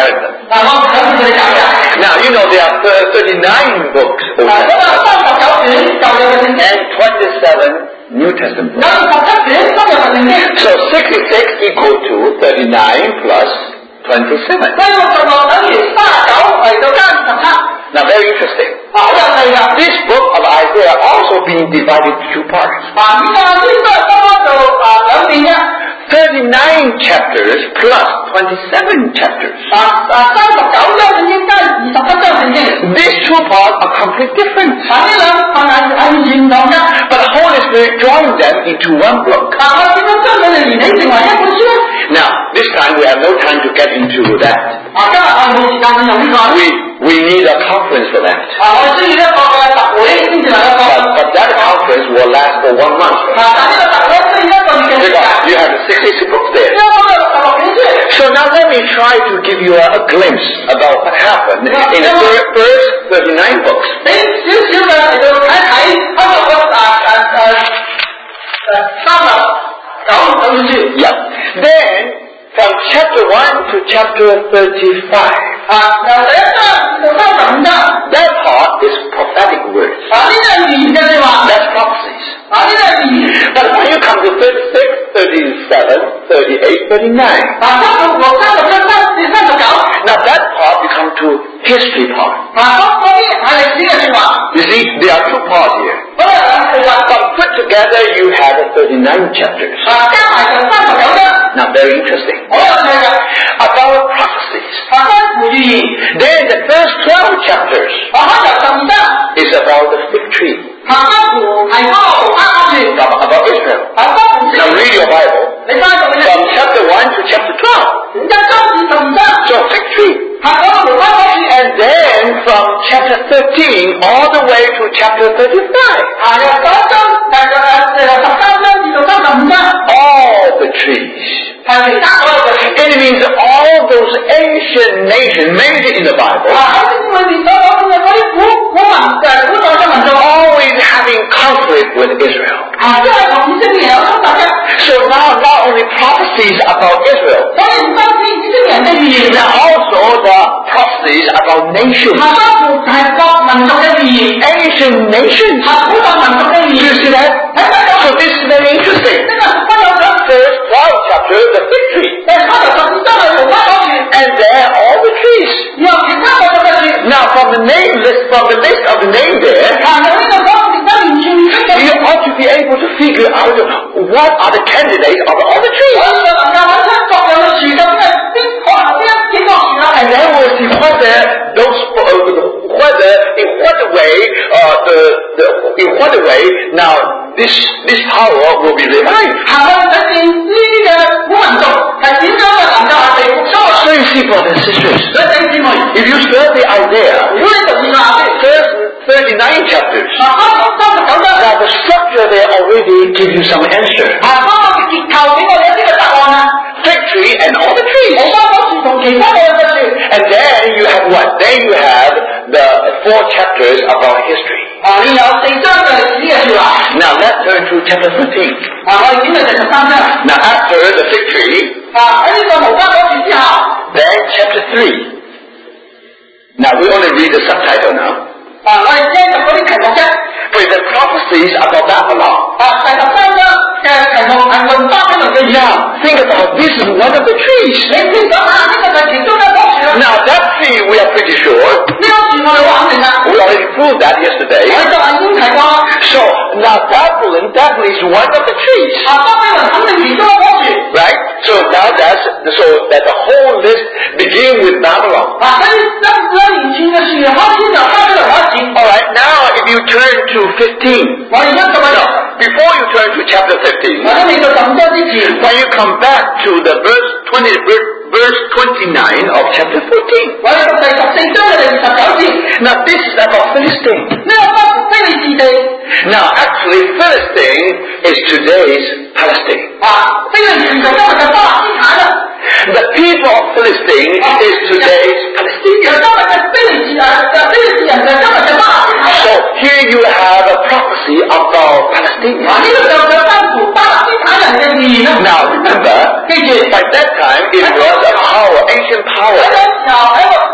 [SPEAKER 1] 嗱，我唔想佢哋搞嘅。
[SPEAKER 2] Now, you know there are thirty-nine books Old
[SPEAKER 1] 嗱，咁啊，
[SPEAKER 2] Testament
[SPEAKER 1] 三十九卷舊約嘅聖經，
[SPEAKER 2] and twenty-seven New Testament
[SPEAKER 1] 有
[SPEAKER 2] books.
[SPEAKER 1] 二十七卷新約嘅聖經，
[SPEAKER 2] So sixty-six equal to thirty-nine plus twenty-seven.
[SPEAKER 1] 所以六十六等於三十九嚟到加二十七，
[SPEAKER 2] Now, very interesting.
[SPEAKER 1] 啊，好有趣㗎。
[SPEAKER 2] This book of Isaiah also being divided into two parts.
[SPEAKER 1] 嗱，以賽亞書都係分開做啊兩邊嘅。
[SPEAKER 2] thirty-nine chapters plus twenty-seven chapters.
[SPEAKER 1] 啊啊！三十九章聖經加二十七章聖經，
[SPEAKER 2] These two parts are completely different.
[SPEAKER 1] 嗱呢兩份係係完全唔同嘅。
[SPEAKER 2] But the Holy Spirit joined them into one book.
[SPEAKER 1] 嗱，我點樣將佢哋連起成為一本書咧？
[SPEAKER 2] Now, this time we have no time to get into that.
[SPEAKER 1] 啊，今日我哋冇時間進入呢個。
[SPEAKER 2] We we need a conference for that.
[SPEAKER 1] 啊，我哋需要一個嘅特會先至能夠講。
[SPEAKER 2] But, but that conference will last for one month.
[SPEAKER 1] 啊，但呢個特會需要一個月嘅時間。
[SPEAKER 2] Because you have sixty-six books there.
[SPEAKER 1] 因為我哋六十六卷書。
[SPEAKER 2] So now let me try to give you a, a glimpse about what happened in the fir- first thirty-nine books.
[SPEAKER 1] 俾少少嘅嚟到睇一睇開頭嗰啊啊啊誒三十九九卷書。
[SPEAKER 2] Yeah. Then from chapter one to chapter thirty-five.
[SPEAKER 1] 啊，由第一章到三十五章。
[SPEAKER 2] That part is prophetic words.
[SPEAKER 1] 啊，呢啲係預言嘅説話。
[SPEAKER 2] That's prophecies.
[SPEAKER 1] 啊，呢啲係預言。
[SPEAKER 2] But when you come to thirty-six, thirty-seven, thirty-eight, thirty-nine,
[SPEAKER 1] 嗱，三十六、三十七、三至三十九。
[SPEAKER 2] now that part becomes to history part.
[SPEAKER 1] 嗱，嗰嗰啲係歷史嘅説話。
[SPEAKER 2] You see, there are two parts here.
[SPEAKER 1] 嗰個兩部分。
[SPEAKER 2] But put together, you have thirty-nine chapters.
[SPEAKER 1] 啊，加埋就三十九章。
[SPEAKER 2] Now, very interesting.
[SPEAKER 1] 好有趣嘅。
[SPEAKER 2] About prophecies.
[SPEAKER 1] 啊，關乎預言。
[SPEAKER 2] Then the first twelve chapters
[SPEAKER 1] 啊，開頭十二章。
[SPEAKER 2] is about the fig tree.
[SPEAKER 1] 啊，關乎係嗰個無花果樹。
[SPEAKER 2] About, about Israel.
[SPEAKER 1] 啊，關乎
[SPEAKER 2] Now read your Bible.
[SPEAKER 1] 你翻讀嘅。
[SPEAKER 2] From chapter one to chapter twelve.
[SPEAKER 1] 一章至十二章。
[SPEAKER 2] So fig tree.
[SPEAKER 1] 係嗰個無花果樹。
[SPEAKER 2] And then from chapter thirteen all the way to chapter thirty-five.
[SPEAKER 1] 啊，由十一章誒誒誒十三章至到三十五章。
[SPEAKER 2] All the trees.
[SPEAKER 1] 係其他所有嘅。
[SPEAKER 2] It means all those ancient nations mentioned in the Bible
[SPEAKER 1] 啊，喺聖經裏面所講嘅嗰啲古古民誒古代嘅民族。
[SPEAKER 2] always having conflict with Israel.
[SPEAKER 1] 啊，因為同以色列人有衝突嘅。
[SPEAKER 2] So now not only prophecies about Israel,
[SPEAKER 1] 所以唔單止以色列人嘅預言。
[SPEAKER 2] now also the prophecies about nations.
[SPEAKER 1] 啊，包括係各民族嘅預言。
[SPEAKER 2] Ancient nations.
[SPEAKER 1] 啊，古代民族嘅預
[SPEAKER 2] Do
[SPEAKER 1] 言。
[SPEAKER 2] you see that?
[SPEAKER 1] 睇唔睇到？
[SPEAKER 2] So this is very interesting.
[SPEAKER 1] 呢個十分有趣。
[SPEAKER 2] First twelve chapter, the fig tree.
[SPEAKER 1] 誒，開頭十二章係無花果樹。
[SPEAKER 2] And then all the trees.
[SPEAKER 1] 然後其他嗰個嘅樹。
[SPEAKER 2] Now from the name list, from the list of the name there,
[SPEAKER 1] 啊，由呢個講而家完全唔清楚。
[SPEAKER 2] you ought to be able to figure out what are the candidates of all the
[SPEAKER 1] 所
[SPEAKER 2] trees.
[SPEAKER 1] 以就能夠揾出各樣嘅樹究竟係邊可能邊一幾個樹啦。
[SPEAKER 2] And then we'll see whether those, uh, whether in what way, uh, the, the, in what way now this, this power will be revived.
[SPEAKER 1] 行去睇見呢啲嘅古民族係點樣嘅能夠係被復甦。
[SPEAKER 2] So you see, brothers and sisters,
[SPEAKER 1] 所以弟兄姊妹，
[SPEAKER 2] if you study Isaiah,
[SPEAKER 1] 如果你讀以賽亞書，
[SPEAKER 2] first thirty-nine chapters,
[SPEAKER 1] 啊，開頭三十九章，
[SPEAKER 2] now the structure there already gives you some answer.
[SPEAKER 1] 啊，嗰個嘅結構俾我哋一啲嘅答案啦。
[SPEAKER 2] Fig tree and all the trees.
[SPEAKER 1] 無花果樹同其他嘅嘅樹。
[SPEAKER 2] And then you have what? Then you have the four chapters about history.
[SPEAKER 1] 啊，你有四章嘅歷史嘅説話。
[SPEAKER 2] Now let's turn to chapter thirteen.
[SPEAKER 1] 啊，我哋點去第十三章。
[SPEAKER 2] Now after the fig tree,
[SPEAKER 1] 啊，喺呢個無花果樹之後，
[SPEAKER 2] then chapter three. Now we only read the subtitle now.
[SPEAKER 1] 啊，我哋聽入嗰啲題目啫。
[SPEAKER 2] With the prophecies about Babylon.
[SPEAKER 1] 啊，第十三章嘅題目係論巴比倫嘅預言。
[SPEAKER 2] Now think about this is one of the trees.
[SPEAKER 1] 你先想下呢個就係其中一棵樹啦。
[SPEAKER 2] Now that tree we are pretty sure.
[SPEAKER 1] 呢棵樹我哋好肯定啦。
[SPEAKER 2] We already proved that
[SPEAKER 1] 我
[SPEAKER 2] yesterday.
[SPEAKER 1] 哋就係已經提過。
[SPEAKER 2] So now Babylon definitely is one of the trees.
[SPEAKER 1] 啊，巴比倫肯定其中一棵樹。
[SPEAKER 2] Right? So now that's so that the whole list begin with Babylon.
[SPEAKER 1] 啊，所以一一連串嘅樹開始就巴比倫開始。
[SPEAKER 2] Alright, now if you turn to fifteen.
[SPEAKER 1] 我而家讀緊。
[SPEAKER 2] Before you turn to chapter fifteen,
[SPEAKER 1] 我喺未到十五章之前，
[SPEAKER 2] when you come back to the verse twenty, verse twenty-nine of chapter fourteen.
[SPEAKER 1] 我哋讀第十四章嘅第二十九節。
[SPEAKER 2] Now this is about Philistine.
[SPEAKER 1] 呢個不非利士地。
[SPEAKER 2] Now actually Philistine is today's Palestine.
[SPEAKER 1] 啊，非利士就今日嘅巴勒斯坦啦。
[SPEAKER 2] The people of Philistine is today's
[SPEAKER 1] 就
[SPEAKER 2] Palestinians.
[SPEAKER 1] 今日嘅非利士人，就非利士人就今日嘅巴勒斯坦。
[SPEAKER 2] So here you have a prophecy about
[SPEAKER 1] 啊，
[SPEAKER 2] Palestinians.
[SPEAKER 1] 呢個就有關乎巴勒斯坦人嘅預言啦。
[SPEAKER 2] Now remember,
[SPEAKER 1] 記住，
[SPEAKER 2] by that time it was a power, ancient
[SPEAKER 1] 喺
[SPEAKER 2] power.
[SPEAKER 1] 嗰時候喺個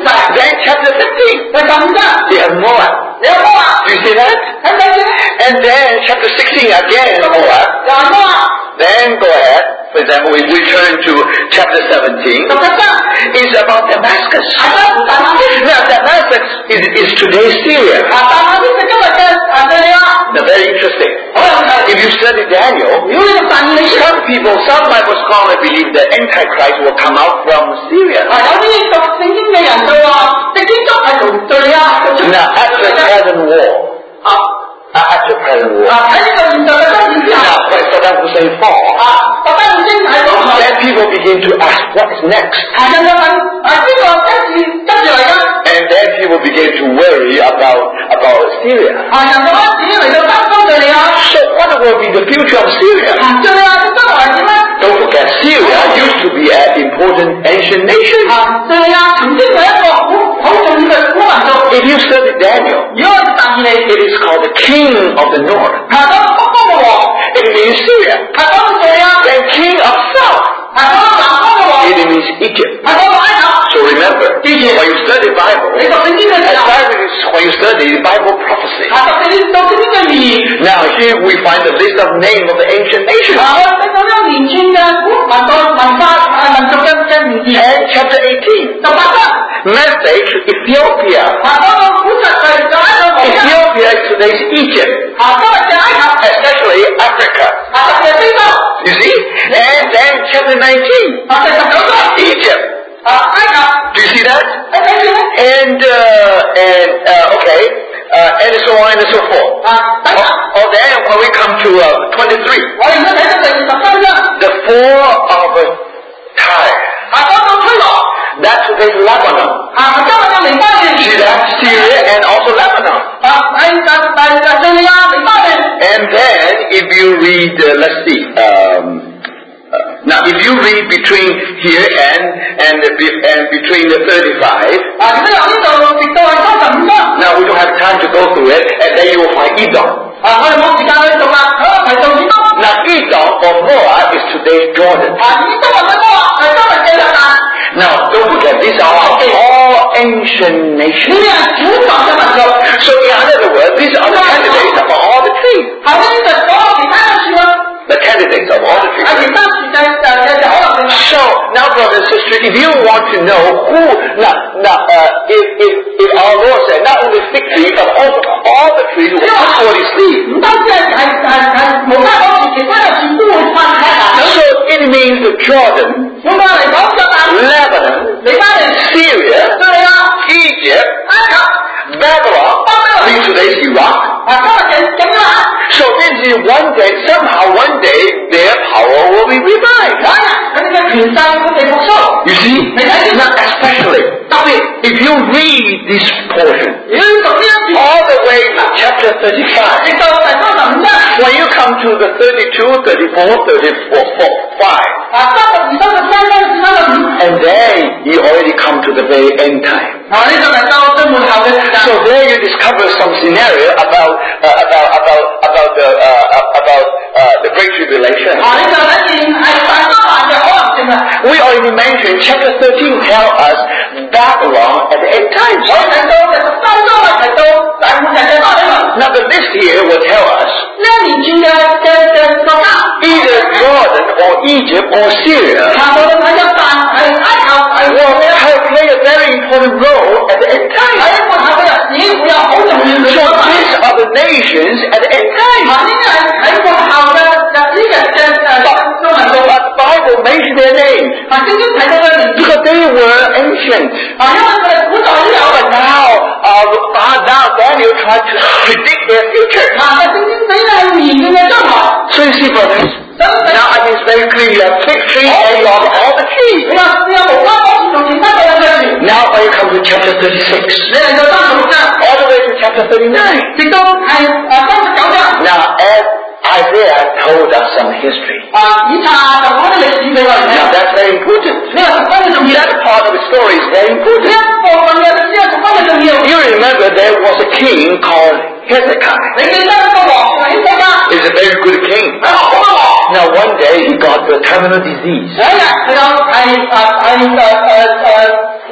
[SPEAKER 1] 世。
[SPEAKER 2] Then chapter fifteen,
[SPEAKER 1] 第十五章
[SPEAKER 2] they have Moab.
[SPEAKER 1] 有摩亞，
[SPEAKER 2] Do you see that?
[SPEAKER 1] 睇唔睇見？
[SPEAKER 2] And then chapter sixteen again Moab.
[SPEAKER 1] 又係摩亞，
[SPEAKER 2] Then go ahead. For example, if we turn to chapter seventeen,
[SPEAKER 1] 十七章
[SPEAKER 2] it's about Damascus.
[SPEAKER 1] 係講大馬士，
[SPEAKER 2] Now Damascus is, is today's Syria.
[SPEAKER 1] 啊大馬士係今日嘅啊敘利亞，
[SPEAKER 2] Now very interesting.
[SPEAKER 1] 好有趣。
[SPEAKER 2] If you study Daniel,
[SPEAKER 1] 如果你讀但以理書，
[SPEAKER 2] some people, some Bible scholars believe the Antichrist will come out from Syria.
[SPEAKER 1] 啊有啲讀聖經嘅人就話，敵基督係從敘利亞出出
[SPEAKER 2] Now after present war,
[SPEAKER 1] 啊
[SPEAKER 2] after present war,
[SPEAKER 1] 啊喺呢個現代嘅爭戰之後，
[SPEAKER 2] now when Saddam Hussein fall,
[SPEAKER 1] 啊特登已經喺度係
[SPEAKER 2] then people begin to ask what is next.
[SPEAKER 1] 啊人就問啊邊個跟住跟住嚟㗎？
[SPEAKER 2] And then people begin to worry about, about Syria.
[SPEAKER 1] 啊人就開始嚟到擔心敘利亞，
[SPEAKER 2] So what will be the future of Syria?
[SPEAKER 1] 啊敘利亞嘅將來係點咧？
[SPEAKER 2] Don't forget, Syria used to be an important ancient nation.
[SPEAKER 1] 啊敘利亞曾經係一個好好重要嘅古民族。
[SPEAKER 2] If you study Daniel,
[SPEAKER 1] 如果我哋但以理，
[SPEAKER 2] it is called the king of the north.
[SPEAKER 1] 係講到北方嘅王，
[SPEAKER 2] It means Syria.
[SPEAKER 1] 係講到敘利亞，
[SPEAKER 2] Then king of south,
[SPEAKER 1] 係講到南方嘅王，
[SPEAKER 2] it means Egypt.
[SPEAKER 1] 係講到埃及。
[SPEAKER 2] So remember, when you study
[SPEAKER 1] 你
[SPEAKER 2] Bible,
[SPEAKER 1] 讀聖經嘅時
[SPEAKER 2] and
[SPEAKER 1] 候，
[SPEAKER 2] Bible is when you study Bible prophecy.
[SPEAKER 1] 啊讀聖經讀聖經嘅語言，
[SPEAKER 2] Now here we find the list of names of the ancient
[SPEAKER 1] 啊
[SPEAKER 2] nations.
[SPEAKER 1] 我哋睇到一連串嘅古民族文化啊民族嘅嘅名字。
[SPEAKER 2] And chapter eighteen,
[SPEAKER 1] 十八章，
[SPEAKER 2] message Ethiopia.
[SPEAKER 1] 啊講到古實係就喺度講緊，
[SPEAKER 2] Ethiopia is today's Egypt,
[SPEAKER 1] 啊今日嘅埃及，
[SPEAKER 2] especially Africa.
[SPEAKER 1] 啊特別係非洲，
[SPEAKER 2] You see? And then chapter nineteen,
[SPEAKER 1] 啊第十九章，
[SPEAKER 2] Egypt.
[SPEAKER 1] 啊埃及，
[SPEAKER 2] Do you see that?
[SPEAKER 1] 你睇住咧，
[SPEAKER 2] And, uh, and, uh, okay, uh, and so on and so forth.
[SPEAKER 1] 啊等等，
[SPEAKER 2] Oh, oh, then when we come to, uh, twenty-three,
[SPEAKER 1] 我哋而家睇到第二十三章，
[SPEAKER 2] the four of Tyre.
[SPEAKER 1] 啊講到推羅，
[SPEAKER 2] That's today's Lebanon.
[SPEAKER 1] 啊今日嘅黎巴嫩，
[SPEAKER 2] See that? Syria and also Lebanon.
[SPEAKER 1] 啊係就就就敘利亞黎巴嫩。
[SPEAKER 2] And then, if you read, uh, let's see, um, uh, now if you read between here and and be- and between the thirty-five,
[SPEAKER 1] 啊，咁由呢度直到係三十五章，
[SPEAKER 2] now we don't have time to go through it, and then you will find Edom.
[SPEAKER 1] 啊，我哋冇時間去讀啦，好提到以東，
[SPEAKER 2] Now Edom or Moab is today's Jordan.
[SPEAKER 1] 啊，以東或者摩亞係今日嘅約旦，
[SPEAKER 2] Now don't forget, these are all ancient
[SPEAKER 1] 呢
[SPEAKER 2] nations.
[SPEAKER 1] 啲係古代嘅民族，
[SPEAKER 2] So in other words, these are the candidates of all the trees.
[SPEAKER 1] 後尾就講到其他嘅樹啦，
[SPEAKER 2] The candidates of all the
[SPEAKER 1] 啊，
[SPEAKER 2] trees.
[SPEAKER 1] 其他樹就就就就可能性啦。
[SPEAKER 2] So now, brothers and sisters, if you want to know who, now, now, uh, if, if, if our Lord said not only fig tree, but also all the trees will put forth his seed.
[SPEAKER 1] 唔單止係係係係無花果樹，其他嘅樹都會發芽芽。
[SPEAKER 2] So it means the Jordan,
[SPEAKER 1] 咁我嚟講約旦、
[SPEAKER 2] Lebanon,
[SPEAKER 1] 黎巴嫩、
[SPEAKER 2] Syria,
[SPEAKER 1] 敘利亞、
[SPEAKER 2] Egypt,
[SPEAKER 1] 埃及，
[SPEAKER 2] Babylon, means today's Iraq.
[SPEAKER 1] 啊，今日嘅咁樣啊，
[SPEAKER 2] So this is one day, somehow one day, their power will be revived.
[SPEAKER 1] 有一日佢哋嘅權勢會被復甦。
[SPEAKER 2] You see? Now especially,
[SPEAKER 1] 特別
[SPEAKER 2] if you read this portion,
[SPEAKER 1] 如果你讀呢一段，
[SPEAKER 2] all the way to chapter thirty-five,
[SPEAKER 1] 直到第三十五章，
[SPEAKER 2] when you come to the thirty-two, thirty-four, thirty-five,
[SPEAKER 1] 啊三十二、三十三章至三十五，
[SPEAKER 2] and then you already come to the very end time.
[SPEAKER 1] 啊呢就嚟到最末後嘅時間。
[SPEAKER 2] So there you discover some scenario about uh, about about about the uh, about uh, the Great Tribulation.
[SPEAKER 1] 啊你就睇見係大災難嘅可能性啦。
[SPEAKER 2] We already mentioned chapter thirteen tell us Babylon at the end
[SPEAKER 1] 我
[SPEAKER 2] times.
[SPEAKER 1] 提到第十三章係提到大末日嘅巴比倫，
[SPEAKER 2] Now the list here will tell us
[SPEAKER 1] 呢一連串嘅嘅嘅國家，
[SPEAKER 2] either Jordan or Egypt or Syria
[SPEAKER 1] 啊無論係約旦係埃及係
[SPEAKER 2] will
[SPEAKER 1] 咩，
[SPEAKER 2] have played a very important role at the end
[SPEAKER 1] 喺
[SPEAKER 2] times.
[SPEAKER 1] 末後嘅日子會有好重要嘅
[SPEAKER 2] So
[SPEAKER 1] 作用。
[SPEAKER 2] these are the nations at the end
[SPEAKER 1] 啊
[SPEAKER 2] times.
[SPEAKER 1] 呢啲係喺末後嘅日子嘅嘅誒中民族，
[SPEAKER 2] But the Bible mentions their names
[SPEAKER 1] 啊聖經提到嘅年紀，
[SPEAKER 2] because they were ancient.
[SPEAKER 1] 啊因為佢哋古代都有
[SPEAKER 2] But
[SPEAKER 1] 人。
[SPEAKER 2] now, uh, now Daniel tried to predict their future.
[SPEAKER 1] 啊，聖經俾你係年嘅將來，
[SPEAKER 2] So you see, brothers,
[SPEAKER 1] 咁你
[SPEAKER 2] now I think it's very clear you have fig tree and you have all the
[SPEAKER 1] 你
[SPEAKER 2] trees.
[SPEAKER 1] 話你有無花果樹同其他嘅兩樣樹，
[SPEAKER 2] Now when you come to chapter thirty-six,
[SPEAKER 1] 你嚟到三十六章，
[SPEAKER 2] all the way to chapter thirty-nine.
[SPEAKER 1] 直到係誒三十九章，
[SPEAKER 2] Now as Isaiah told us some history.
[SPEAKER 1] 啊以賽亞就講啲歷史俾我哋
[SPEAKER 2] Now
[SPEAKER 1] 聽，
[SPEAKER 2] that's very important.
[SPEAKER 1] 呢個十分嘅重要，
[SPEAKER 2] That part of the story is very
[SPEAKER 1] 呢
[SPEAKER 2] important.
[SPEAKER 1] 一部分嘅歷史係十分嘅重要。
[SPEAKER 2] You remember there was a king called Hezekiah.
[SPEAKER 1] 你記得一個王係希西家，
[SPEAKER 2] He's a very good king.
[SPEAKER 1] 係好嘅王。
[SPEAKER 2] Now one day he got the terminal disease.
[SPEAKER 1] 有一日佢有係誒係誒誒誒誒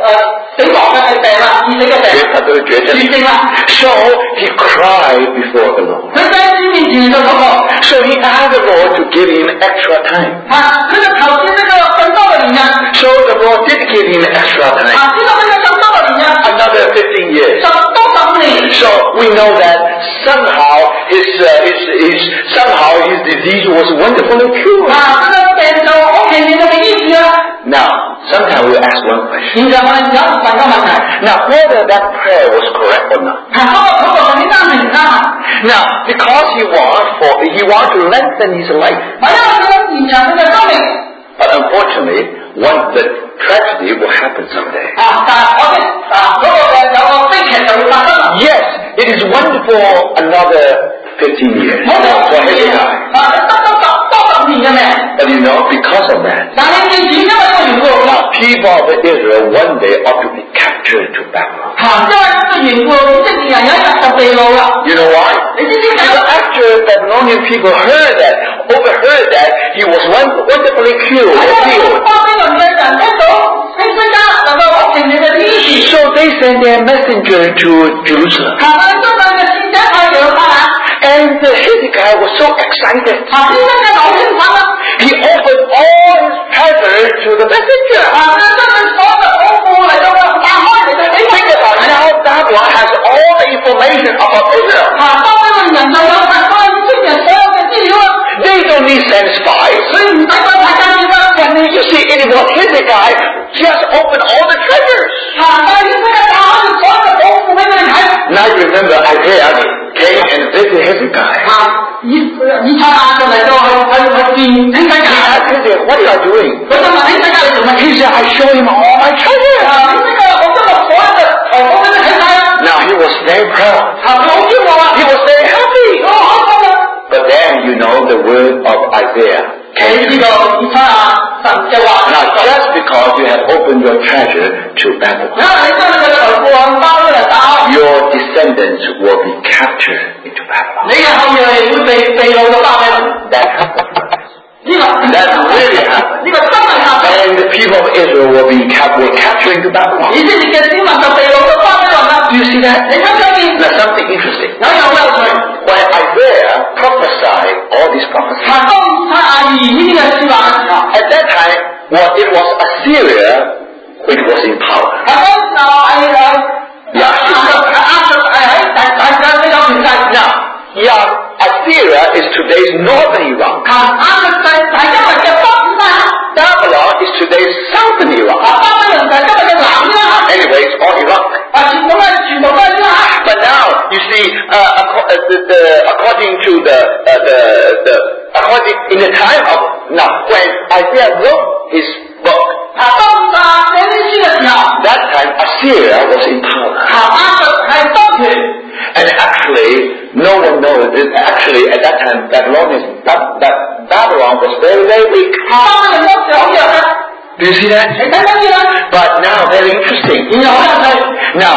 [SPEAKER 1] 誒死亡嘅病啦，已死嘅病，
[SPEAKER 2] 他都是絕症。
[SPEAKER 1] 絕症啦。
[SPEAKER 2] So he cried before the Lord.
[SPEAKER 1] 佢喺主面前就禱告。
[SPEAKER 2] So he asked the Lord to give him extra time.
[SPEAKER 1] 啊，佢就求先呢個更多嘅年日。
[SPEAKER 2] So the Lord did give him extra time.
[SPEAKER 1] 啊，知道呢個更多嘅年日。
[SPEAKER 2] Another fifteen years.
[SPEAKER 1] 十多十五年。
[SPEAKER 2] So we know that somehow his, uh, his, his, somehow his disease was wonderfully cured.
[SPEAKER 1] 啊，呢個病就好奇妙嘅醫治啦。
[SPEAKER 2] Now, sometimes we ask one question.
[SPEAKER 1] 現在我哋有問個問題。
[SPEAKER 2] Now, whether that prayer was correct or not.
[SPEAKER 1] 係嗰個禱告係啱定唔啱啊？
[SPEAKER 2] Now, because he want for he want to lengthen his life.
[SPEAKER 1] 係因為佢想延長佢嘅生命。
[SPEAKER 2] But unfortunately, one the tragedy will happen someday.
[SPEAKER 1] 啊，但係我哋啊嗰個嘅有個悲劇就會發生啦。
[SPEAKER 2] Yes, it is wonderful another fifteen years.
[SPEAKER 1] 我哋
[SPEAKER 2] For his
[SPEAKER 1] 啊，
[SPEAKER 2] time.
[SPEAKER 1] 你得多十多十年嘅命。
[SPEAKER 2] But you know, because of that,
[SPEAKER 1] 但係記住，因為呢個緣故，
[SPEAKER 2] now people of Israel one day ought to be captured to Babylon.
[SPEAKER 1] 嚇，因為呢個緣故，以色列人有一日就被擄啦。
[SPEAKER 2] You know why?
[SPEAKER 1] 你知唔知點
[SPEAKER 2] Because
[SPEAKER 1] 解？
[SPEAKER 2] after Babylonian people heard that, overheard that, he was wonderfully cured,
[SPEAKER 1] 係因為
[SPEAKER 2] healed.
[SPEAKER 1] 巴比倫嘅人聽到希西家能夠好奇妙嘅醫治，
[SPEAKER 2] So they sent their messenger to Jerusalem.
[SPEAKER 1] 嚇，佢將佢嘅使者派嚟到巴蘭，
[SPEAKER 2] And the Hezekiah was so excited.
[SPEAKER 1] 嚇，希西家就好興奮啦，
[SPEAKER 2] He offered all his treasure to the messenger.
[SPEAKER 1] 嚇，佢將佢所有嘅寶庫嚟到打開嚟到俾
[SPEAKER 2] Think about now Babylon has all the information about Israel.
[SPEAKER 1] 嚇，巴比倫人就有晒關於以色列人所有嘅資料啦，
[SPEAKER 2] They don't need census spies.
[SPEAKER 1] 所以唔使再睇間接啦。
[SPEAKER 2] And you see, it was Hezekiah just opened all the treasures.
[SPEAKER 1] 嚇，但係希西家打開所有嘅寶庫俾佢哋睇。
[SPEAKER 2] Now you remember Isaiah came and visited Hezekiah.
[SPEAKER 1] 啊！以以賽亞就嚟到去去去見希西
[SPEAKER 2] He
[SPEAKER 1] 家，
[SPEAKER 2] asked Hezekiah, what are you doing?
[SPEAKER 1] 佢就問希西家你做乜？
[SPEAKER 2] He said, I show him all my treasure.
[SPEAKER 1] 啊！希西家我將我所有嘅財寶俾你睇晒啦。
[SPEAKER 2] Now he was very proud.
[SPEAKER 1] 啊！佢好驕傲啊！
[SPEAKER 2] He was very happy.
[SPEAKER 1] 我好開心啊！
[SPEAKER 2] But then you know the word of Isaiah
[SPEAKER 1] 你
[SPEAKER 2] came.
[SPEAKER 1] 知道以賽亞神嘅話，
[SPEAKER 2] Now just because you have opened your treasure to
[SPEAKER 1] 因
[SPEAKER 2] Babylon,
[SPEAKER 1] 為你將你嘅財富向巴比倫打開，
[SPEAKER 2] your descendants will be captured into Babylon.
[SPEAKER 1] 你嘅後裔會被被擄到巴比倫。
[SPEAKER 2] That happened.
[SPEAKER 1] 呢個
[SPEAKER 2] That really happened.
[SPEAKER 1] 呢個真係發生。
[SPEAKER 2] And the people of Israel will be cap- will captured into Babylon.
[SPEAKER 1] 以色列嘅子民就被擄到巴比倫啦。
[SPEAKER 2] Do you see that?
[SPEAKER 1] 你睇唔睇見？
[SPEAKER 2] Now something interesting.
[SPEAKER 1] 有有有趣。
[SPEAKER 2] When Isaiah prophesied all these prophecies,
[SPEAKER 1] 係當以賽亞預言呢啲嘅説話嘅時候。
[SPEAKER 2] at that time, well, it was Assyria which was in power.
[SPEAKER 1] 係當時候係誒亞述係亞述係喺大大嘅呢個權勢。
[SPEAKER 2] Now, yeah, Assyria is today's northern Iraq.
[SPEAKER 1] 係亞述就係今日嘅北伊拉克。
[SPEAKER 2] Babylon is today's southern
[SPEAKER 1] 啊，
[SPEAKER 2] Iraq.
[SPEAKER 1] 巴比倫就係今日嘅南伊拉克。
[SPEAKER 2] Anyway, it's all Iraq.
[SPEAKER 1] 啊，全部都係全部都係伊拉克。
[SPEAKER 2] But now, you see, uh, acco- uh, the, the, according to the, uh, the, the, according, in the time of, now, when Isaiah wrote his book,
[SPEAKER 1] 啊，當啊寫呢書嘅時候，
[SPEAKER 2] that time Assyria was in power.
[SPEAKER 1] 啊亞述係當權。
[SPEAKER 2] And actually, no one knows, it, actually at that time, Babylonian, that, that Babylon was very, very weak.
[SPEAKER 1] 啊，巴比倫當時好弱嘅。
[SPEAKER 2] Do you see that?
[SPEAKER 1] 你睇得見啦？
[SPEAKER 2] But now, very interesting.
[SPEAKER 1] 然後好有趣。
[SPEAKER 2] Now,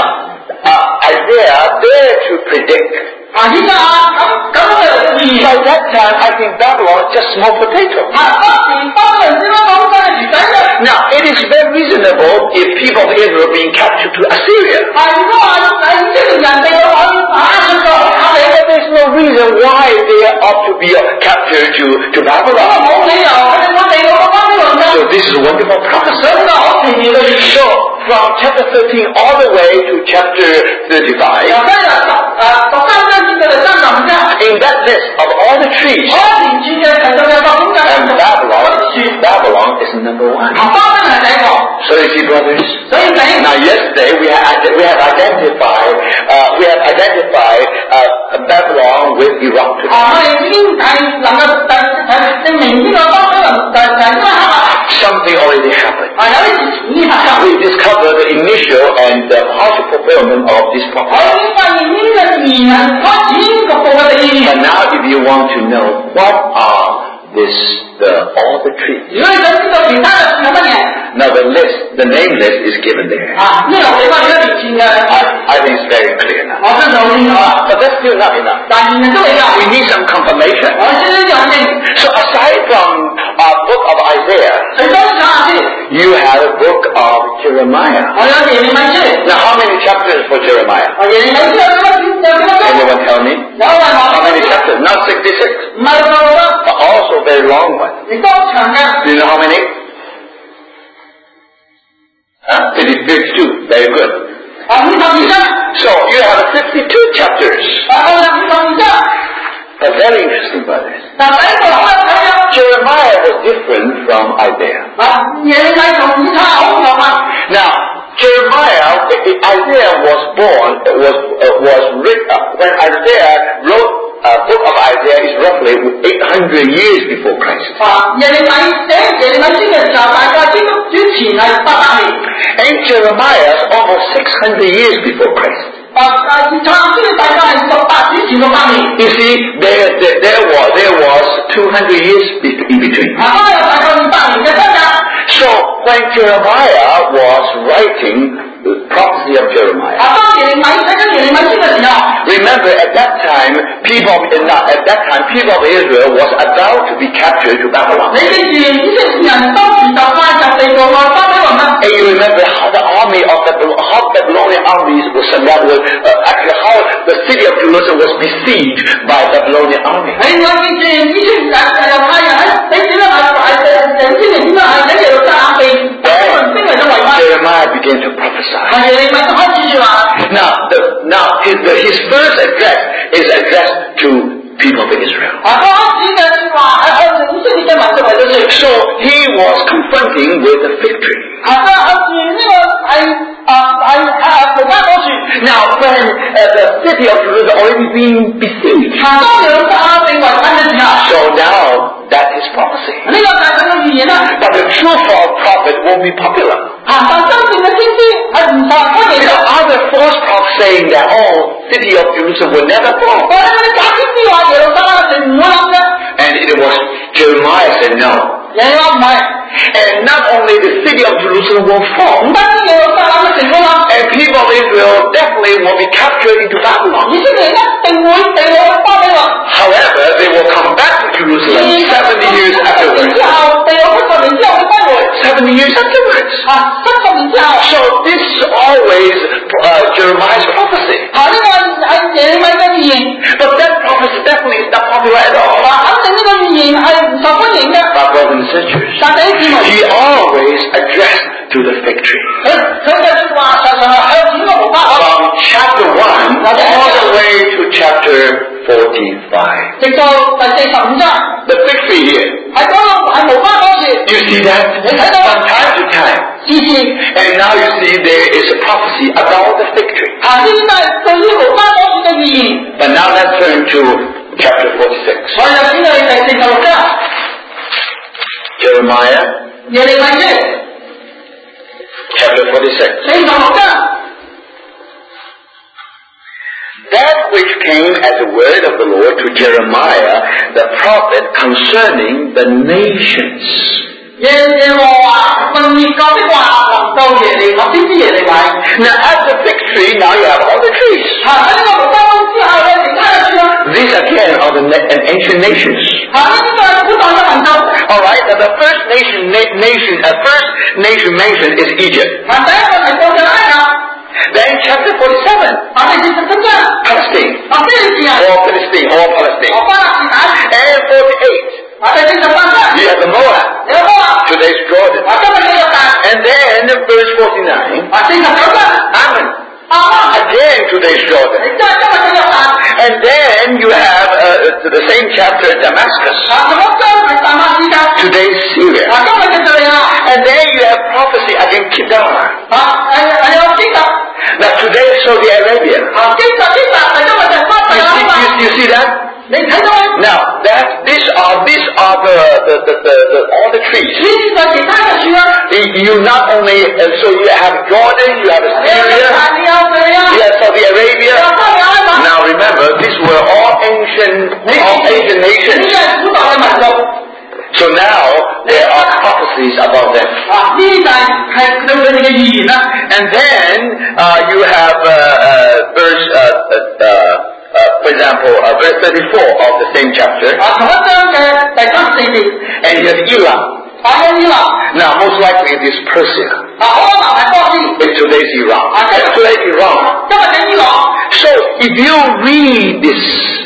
[SPEAKER 2] uh, Isaiah dared to predict.
[SPEAKER 1] 啊，依家啊咁咁嘅預言。
[SPEAKER 2] By that time, I think Babylon was just small potato.
[SPEAKER 1] 啊，當時巴比倫先啱講真係魚仔嘅。
[SPEAKER 2] Now, it is very reasonable if people of Israel being captured to Assyria.
[SPEAKER 1] 係如果話係以色列人哋嘅話，亞述就好合理嘅。
[SPEAKER 2] But there's no reason why they ought to be uh, captured to, to
[SPEAKER 1] 咁啊
[SPEAKER 2] Babylon.
[SPEAKER 1] 冇理由佢哋會地到巴比倫嘅。
[SPEAKER 2] So this is a wonderful prophecy.
[SPEAKER 1] 所以呢個好奇妙嘅預言。
[SPEAKER 2] So, from chapter thirteen all the way to chapter
[SPEAKER 1] 由
[SPEAKER 2] thirty-five,
[SPEAKER 1] 今日十誒十三章至到第三十五章，
[SPEAKER 2] in that list of all the trees,
[SPEAKER 1] 我一連串嘅提到嘅各種嘅
[SPEAKER 2] and
[SPEAKER 1] 樹，
[SPEAKER 2] Babylon, Babylon is number one.
[SPEAKER 1] 啊巴比倫係第一個。
[SPEAKER 2] So you see, brothers,
[SPEAKER 1] 所以你
[SPEAKER 2] now yesterday we have, we have identified, uh, we have identified uh, Babylon with Iraq
[SPEAKER 1] 啊，
[SPEAKER 2] today.
[SPEAKER 1] 我哋已經係能夠第係證明呢個巴比倫就就係伊拉克啊，
[SPEAKER 2] Something already happened.
[SPEAKER 1] 係有啲事前已發生。
[SPEAKER 2] We discovered the initial and the partial fulfillment of this
[SPEAKER 1] 我
[SPEAKER 2] prophecy.
[SPEAKER 1] 已經發現呢個預言係開始局部嘅地
[SPEAKER 2] But now if you want to know what are this the all the trees.
[SPEAKER 1] 如果你想知道其他嘅樹係乜嘢？
[SPEAKER 2] Now the list, the name list is given there.
[SPEAKER 1] 啊，呢度俾我哋一連串嘅，
[SPEAKER 2] I, I think it's very clear now.
[SPEAKER 1] 我相信好清楚啦。
[SPEAKER 2] But that's still not enough.
[SPEAKER 1] 但係仍然都未夠，
[SPEAKER 2] We need some confirmation.
[SPEAKER 1] 我先呢樣嘢，
[SPEAKER 2] So aside from uh, book of Isaiah,
[SPEAKER 1] 除咗查下先，
[SPEAKER 2] you have a book of Jeremiah.
[SPEAKER 1] 我有耶利米書，
[SPEAKER 2] Now how many chapters for Jeremiah?
[SPEAKER 1] 啊耶利米書有幾多有幾多章？
[SPEAKER 2] Anyone tell me?
[SPEAKER 1] 有人話
[SPEAKER 2] How many chapters? Not sixty-six.
[SPEAKER 1] 唔係六十六章，
[SPEAKER 2] But also very long one.
[SPEAKER 1] 亦都長嘅。
[SPEAKER 2] Do you know how many? Huh? It is fifty-two. Very good.
[SPEAKER 1] 啊五十二章，
[SPEAKER 2] So you have fifty-two chapters.
[SPEAKER 1] 啊我有五十二章，
[SPEAKER 2] But very interesting, brothers.
[SPEAKER 1] 但第一個好有睇啊！
[SPEAKER 2] Jeremiah was different from Isaiah.
[SPEAKER 1] 啊耶利米同以賽好唔同啊！
[SPEAKER 2] Now, Jeremiah, Isaiah was born, was uh, was written uh, when Isaiah wrote uh, book of Isaiah is roughly eight hundred years before Christ.
[SPEAKER 1] 啊耶利米寫耶利米書嘅時候，大概之之前係八百年。
[SPEAKER 2] And Jeremiah is almost six hundred years before Christ.
[SPEAKER 1] 啊啊以賽書大概係六百之前六百年。
[SPEAKER 2] You see, there there, there was there was two hundred years in between.
[SPEAKER 1] 啊都有大概二百年嘅相隔。
[SPEAKER 2] So when Jeremiah was writing the prophecy of Jeremiah,
[SPEAKER 1] 啊當耶利米寫緊耶利米書嘅時候，
[SPEAKER 2] remember at that time, people in that, at that time, people of Israel was about to be captured to Babylon.
[SPEAKER 1] 你記住以色列人當時就快就被擄去巴比倫啦。
[SPEAKER 2] And you remember how the army of the how the Babylonian armies was was uh, actually how the city of Jerusalem was besieged by the Babylonian army.
[SPEAKER 1] 你我記住以色列人猶太人喺你點樣係係誒以色列點樣係喺耶路撒冷被巴比倫兵嚟到圍困。
[SPEAKER 2] Jeremiah began to prophesy.
[SPEAKER 1] 係耶利米就開始説話。
[SPEAKER 2] Now, the, now his, the, his first address is addressed to people of Israel.
[SPEAKER 1] 啊，開始嘅説話係向以色列嘅民族嚟到説。
[SPEAKER 2] So he was confronting with the fig tree.
[SPEAKER 1] 啊，佢向住呢個係啊係係無花果樹。
[SPEAKER 2] Now, when uh, the city of Jerusalem already being besieged,
[SPEAKER 1] 啊，當耶路撒冷被圍困嘅時候，
[SPEAKER 2] so now that is prophecy.
[SPEAKER 1] 呢個就係佢嘅預言啦。
[SPEAKER 2] But the true false prophet won't be popular.
[SPEAKER 1] 啊，但真正嘅先知係唔受人歡迎
[SPEAKER 2] There
[SPEAKER 1] 嘅。
[SPEAKER 2] are other false prophets saying that oh, city of Jerusalem will never fall.
[SPEAKER 1] 我哋嗰啲假先知話耶路撒冷係唔會冧嘅。
[SPEAKER 2] And it was Jeremiah said no.
[SPEAKER 1] 耶利米唔係，
[SPEAKER 2] And not only the city of Jerusalem will
[SPEAKER 1] 唔
[SPEAKER 2] fall,
[SPEAKER 1] 單止耶路撒冷嘅城會冧，
[SPEAKER 2] and people of Israel definitely will be captured into Babylon.
[SPEAKER 1] 以色列一定會被擄去巴比倫。
[SPEAKER 2] However, they will come back to Jerusalem seventy years
[SPEAKER 1] 七十年
[SPEAKER 2] afterwards.
[SPEAKER 1] 之後，被擄七十年之後會歸回。
[SPEAKER 2] Seventy years afterwards.
[SPEAKER 1] 啊，七十年之後，
[SPEAKER 2] So this is always uh, Jeremiah's prophecy.
[SPEAKER 1] 啊呢個係耶利米嘅預言。
[SPEAKER 2] But that prophecy definitely is not popular at all.
[SPEAKER 1] 嗱，肯定呢個預言係唔受歡迎嘅。
[SPEAKER 2] My brothers and sisters,
[SPEAKER 1] 但係啲姊妹，
[SPEAKER 2] he always addressed to the fig tree.
[SPEAKER 1] 佢佢嘅説話常常係向住呢個無花果，
[SPEAKER 2] From chapter one all the way to chapter forty-five.
[SPEAKER 1] 直到第四十五章，
[SPEAKER 2] The fig tree here.
[SPEAKER 1] 係講到係無花果樹，
[SPEAKER 2] You see that? From time to time.
[SPEAKER 1] 時時
[SPEAKER 2] And now you see there is a prophecy about the fig tree.
[SPEAKER 1] 啊呢啲都係對於無花果樹嘅預言。
[SPEAKER 2] But now let's turn to chapter forty-six.
[SPEAKER 1] 我哋就轉去第四十六章，
[SPEAKER 2] Jeremiah
[SPEAKER 1] 耶利米書
[SPEAKER 2] chapter forty-six.
[SPEAKER 1] 四十六章。
[SPEAKER 2] That which came as a word of the Lord to Jeremiah the prophet concerning the nations.
[SPEAKER 1] 耶耶和華奉列國的話臨到耶利米，先知耶利米。
[SPEAKER 2] Now at the fig tree, now you have all the trees.
[SPEAKER 1] 啊喺呢個無花果之後嘅其他嘅樹啦。
[SPEAKER 2] These again are the na- and ancient nations.
[SPEAKER 1] 啊呢啲都係古代嘅民族。
[SPEAKER 2] All right. Now the first nation, na- nation, uh, first nation mentioned is Egypt.
[SPEAKER 1] 啊第一個係過咗埃及。
[SPEAKER 2] Then chapter forty-seven,
[SPEAKER 1] 啊第四十七章，
[SPEAKER 2] Palestine,
[SPEAKER 1] 啊非利士人，
[SPEAKER 2] all Palestine, all
[SPEAKER 1] 啊
[SPEAKER 2] Palestine.
[SPEAKER 1] 巴勒斯坦。
[SPEAKER 2] And forty-eight,
[SPEAKER 1] 啊第四十八章，
[SPEAKER 2] you have the Moab.
[SPEAKER 1] 你有冇啊？
[SPEAKER 2] Today's Jordan.
[SPEAKER 1] 啊今日嘅約旦。
[SPEAKER 2] And then verse forty-nine,
[SPEAKER 1] 啊四十九章，
[SPEAKER 2] Ammon.
[SPEAKER 1] 亞瑪。
[SPEAKER 2] Again today's Jordan.
[SPEAKER 1] 你真係今日嘅約旦。
[SPEAKER 2] And then you have uh, the same chapter Damascus.
[SPEAKER 1] 啊同一章係大馬士革。
[SPEAKER 2] Today's Syria.
[SPEAKER 1] 啊今日嘅敘利亞。
[SPEAKER 2] And then you have prophecy against Kedar.
[SPEAKER 1] 啊係係有基特。
[SPEAKER 2] Now today Saudi Arabia.
[SPEAKER 1] 啊基特基特係今日就係巴
[SPEAKER 2] You
[SPEAKER 1] 比倫
[SPEAKER 2] see,
[SPEAKER 1] 啊
[SPEAKER 2] you, you see that?
[SPEAKER 1] 你睇到咩？
[SPEAKER 2] Now that these are these are the the, the, the, the all the
[SPEAKER 1] 呢
[SPEAKER 2] trees.
[SPEAKER 1] 啲就係其他嘅樹啦。
[SPEAKER 2] You not only uh, so you have Jordan, you have
[SPEAKER 1] 你有約
[SPEAKER 2] Syria,
[SPEAKER 1] 旦，你有敘利亞，
[SPEAKER 2] you have Saudi
[SPEAKER 1] 你有
[SPEAKER 2] Arabia.
[SPEAKER 1] 巴比倫啊。
[SPEAKER 2] Now remember, these were all ancient, all ancient
[SPEAKER 1] 呢
[SPEAKER 2] nations.
[SPEAKER 1] 啲係古代嘅民族。
[SPEAKER 2] prophecies about them.
[SPEAKER 1] 啊，呢啲就係係對佢哋嘅預言啦。
[SPEAKER 2] And then uh, you have uh, uh, verse, uh, uh, uh, for example, uh, verse thirty-four of the same chapter.
[SPEAKER 1] 啊，同一章嘅第三十四節。
[SPEAKER 2] And you have Elam.
[SPEAKER 1] 啊，有伊朗。
[SPEAKER 2] Now, most likely it is Persia.
[SPEAKER 1] 啊，可能係波斯。
[SPEAKER 2] It's today's Iran.
[SPEAKER 1] 啊，即係
[SPEAKER 2] It's today's Iran.
[SPEAKER 1] 今日嘅伊朗。
[SPEAKER 2] So, if you read this,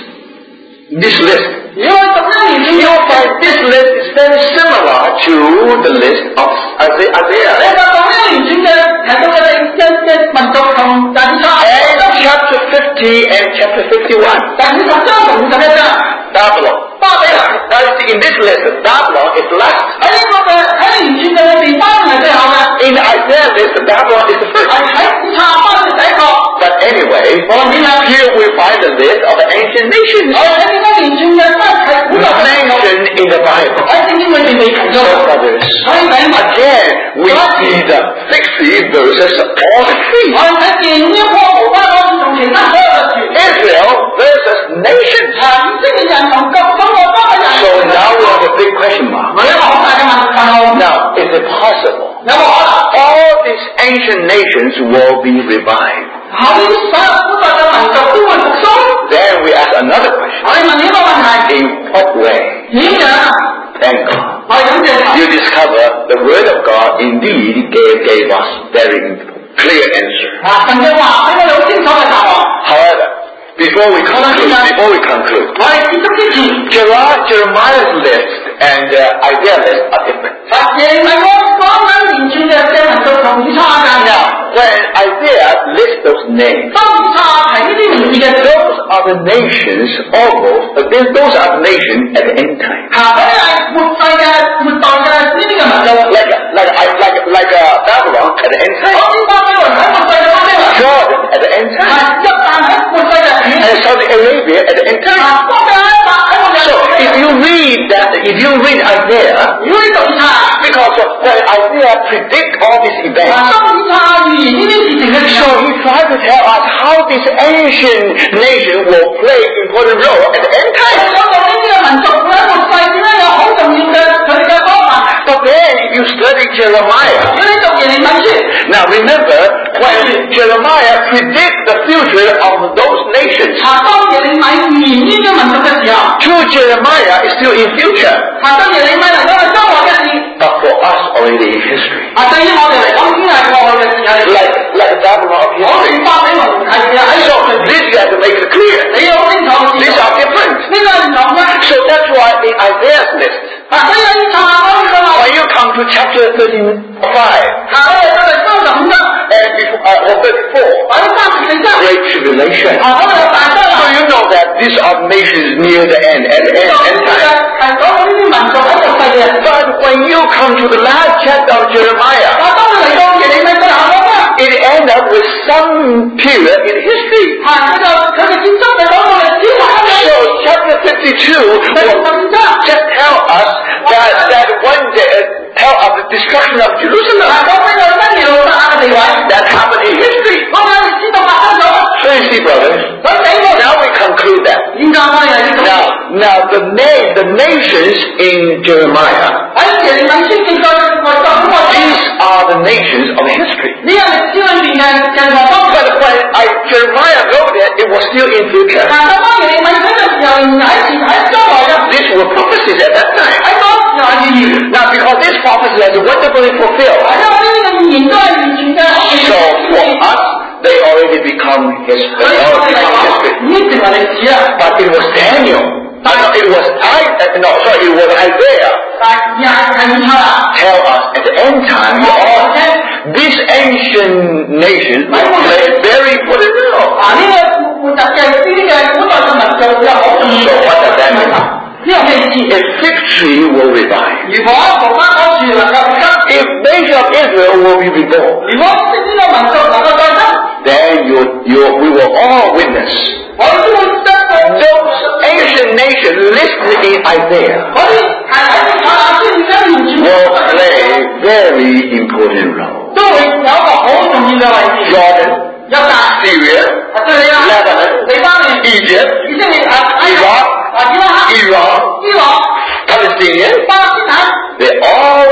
[SPEAKER 2] this list,
[SPEAKER 1] 如果讀一年前
[SPEAKER 2] you'll find this list is very similar to the list of Isaiah.
[SPEAKER 1] 你就講一年前嘅提到嘅嘅嘅民族同第二章。
[SPEAKER 2] And chapter fifty and chapter fifty-one.
[SPEAKER 1] 第五十章同五十一章。
[SPEAKER 2] Babylon.
[SPEAKER 1] 巴比倫。
[SPEAKER 2] Now, you see, in this list, Babylon is last.
[SPEAKER 1] 喺呢個嘅喺年前嘅裏邊，巴比倫係最後嘅。
[SPEAKER 2] In Isaiah list, Babylon is the first.
[SPEAKER 1] 係喺查巴係第一個。
[SPEAKER 2] But anyway, here we find the list of the ancient nations.
[SPEAKER 1] 我喺呢個年前嘅真係古代嘅。
[SPEAKER 2] Mentioned in the Bible.
[SPEAKER 1] 喺聖經裏邊未提到。
[SPEAKER 2] So, brothers,
[SPEAKER 1] 所以第一
[SPEAKER 2] again, we see the sixty verses all the three.
[SPEAKER 1] 我睇見呢一棵無花果樹同其他所有嘅樹。
[SPEAKER 2] Israel versus nations.
[SPEAKER 1] 啊，以色列人同各種國家嘅人。
[SPEAKER 2] So now we have a big question mark.
[SPEAKER 1] 我有一個好大嘅問號。
[SPEAKER 2] Now, is it possible?
[SPEAKER 1] 有冇可能
[SPEAKER 2] All these ancient nations will be revived.
[SPEAKER 1] 後呢啲所有古代嘅民族都會復甦？
[SPEAKER 2] Then we ask another question.
[SPEAKER 1] 我哋問呢個問題。
[SPEAKER 2] In what way?
[SPEAKER 1] 點樣啊？
[SPEAKER 2] Thank God.
[SPEAKER 1] 我哋感謝神。
[SPEAKER 2] You discover the Word of God indeed gave, gave us very clear answer.
[SPEAKER 1] 啊，神嘅話俾我哋好清楚嘅答案。
[SPEAKER 2] However, before we conclude, before we conclude,
[SPEAKER 1] 我哋結束之前，
[SPEAKER 2] Jeremiah, Jeremiah's list and uh, Isaiah list are different.
[SPEAKER 1] 啊，耶利米我講緊連串嘅嘅民族同以賽亞嘅。
[SPEAKER 2] Now, when Isaiah lists those names,
[SPEAKER 1] 當以賽亞提呢啲名字嘅時候，
[SPEAKER 2] those are the nations almost, uh, those are the nations at the end time.
[SPEAKER 1] 嚇嗰啲係末世嘅末代嘅呢啲嘅民族。
[SPEAKER 2] Like, like, like, like uh, Babylon at the end
[SPEAKER 1] 好
[SPEAKER 2] time.
[SPEAKER 1] 似巴比倫喺末世嘅巴比倫。
[SPEAKER 2] Jordan at the end
[SPEAKER 1] 係
[SPEAKER 2] time.
[SPEAKER 1] 約旦喺末世嘅。
[SPEAKER 2] And Saudi Arabia at the end
[SPEAKER 1] 啊，
[SPEAKER 2] time.
[SPEAKER 1] 國嘅喺末喺末世。
[SPEAKER 2] So, if you read that, if you read Isaiah,
[SPEAKER 1] 如果你讀以賽亞，
[SPEAKER 2] because when Isaiah predict all these
[SPEAKER 1] 啊，
[SPEAKER 2] events,
[SPEAKER 1] 當以賽亞預言呢啲事情嘅時
[SPEAKER 2] so
[SPEAKER 1] 候，
[SPEAKER 2] he tried to tell us how this ancient nation will play important role at the end
[SPEAKER 1] 我
[SPEAKER 2] time.
[SPEAKER 1] 講到呢啲嘅民族會喺末世點樣有好重要嘅佢哋嘅方法。
[SPEAKER 2] But then if you study Jeremiah,
[SPEAKER 1] 如果你讀耶利米書，
[SPEAKER 2] now remember when Jeremiah predict the future of those nations,
[SPEAKER 1] 啊，當耶利米預言呢啲民族嘅時候，
[SPEAKER 2] to Jeremiah is still in future,
[SPEAKER 1] 啊，當耶利米嚟到係將來嘅事，
[SPEAKER 2] but for us already in history.
[SPEAKER 1] 啊，對於我哋嚟講已經係過去嘅事嚟。
[SPEAKER 2] Like, like the Babylon of
[SPEAKER 1] 我哋
[SPEAKER 2] history.
[SPEAKER 1] 巴比倫係喺
[SPEAKER 2] So
[SPEAKER 1] 度。
[SPEAKER 2] this you have to make it clear.
[SPEAKER 1] 你要好清楚知
[SPEAKER 2] These
[SPEAKER 1] 道，
[SPEAKER 2] are different.
[SPEAKER 1] 呢個係唔同嘅。
[SPEAKER 2] So that's why in Isaiah's list,
[SPEAKER 1] 啊，所以喺查嗰個話，
[SPEAKER 2] when you come to chapter thirty-five
[SPEAKER 1] 啊，我哋就係三十五章，
[SPEAKER 2] and before, uh, or thirty-four,
[SPEAKER 1] 或者三十四章，
[SPEAKER 2] great tribulation.
[SPEAKER 1] 啊，嗰度有大災
[SPEAKER 2] So
[SPEAKER 1] 難。
[SPEAKER 2] you know that these are nations near the end, at the
[SPEAKER 1] 呢
[SPEAKER 2] end,
[SPEAKER 1] 個
[SPEAKER 2] end
[SPEAKER 1] 嘅
[SPEAKER 2] time.
[SPEAKER 1] 係講到呢啲民族喺末世嘅。
[SPEAKER 2] But when you come to the last chapter of Jeremiah,
[SPEAKER 1] 啊，當佢嚟到耶利米最後嗰章，
[SPEAKER 2] it ends up with some period in history.
[SPEAKER 1] 啊，佢就佢哋結束就講到歷史發生嘅。
[SPEAKER 2] So chapter fifty-two
[SPEAKER 1] 第五
[SPEAKER 2] will
[SPEAKER 1] 十五章。
[SPEAKER 2] just tell us that, that one day, uh, tell us the destruction of
[SPEAKER 1] 嗱，
[SPEAKER 2] Jerusalem
[SPEAKER 1] 講俾佢新耶路撒冷嘅地位，
[SPEAKER 2] that happened in history.
[SPEAKER 1] 我哋歷史就發生咗。
[SPEAKER 2] So you see, brothers,
[SPEAKER 1] 咁俾我
[SPEAKER 2] now we conclude that.
[SPEAKER 1] 現在我哋係呢
[SPEAKER 2] Now, now the name, the nations in Jeremiah,
[SPEAKER 1] 喺耶利米書記載嘅外國嗰個，
[SPEAKER 2] these are the nations of history.
[SPEAKER 1] 呢個歷史裏面嘅嘅外邦。
[SPEAKER 2] But when I, Jeremiah wrote it, it was still in future.
[SPEAKER 1] 嗱，咁當耶利米睇嘅時候，仍然喺前喺將來嘅，
[SPEAKER 2] These were prophecies at that time.
[SPEAKER 1] 喺當時係預言。
[SPEAKER 2] Now, because this prophecy has wonderfully fulfilled,
[SPEAKER 1] 因為呢啲嘅預言都係完全嘅。
[SPEAKER 2] so for us, they already become history.
[SPEAKER 1] 所以
[SPEAKER 2] They
[SPEAKER 1] 我
[SPEAKER 2] already
[SPEAKER 1] 哋嚟
[SPEAKER 2] become
[SPEAKER 1] 講，
[SPEAKER 2] history.
[SPEAKER 1] 已經成為歷史啦。
[SPEAKER 2] But it was Daniel. Uh, no, it was I. Uh, no, sorry, it was Isaiah.
[SPEAKER 1] 但係而係係以賽亞。
[SPEAKER 2] Tell us at the end time, you all, these ancient nations will play a very important role.
[SPEAKER 1] 啊，呢個負責嘅呢啲嘅古代嘅民族有好重要
[SPEAKER 2] So what does that mean?
[SPEAKER 1] 呢個咩意思？
[SPEAKER 2] A fig tree will revive.
[SPEAKER 1] 如果無花果樹能夠復生，
[SPEAKER 2] If nation of Israel will be reborn,
[SPEAKER 1] 如果呢個民族能夠再生，
[SPEAKER 2] then you, you, we will all witness
[SPEAKER 1] 我哋都會得到
[SPEAKER 2] those ancient nations listed in Isaiah
[SPEAKER 1] 嗰啲係喺以賽亞書裏邊完全
[SPEAKER 2] will play very important role.
[SPEAKER 1] 都會有一個好重要嘅位置。
[SPEAKER 2] Jordan,
[SPEAKER 1] 約旦、
[SPEAKER 2] Syria,
[SPEAKER 1] 啊對你啦，
[SPEAKER 2] Lebanon,
[SPEAKER 1] 黎巴嫩、
[SPEAKER 2] Egypt,
[SPEAKER 1] 以色列啊、埃及、
[SPEAKER 2] Iraq,
[SPEAKER 1] 啊伊拉克、
[SPEAKER 2] Iran,
[SPEAKER 1] 伊朗、
[SPEAKER 2] Palestinians,
[SPEAKER 1] 巴勒斯坦，
[SPEAKER 2] they all will play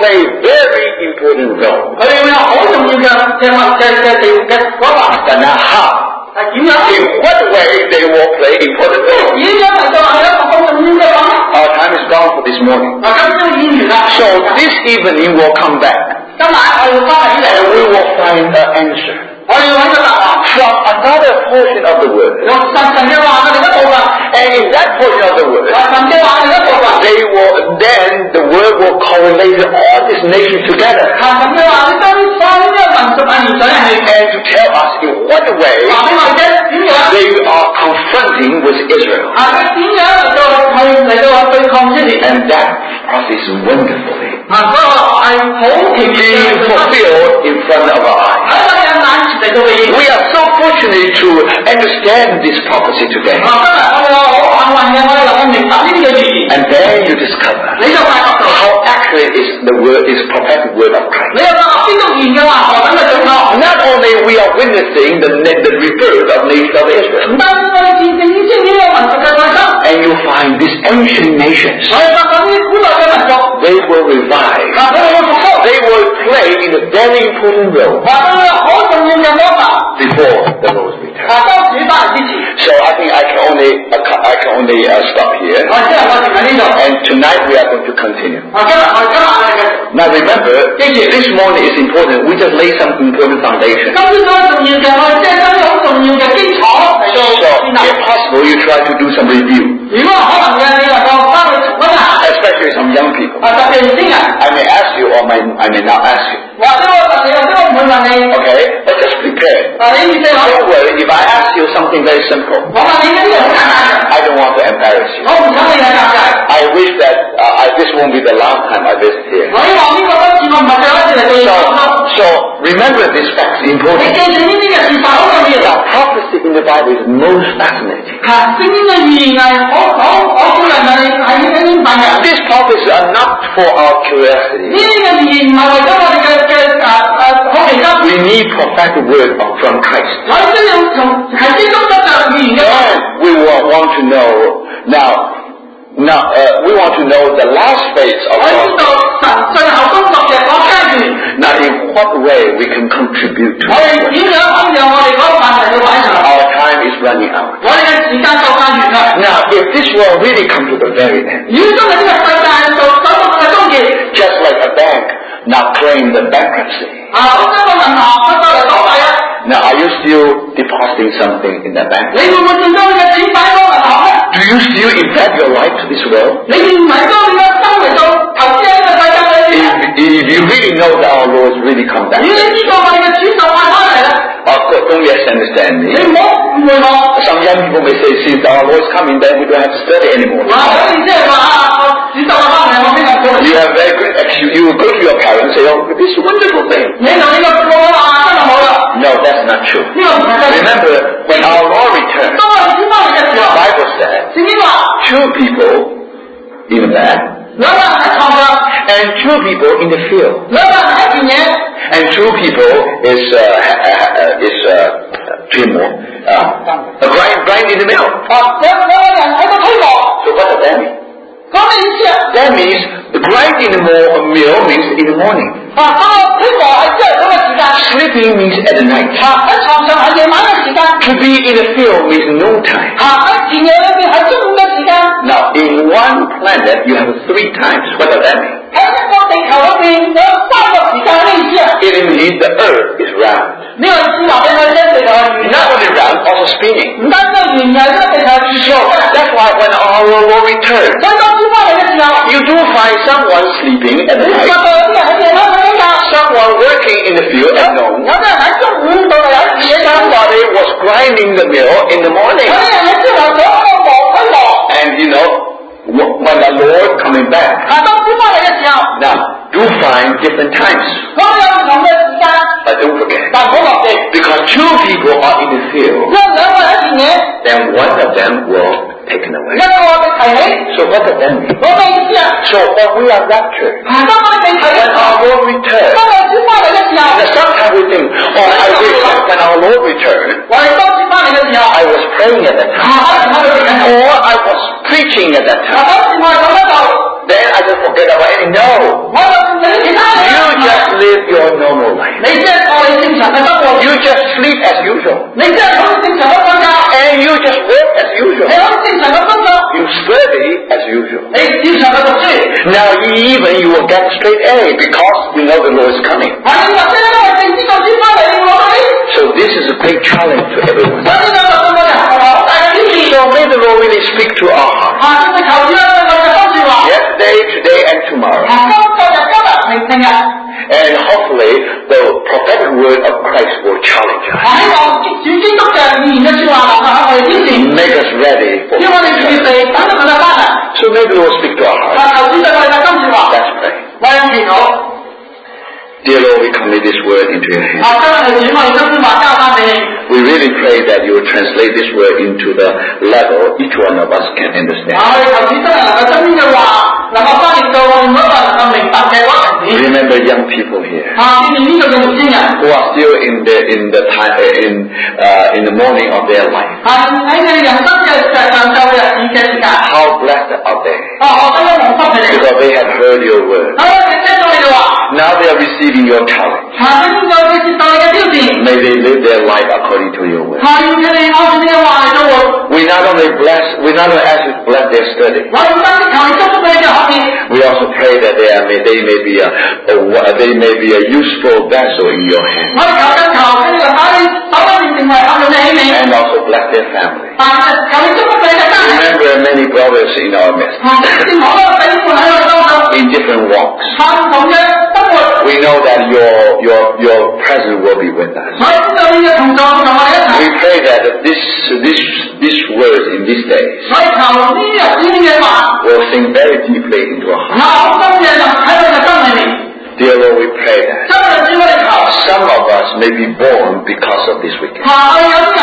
[SPEAKER 2] play very important role.
[SPEAKER 1] 佢哋會有好重要嘅嘅嘅嘅地嘅嗰個。
[SPEAKER 2] But now how?
[SPEAKER 1] 係點樣？
[SPEAKER 2] In what way they will play important role?
[SPEAKER 1] 點樣嚟到係一個咁重要嘅話？
[SPEAKER 2] Our time is gone for this morning.
[SPEAKER 1] 嗱，今朝演完啦。
[SPEAKER 2] So this evening we'll come back.
[SPEAKER 1] 今晚我會翻嚟呢
[SPEAKER 2] And
[SPEAKER 1] 度，
[SPEAKER 2] we will find the answer
[SPEAKER 1] 我要揾個答案。
[SPEAKER 2] from another portion of the word.
[SPEAKER 1] 用神神嘅話嘅另一部分，
[SPEAKER 2] And in that portion of the word,
[SPEAKER 1] 神嘅話嘅另一部分，
[SPEAKER 2] they will, then the word will correlate all these nations together
[SPEAKER 1] 神嘅話你將所有呢個民族嘅連在一起，
[SPEAKER 2] and to tell us in what way
[SPEAKER 1] 話俾我哋聽點樣？
[SPEAKER 2] they are confronting with Israel.
[SPEAKER 1] 啊，佢點樣嚟到去嚟到去對抗以色列？
[SPEAKER 2] And that process wonderfully
[SPEAKER 1] 啊，所以我係好奇妙
[SPEAKER 2] being
[SPEAKER 1] 嘅。
[SPEAKER 2] fulfilled in front of our eyes.
[SPEAKER 1] 喺我哋嘅眼前嚟到嘅嘢。
[SPEAKER 2] We are so fortunate to understand this prophecy today.
[SPEAKER 1] 啊，今日我哋好幸運嘅，我哋能夠明白呢啲嘅預言。
[SPEAKER 2] And then you discover
[SPEAKER 1] 你就發覺到，
[SPEAKER 2] how accurate is the word, is prophetic word of Christ.
[SPEAKER 1] 你又發覺邊個預言嘅話何等嘅準確。
[SPEAKER 2] Not only we are witnessing the, the rebirth of nations of Israel,
[SPEAKER 1] 唔單止我哋見證呢啲呢個民族嘅誕生，
[SPEAKER 2] and you find these ancient nations,
[SPEAKER 1] 我哋發覺呢啲古代嘅民族，
[SPEAKER 2] they will revive.
[SPEAKER 1] 啊，佢哋會復甦，
[SPEAKER 2] They will play in a very important role
[SPEAKER 1] 話佢哋好重要嘅方法。
[SPEAKER 2] before the Lord's return.
[SPEAKER 1] 啊，當主翻嚟之前，
[SPEAKER 2] So I think I can only I can only uh, stop here.
[SPEAKER 1] 我只能夠停喺呢度。
[SPEAKER 2] And tonight we are going to continue.
[SPEAKER 1] 啊，今日我今晚我哋嘅
[SPEAKER 2] Now remember, this morning is important. We just lay some important foundation.
[SPEAKER 1] 今朝早重要嘅，我哋即係將啲好重要嘅基礎嚟到
[SPEAKER 2] So
[SPEAKER 1] 建立。
[SPEAKER 2] if possible, you try to do some review,
[SPEAKER 1] 如果可能嘅，你能夠翻去重溫下，
[SPEAKER 2] especially some young people.
[SPEAKER 1] 啊，特別年輕人，
[SPEAKER 2] I may ask you or may, I may not ask you.
[SPEAKER 1] 或者我問你，或者我唔會問你，
[SPEAKER 2] Okay? But just prepare.
[SPEAKER 1] 啊，你預備好。
[SPEAKER 2] Don't worry. If I ask you something very simple,
[SPEAKER 1] 我問你呢啲好簡單嘅，
[SPEAKER 2] I don't want to embarrass you.
[SPEAKER 1] 我唔想你係尷尬。
[SPEAKER 2] I wish that uh, I, this won't be the last time I visit here.
[SPEAKER 1] 我希望呢個今次我唔係最後一次嚟對
[SPEAKER 2] So,
[SPEAKER 1] 你。
[SPEAKER 2] so remember this fact is
[SPEAKER 1] 你
[SPEAKER 2] important.
[SPEAKER 1] 記住呢啲嘅事實好重要。
[SPEAKER 2] Now, prophecy in the Bible is most fascinating.
[SPEAKER 1] 嚇，聖經嘅預言係好好好少人係係係應份嘅。
[SPEAKER 2] These prophecies are not for our
[SPEAKER 1] 呢
[SPEAKER 2] curiosity.
[SPEAKER 1] 啲嘅預言唔係為咗我哋嘅嘅誒誒好奇心。
[SPEAKER 2] We need prophetic word from Christ.
[SPEAKER 1] 我哋需要從係基督得着預言嘅。
[SPEAKER 2] And we will want to know now. Now uh, we want to know the last phase of
[SPEAKER 1] 我知
[SPEAKER 2] our.
[SPEAKER 1] 道神最後工作嘅嗰階段，
[SPEAKER 2] Now, in what way we can contribute to
[SPEAKER 1] 我哋
[SPEAKER 2] it?
[SPEAKER 1] 點樣可以讓我哋嗰個範圍去完成？
[SPEAKER 2] Our time is running out.
[SPEAKER 1] 我哋嘅時間就快完啦。
[SPEAKER 2] Now, if this will really come to the very end,
[SPEAKER 1] 如果今日呢個世界就走到佢嘅終結，
[SPEAKER 2] just like a bank not claim the bankruptcy.
[SPEAKER 1] 啊，好似一個銀行佢就嚟倒閉啦。
[SPEAKER 2] Now, are you still depositing something in that bank?
[SPEAKER 1] 你會唔會仲將你嘅錢擺喺嗰個銀行咧？
[SPEAKER 2] Do you still invest your life to this world?
[SPEAKER 1] 你願唔係將你嘅生嚟到投資喺呢個世界裏面
[SPEAKER 2] If,
[SPEAKER 1] 咧？
[SPEAKER 2] if you really know that our Lord has really come
[SPEAKER 1] 如
[SPEAKER 2] back,
[SPEAKER 1] 果你知道我哋嘅主就快翻嚟啦，
[SPEAKER 2] of course, don't misunderstand
[SPEAKER 1] 你
[SPEAKER 2] me.
[SPEAKER 1] 唔好誤會我。
[SPEAKER 2] Some young people may say, since our Lord is coming, then we don't have to study anymore.
[SPEAKER 1] 嗱，有啲即係話啊，我主就快翻嚟，我邊個做？
[SPEAKER 2] You have very good excuse. You will go to your parents and say, oh, this is a wonderful thing.
[SPEAKER 1] 你同你個父母話真係好啦，
[SPEAKER 2] No, that's not true.
[SPEAKER 1] 呢個唔係真。
[SPEAKER 2] Remember, when our Lord returned,
[SPEAKER 1] 當我哋主翻嚟嘅時
[SPEAKER 2] the
[SPEAKER 1] 候，
[SPEAKER 2] Bible said,
[SPEAKER 1] 聖經話
[SPEAKER 2] two people in the bed,
[SPEAKER 1] 兩個人喺床上，
[SPEAKER 2] and two people in the field.
[SPEAKER 1] 兩個人喺田野，
[SPEAKER 2] And two people is, uh, ha- ha- uh, is, uh, three more, uh, a grind, grind in the middle.
[SPEAKER 1] 啊，兩兩個人喺度推磨，
[SPEAKER 2] So what does that mean?
[SPEAKER 1] 講咩意思啊？
[SPEAKER 2] That means the grind in the mo- mill means in the morning.
[SPEAKER 1] 啊，嗰個推磨係朝頭早嘅時間，
[SPEAKER 2] Sleeping means at the night.
[SPEAKER 1] 啊喺床上係夜晚嘅時間，
[SPEAKER 2] To be in the field means noontime.
[SPEAKER 1] 啊喺田野裏邊係中午嘅時間，
[SPEAKER 2] Now, in one planet, you have three times. What does that mean?
[SPEAKER 1] 喺一個地球裏邊有三個時間，咩意思啊？
[SPEAKER 2] It means the earth is round.
[SPEAKER 1] 呢個意思話俾我哋聽，地球係圓，
[SPEAKER 2] Not only round, also spinning.
[SPEAKER 1] 唔單止係圓嘅，呢個地球係圓
[SPEAKER 2] So
[SPEAKER 1] 嘅。
[SPEAKER 2] that's why when our Lord returns,
[SPEAKER 1] 所以當主翻嚟嘅時候，
[SPEAKER 2] you do find someone sleeping at
[SPEAKER 1] 你發
[SPEAKER 2] night,
[SPEAKER 1] 覺有啲人喺夜晚瞓緊覺，
[SPEAKER 2] someone working in the field at
[SPEAKER 1] 有
[SPEAKER 2] noon,
[SPEAKER 1] 啲人喺中午度嚟喺田野上，
[SPEAKER 2] somebody was grinding the mill in the
[SPEAKER 1] 有
[SPEAKER 2] morning.
[SPEAKER 1] 啲人喺朝頭早喺度磨推磨。
[SPEAKER 2] And you know, wh- when the Lord coming back,
[SPEAKER 1] 啊，當主翻嚟嘅時候，
[SPEAKER 2] now do find different times,
[SPEAKER 1] 我哋有唔同嘅時間，
[SPEAKER 2] but don't forget,
[SPEAKER 1] 但唔好忘記，
[SPEAKER 2] because two people are in the
[SPEAKER 1] 因
[SPEAKER 2] field,
[SPEAKER 1] 為兩個人喺田野，
[SPEAKER 2] then one of them will taken
[SPEAKER 1] 一
[SPEAKER 2] away.
[SPEAKER 1] 個被提起，
[SPEAKER 2] So what does that mean?
[SPEAKER 1] 我嘅意思啊，
[SPEAKER 2] So when we are raptured,
[SPEAKER 1] 啊，當我哋被提起，
[SPEAKER 2] when our Lord
[SPEAKER 1] 當
[SPEAKER 2] returns,
[SPEAKER 1] 我主翻嚟嘅時候，
[SPEAKER 2] now sometimes we think, oh, I wish that when our Lord returned,
[SPEAKER 1] 我哋當主翻嚟嘅時候，
[SPEAKER 2] I was praying at that
[SPEAKER 1] 啊，
[SPEAKER 2] time,
[SPEAKER 1] 可能我哋嘅時候，
[SPEAKER 2] or I was preaching at that
[SPEAKER 1] 啊，
[SPEAKER 2] time.
[SPEAKER 1] 當時我係咁樣做，
[SPEAKER 2] then I just forget about it. No.
[SPEAKER 1] 我就你其他嘢。
[SPEAKER 2] You just live your normal life.
[SPEAKER 1] 你即係過你正常嘅生活。
[SPEAKER 2] You just sleep as usual.
[SPEAKER 1] 你即係好正常咁瞓覺。
[SPEAKER 2] And you just work as
[SPEAKER 1] 你
[SPEAKER 2] usual.
[SPEAKER 1] 好正常咁工作。
[SPEAKER 2] You study as usual.
[SPEAKER 1] 你正常嘅讀書。
[SPEAKER 2] Now even you will get straight A because we know the Lord is coming.
[SPEAKER 1] 或者或者因為正知道先翻嚟我哋。
[SPEAKER 2] So this is a great challenge to everyone.
[SPEAKER 1] 所以呢個就對我哋係好大嘅挑戰。
[SPEAKER 2] So may the Lord really speak to our hearts.
[SPEAKER 1] 啊，真係求主咧對我哋嘅心說話。
[SPEAKER 2] Yesterday, today, and tomorrow.
[SPEAKER 1] 啊，今昨日今日明聽日。
[SPEAKER 2] And hopefully the prophetic word of Christ will challenge
[SPEAKER 1] 我
[SPEAKER 2] us.
[SPEAKER 1] 希望主基督嘅預言嘅説話能夠喺我哋挑戰。
[SPEAKER 2] Make us ready for
[SPEAKER 1] 叫我哋預
[SPEAKER 2] the
[SPEAKER 1] 備等到佢嘅翻嚟。
[SPEAKER 2] So may the Lord speak to our
[SPEAKER 1] 啊，
[SPEAKER 2] hearts.
[SPEAKER 1] 求主對我哋嘅心説話。
[SPEAKER 2] Let's pray.
[SPEAKER 1] 我有祈禱。
[SPEAKER 2] Dear Lord, we commit this word into your hands.
[SPEAKER 1] 啊，今日主我哋將啲話交翻俾你。
[SPEAKER 2] We really pray that you will translate this word into the level each one of us can
[SPEAKER 1] 啊，
[SPEAKER 2] understand.
[SPEAKER 1] 我哋求主真係能夠將呢句話能夠翻譯到我哋每一個能夠明白嘅嗰個層面。
[SPEAKER 2] Remember young people here
[SPEAKER 1] 啊，見面呢度嘅年輕人。
[SPEAKER 2] who are still in the in the time in uh, in the morning of their life.
[SPEAKER 1] 啊，喺佢哋人生嘅上晝嘅日子嘅時間。
[SPEAKER 2] How blessed are they?
[SPEAKER 1] 啊，我真係蒙福佢哋。
[SPEAKER 2] Because they have heard your word.
[SPEAKER 1] 啊，我哋聽到你嘅話。
[SPEAKER 2] Now they are receiving your challenge.
[SPEAKER 1] 啊，佢知道佢接受你嘅挑戰。
[SPEAKER 2] May they live their life according to your word.
[SPEAKER 1] 啊，願佢哋按照你嘅話嚟到活。
[SPEAKER 2] We not only bless, we not only ask you to bless their study.
[SPEAKER 1] 我哋唔單止求你祝福佢哋嘅學業。
[SPEAKER 2] We also pray that they are, may, they may be a, a they may be a useful vessel in your hand.
[SPEAKER 1] 我哋求緊求佢哋喺你手裏面成為合用嘅器皿。
[SPEAKER 2] And also bless their family.
[SPEAKER 1] 啊，求你祝福佢哋嘅家庭。
[SPEAKER 2] Remember many brothers in our midst.
[SPEAKER 1] 啊，正好多弟兄喺我哋當中。
[SPEAKER 2] In different walks.
[SPEAKER 1] 啊，唔同嘅生活。
[SPEAKER 2] We know that your your your presence will be with us.
[SPEAKER 1] 我哋知道你嘅同在同我哋一齊。
[SPEAKER 2] We pray that this this this word in these days
[SPEAKER 1] 我哋求呢日子嘅話。
[SPEAKER 2] will sink very deeply into our
[SPEAKER 1] 啊，
[SPEAKER 2] hearts.
[SPEAKER 1] 好深嘅就喺我哋嘅心裏面。
[SPEAKER 2] Dear Lord, we pray that
[SPEAKER 1] 真係主我哋求。
[SPEAKER 2] some of us may be born because of this weekend.
[SPEAKER 1] 啊，我哋有啲